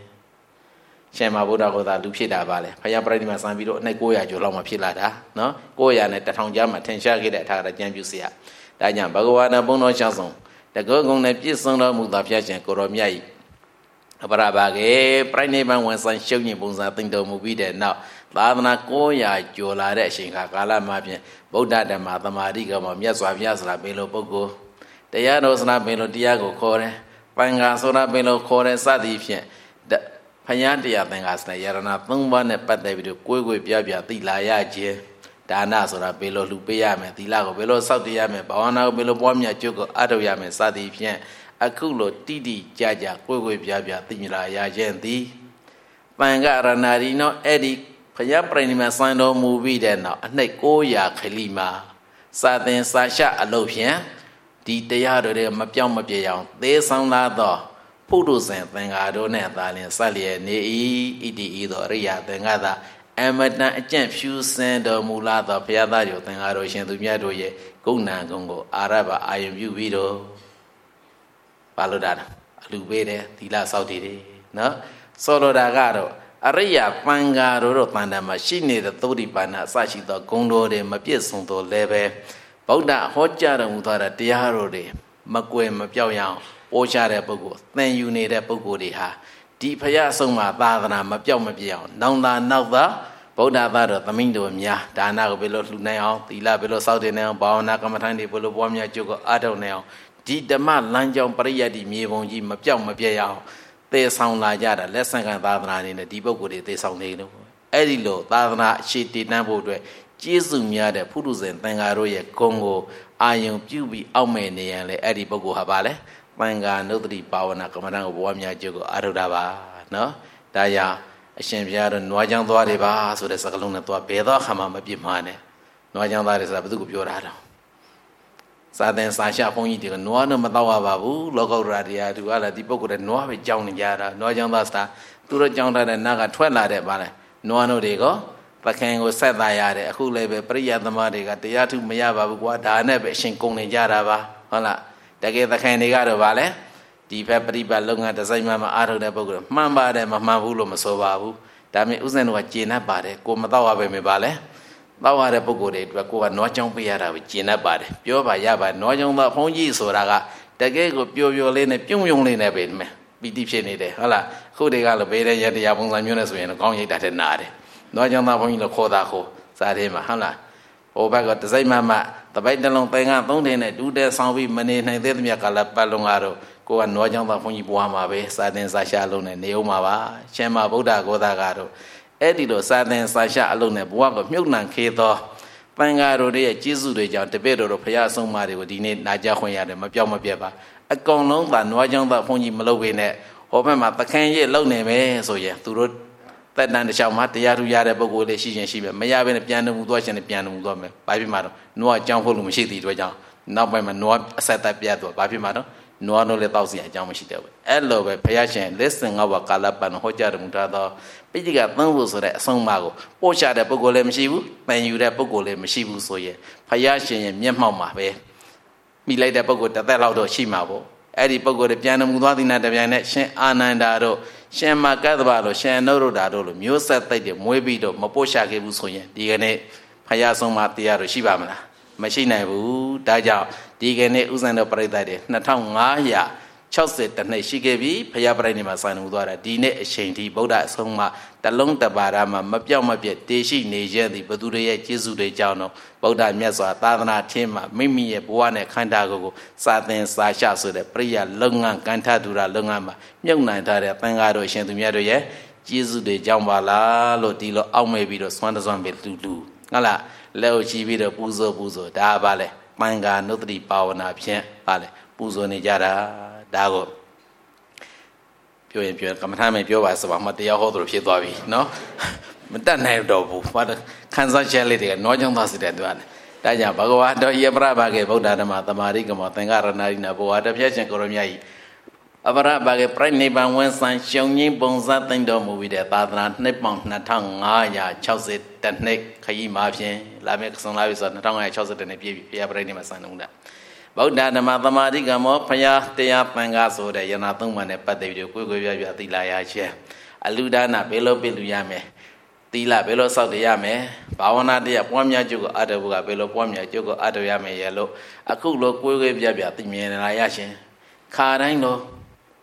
Shema Buddha go that Lupida Valley. Paya Prenima San Vido, Negoya, Joloma Pilada, no? Goya and the town jam, Tenshaki that had a Jambusia. Danya Bagawana Bono Shazon. The Gogon and Piazon of the Piachan Goromia. Abra Baga, Prenima, when Sancho Nimons, I think the movie that now. Lavana Koya, Jola, Shinkakala Mapia, Boda, the Mathematica, Miaswavias, La Belo Pogo. The Yanos na Belo Diago Core, Panga Sona Belo Core Sadifia, the Payantia Tangas, the Yarana, Thumban, and Pat David, Kugu, Piabia, Tilaya, Dana Sona Belo Lupiame, Tilago, Belo Sautiame, Bawana, Belo Bomia, Jogo, Adoyame, Sadifia, Akulo, Tidi, Jaja, Kugu, Piabia, Timila, Genti, Panga Ranarino, Eddie. Paya Prenima Sando movie then now, and they go ya Kalima. Satin Sasha Alopian, the Tayado de Mapiam, they sound like the Pudus and Thangado Nathan, Sally, Ne, Idi, either Ria, Tangada, and Madna Champ, you send a mulata, Piadario, Tangado, Shantumiadoye, Gona Gongo, Araba, I am you, Vido Palodana, Lubede, Tila Saudi, no? Solo Dagado. Aria Panga Rotana machine the Todi Pana Sashi the Gondo de Mapieson to Leve, Boda Hoja Mutara Tiaro de Makwe Mapiao, Ocha Pogo, then you need a Pogo de Ha, Deep Payasoma, Badana, Mapiao Mapiao, Nanda Nava, Boda Vada, Tamindo Mia, Dana Belo Lunao, the La Belo Saudi now, Bauna Kamatani, Bolo Bomia Jogo Ado now, Di Dama Lanjong Paria di Mivonji Mapiao Mapiao. They sound like Yada, less than Tadana in the depot with they sound native. Edilo, Tadana, she did Nambo, Jesum Yada, Pudus and Tangaroya, Congo, Iron Pubi, Aumene, and Eddie Bogo Habale, Manga, Notary Power, Nakamadang, Wamia Jogo, Adodava, no? Daya, a Shampiad, Noajan Doriba, so the Sakaluna to a Pedro, Hamama Pimane. Noajan Dar is a Budu Purado. Saden Sasha Pongi, no one Matawa Babu, local radia, to Ala Dipo, and no have John Yara, no young Lasta, to the John and Naga 12 de Bale, no one de go, Pakango said Yare, who lay a Priya the Madiga, the Yatu Mayaba, Guada, never Shinkong Yarava, Hola, they gave the Candigado Vale, the Pepri Balung at the same Mama out of the Bogo, Mamba de Mamavulo Masobabu, Dami Uzen what Gina Bade, go Matawa me Vale. Bawa de Pogo de Bacoa, no jump Piara with Gina Bad, Pure by Yaba, no young la Pongi Soraga, the gay go Pure Lane, Pyong Lane a bit, be deep shade, Hala, who they got a beta yet the Yabon and Munis and Congi that and Nade. No young la Pongi Kodaco, Sadema, Hala. Oh, back at the same mamma, the bite the long thing out, don't they do their sound with money and then Miakala Palongaro, go and no young la Pongi Buama, Saden Sasha alone and Neomava, Chema Boda Godagado. Edido Saden Sasha alone a boab of Milnan Keto, Pangaro de Jesu de John, the bed of Piasso Mari would need Najahoya and Mapiama Piaba. A gone long than no young that Pony Malowine, open up the can ye low name, so yeah, to road that nan the Shamat, the Yaru Yada Bogo, the Shijan Shiba, may have been a piano watch and a piano woman, Baby Madam, no jump hole machine to John, not by my no set up Piato, Baby Madam. No one let out the Jamashita. Hello, Payashan, listen our Calap and Hoja Mutado. Pidiga Numbers at Song Mago. Ocha the Pogolem Shibu, when you the Pogolem Shibu so ye. Payashan and Yamama, me laid the Pogo that allowed Shimabo. Eddie Pogo the piano Mudadina the Vianet, Shan Anandado, Shan Macadabado, Shan Noro Dado, Musa Tade, Muebido, Maposha Gebusoye, Digane, Payason Matiaro Shibamana. Machine Boo, Daja, Digane Uzan operated, Natanga, Chelsea, and Shigabi, Payabranima San Udara, Dine, Shanty, Boda, Soma, the Long Tabarama, Mapiama, Deshi, Naja, the Badure, Jesu de Jano, Boda Mesa, Tadana, Tema, Mimi, Buane, Kandago, Satin, Sasha, so the Priya, Lungan, Cantadura, Lungama, Young Nantara, Pangado, Shantumiadoye, Jesu de Jambala, Lotilo, Aumebido, Swanazon Betu. Gala. Leo Chivida Puzo, da Vale, Manga, Notary Power Napien, Vale, Puzo Nijara, Dago. Pure, come time and pure was about Matia Hodro Pietovi, no? But that name double, what a cancer jelly, no young president one. Daya Bagoa, do Yabra Bagay, Boda, Matamarica, Matangara, Narina, Boada, Piachan Coromia. Abara bagi pernyataan wansan syongnya bangsa tendo movie dia tadran nepang natang ngaya chauset dan nek kayi maafnya lama kesang lalu so natang ngaya chauset dan nek biar pernyataan masa nungda. Bauda nama tamari kamu payah tiap penggas sudah yang natung mana pada video biar tilaya aja. Aluda na belo ya me. Tila belo sau dia me. Bawana dia puamnya juga ada buka belo puamnya juga ada ya me ya lo. Aku lo biar tilaya aja. Karang lo.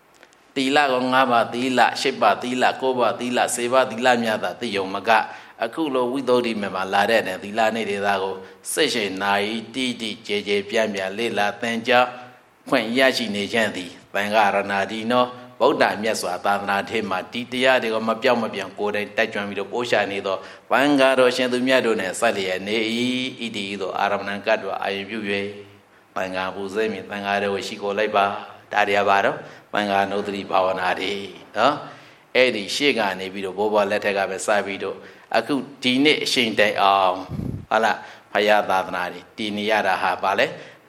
Tila ko ngaba tila shibba tila koba tila seba tila myata tiyo maga aku lo widodi me ma la de ne tila ne de da ko sait shin nai ti je je pian pian le la tan ja phwent ya shi ne chan thi ban ga rana di no Buddha myat swaသာသနာထဲမှာဒီတရားတွေကိုမပြောင်းမပြန်ကိုယ်တိုင်တိုက်ကြွပြီးတော့ပို့ရှာနေတော့ဘင်္ဂါတော်ရှင်သူမြတ်တို့နဲ့ဆက်လျက်နေ၏ဣတိသောအာရမဏကတ်တော်အာယုပြု၍ဘင်္ဂါပူဇေမြင့်သံဃာတော်ရှိကိုလိုက်ပါဒါတရားပါတော့ဘင်္ဂါနုဒတိဘာဝနာတွေနော်အဲ့ဒီရှေ့ကနေပြီးတော့ဘောဘောလက်ထက်ကပဲစပြီးတော့အခုဒီနေ့အချိန်တိုင်အောင်ဟာလားဖယားသာသနာတွေတည်နေရတာဟာဗာလဲ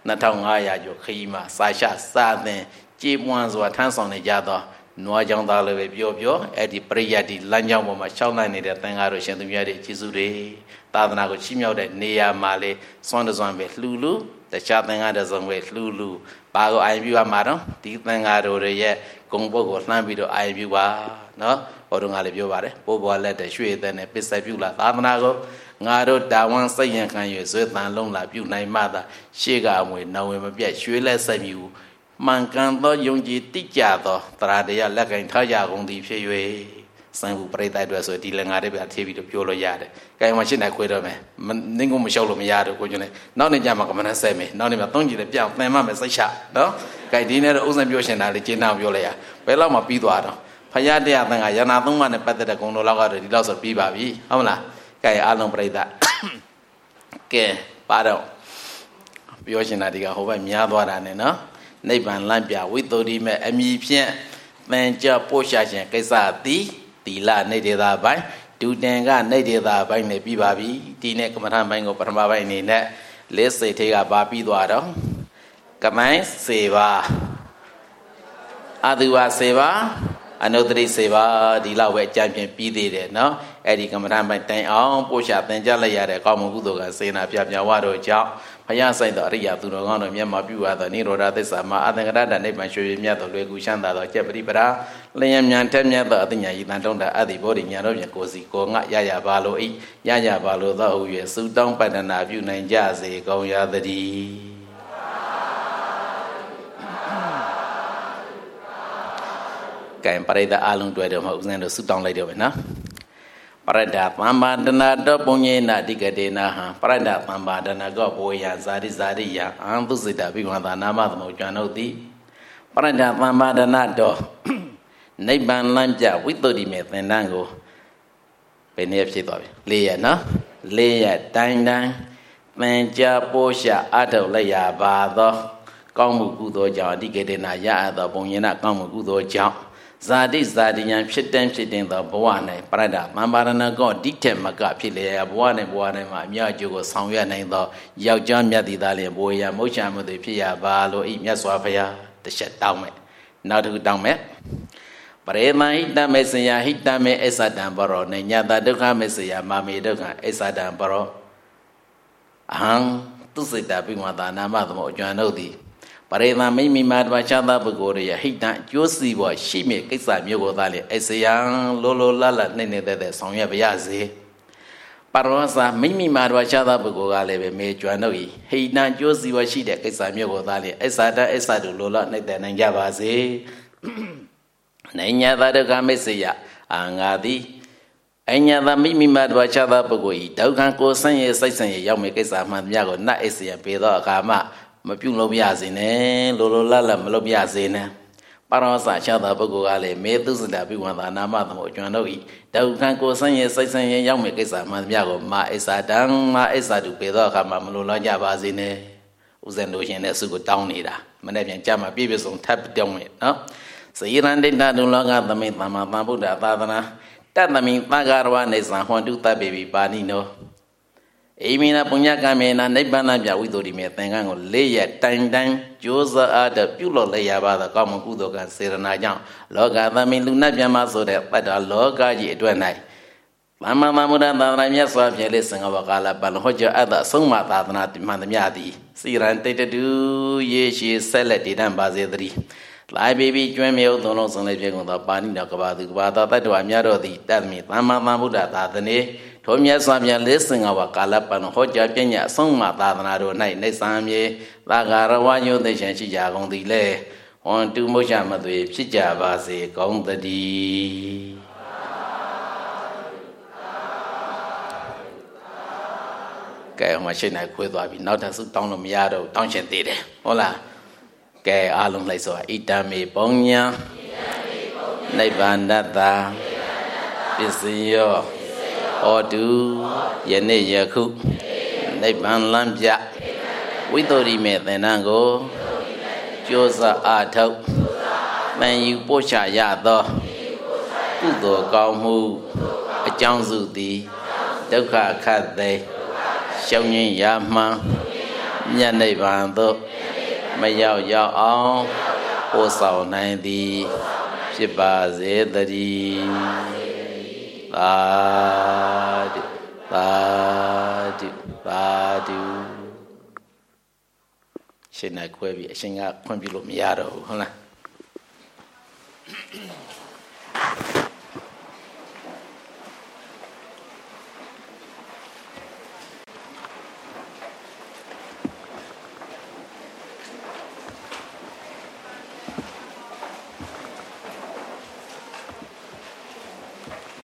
2500ကျော်ခရီးမှာစာရှစာသင်ကြည်ပွားစွာထမ်းဆောင်နေကြတော့နွားကြောင်သားလည်းပဲပြောအဲ့ဒီပရိယတ်ဒီလမ်းကြောင်းပေါ်မှာရှောင်းနိုင်နေတဲ့သင်္ဃာတို့ရှင်သူများတွေကျေးဇူးတွေသာသနာကိုချီးမြှောက်တဲ့နေရာမှာလေစွမ်းတစွမ်းပဲလှူလူတခြားသင်္ဃာတစ်စုံပဲလှူလူဘာကိုအာရုံပြုရမှာတော့ဒီသင်္ဃာတို့ရဲ့ဂုဏ်ပုဒ်ကိုလှမ်းပြီးတော့အာရုံပြုပါနော်ဟောတော့ငါလည်းပြောပါတယ်ပိုးပေါ်လက်တဲ့ရွှေတဲ့နဲ့ပစ္စည်းပြုလာသာသနာကိုငါတို့တာဝန်စိတ်ရန်ခံ၍ဇွဲတန်လုံးလာပြုနိုင်မှသာရှေ့ကအမွေနောင်ဝင်မပြတ်ရွှေလက်ဆက်မြူမှန်ကန်သောယုံကြည်တိကျသောတရားတရားလက်ကင်ထားကြကုန်သည်ဖြစ်၍စံဘူးပရိသတ်တွေဆိုဒီလည်းငါတို့ပြထည့်ပြီးတော့ပြောလို့ရတယ်။ကိုင်မရှိနိုင်ခွေတော့မယ်။နင်းကိုမလျှောက်လို့မရတော့ကိုကျွန်းလေ။နောက်နေ့ကျမှကမနဲ့ဆက်မယ်။နောက်နေ့မှာသုံးကြည့်လည်းပြောင်းသင်မှမယ်စိတ်ချနော်။ကိုင်ဒီနေ့တော့ဥစဉ်ပြောရှင်တာလေကျင်းအောင်ပြောလိုက်ရ။ဘယ်လောက်မှပြီးသွားတော့ဖယားတရားသင်္ကရဏသုံးပါးနဲ့ပတ်သက်တဲ့ဂုဏ်တော်လောက်ကတော့ဒီလောက်ဆိုပြီးပါပြီ။ဟုတ်မလား။ကိုင်အားလုံးပရိသတ်ကဲပါတော့ပြောရှင်တာဒီကဟိုဘက်များသွားတာနဲ့နော်။နိဗ္ဗာန်လမ်းပြဝိတ္တုရိမဲ့အမိဖြင့်သင်္ကြပို့ရှာခြင်းကိစ္စသည်တီလနေဒေတာပိုင်းဒုတင်ကနေဒေတာပိုင်းနဲ့ပြီးပါပြီဒီနေ့ကမ္မထာပိုင်းကိုပထမပိုင်းအနေနဲ့လေးစိတ်သေးကပါပြီးသွားတော့ကမိုင်းစေပါအတုဝစေပါအနုတ္တိစေပါဒီလောက်ပဲအကြံဖြင့်ပြီးသေးတယ်နော်အဲ့ဒီကမ္မထာပိုင်းတိုင်အောင်ပို့ရှာသင်္ကြလိုက်ရတဲ့ကောင်းမှုကုသိုလ်ကစေနာပြပြဝါတို့ကြောင့်ဘုရားဆိုင်သောအရိယာသူတော်ကောင်းတို့မျက်မှောက်ပြုရသောနိရောဓသစ္စာမှာအသင်္ကရတနိဗ္ဗာန်ရွှေမြတ်သောလွယ်ကူချမ်းသာသောကျက်ပရိပရာလျင်မြန်ထက်မြတ်သောအသိဉာဏ်ဤတန်တုံးတာအတ္တိဘောဓိဉာဏ်တို့ဖြင့်ကိုယ်စီကိုငါရရပါလို၏ရရပါလိုသောဟု၍သုတောင်းပတ္တနာပြုနိုင်ကြစေကုန်ရသတည်းကဲပရိသတ်အလုံးတွေ့တော့မဟုတ်ဦးဇင်းတို့သုတောင်းလိုက်တော့မယ်နော်ပရဒသမ္ပါဒနာတောပုညေနတိကတေနဟံပရဒသမ္ပါဒနာကောဘောယဇာတိဇာတိယအံသုစိတဘိဝန္တာနာမသမုကျွမ်းတို့သည်ပရဒသမ္ပါဒနာတောနိဗ္ဗာန်လမ်းပြဝိတ္တုတိမေသင်္တန်းကိုဘယ်နည်းဖြစ်သွားပြီ၄ရက်နော်၄ရက်တိုင်းသင်္ကြပိုးရှာအထုတ်လိုက်ရပါသောကောင်းမှုကုသိုလ်ကြောင့်အတိကတေနရအပ်သောပုံညေနကောင်းမှုကုသိုလ်ကြောင့်ဇာတိဇာတိယံဖြစ်တဲ့သောဘဝ၌ပရဒသမ္ပါဒနာကောဒီထက်မကဖြစ်လေဘဝ၌မှာအမြတ်ကျိုးကိုဆောင်ရွက်နိုင်သောယောက်ျားမြတ်သည်သားလျင်ဘဝရမုတ်ချမှုသည်ဖြစ်ရပါလို့ဤမြတ်စွာဘုရားတစ်ချက်တောင်းမယ်နောက်တစ်ခုတောင်းမယ်ပရေမဟိတမေစယဟိတမေအစ္ဆဒံပရောနေညတဒုက္ခမေစယမာမေဒုက္ခအစ္ဆဒံပရောအဟံသူစိတပိဝန္တာနာမသမုအကျွမ်းတို့သည်ပရိသမိမိမာတဘာချသာပုဂ္ဂိုလ်ရဲ့ဟိတံအကျိုးစီးပွားရှိမြဲကိစ္စမျိုးကိုသာလေအစယံလောလောလလနှိမ့်နေတဲ့ဆောင်ရွက်ပါရစေပရောစာမိမိမာတဘာချသာပုဂ္ဂိုလ်ကလည်းပဲမေကျွမ်းတို့ဤဟိတံအကျိုးစီးပွားရှိတဲ့ကိစ္စမျိုးကိုသာလေအစ္ဆဒအစ္ဆဒုလောလနှိမ့်တဲ့နိုင်ကြပါစေနိုင်ညသာဒုက္ခမစ္စယအာငါသည်အညသာမိမိမာတဘာချသာပုဂ္ဂိုလ်ဤဒုက္ခကိုဆင်းရဲစိတ်ဆင်းရဲရောက်မဲ့ကိစ္စမှန်များကိုနတ်အစ္စယပေသောအခါမှမပြုလုပ်ပြစေနဲ့လောလောလတ်လတ်မလုပ်ပြစေနဲ့ပရောစာချသာပုဂ္ဂိုလ်ကလည်းမေသုစတာပိဝန္တာနာမသမုအကျွမ်းတို့ဤဒုက္ခကိုဆင်းရဲစိတ်ဆင်းရဲရောက်မဲ့ကိစ္စမှန်များကိုမာအစ္ဆဒံမာအစ္ဆတုပေသောအခါမှာမလိုလားကြပါစေနဲ့ဥစဉ်တို့ရှင်တဲ့ဆုကိုတောင်းနေတာမနေ့ပြန်ကြမှာပြည့်ပြည့်စုံထပ်တောင်းမယ်နော်စေရန်ဒိဋ္ဌဒုလောကသမိသမ္မာသမ္ဗုဒ္ဓသာသနာတတ္တမိသဂရဝနေသံဟွန်တုတ္တပေပိပါဏိနော Amina punya kamena nebana bia widori me tengan ko leya tang joza ada pulo leya ba da kamu kudo kan serana jang loga thamin luna bia ma so de pada loga ji atwat nai Mama mamuda thadana nya swa phye le sanga wa kala ban hoja ada songma thadana man thmya ti siran tetu ye shi set de dan ba se tri lai baby ကျွမ်းမြေသုံးလုံးစုံလေးပြေကုန်သောပါဏိတော်ကဘာသူကဘာသာတ္တဝါများတော်သည်တတ်မီသမ္မာသမ္ဗုဒ္ဓသာသနေထိုမြတ်စွာဘုရားလေးစင်္ဃဝါကာလပန်ဟောကြားပြညတ်အဆုံးမသာသနာတော်၌နေဆံမြေသာဂရဝညုသိရှင်ရှိကြကုန်သည်လေဟွန်တုမုချမသွေဖြစ်ကြပါစေကောင်းတည်းကဲဟိုမှာရှင်းနိုင်ခွေးသွားပြီနောက်ထပ်စုတောင်းလို့မရတော့တောင်းရှင်သေးတယ်ဟုတ်လားကဲအားလုံးလိုက်ဆိုဣတံမေပုံညာနိဗ္ဗာန်တ္တပစ္စယောဟောတုယနေ့ယခုနိဗ္ဗာန်လမ်းပြဝိတ္တရိမေသင်္นานကိုကြိုးစားအားထုတ်မှန်ယူပို့ချရသောကုသိုလ်ကောင်းမှုအကြောင်းစုသည်ဒုက္ခခတ်သိရှုံးငြိမ်းရမှန်မြတ်နိဗ္ဗာန်သို့မရောက်ရောက်အောင်ပို့ဆောင်နိုင်သည်ဖြစ်ပါစေတည်းသာဓုသာဓုသာဓုရှင်းနိုင်ခွဲပြီးအရှင်ကခွင့်ပြုလို့မရတော့ဘူးဟုတ်လား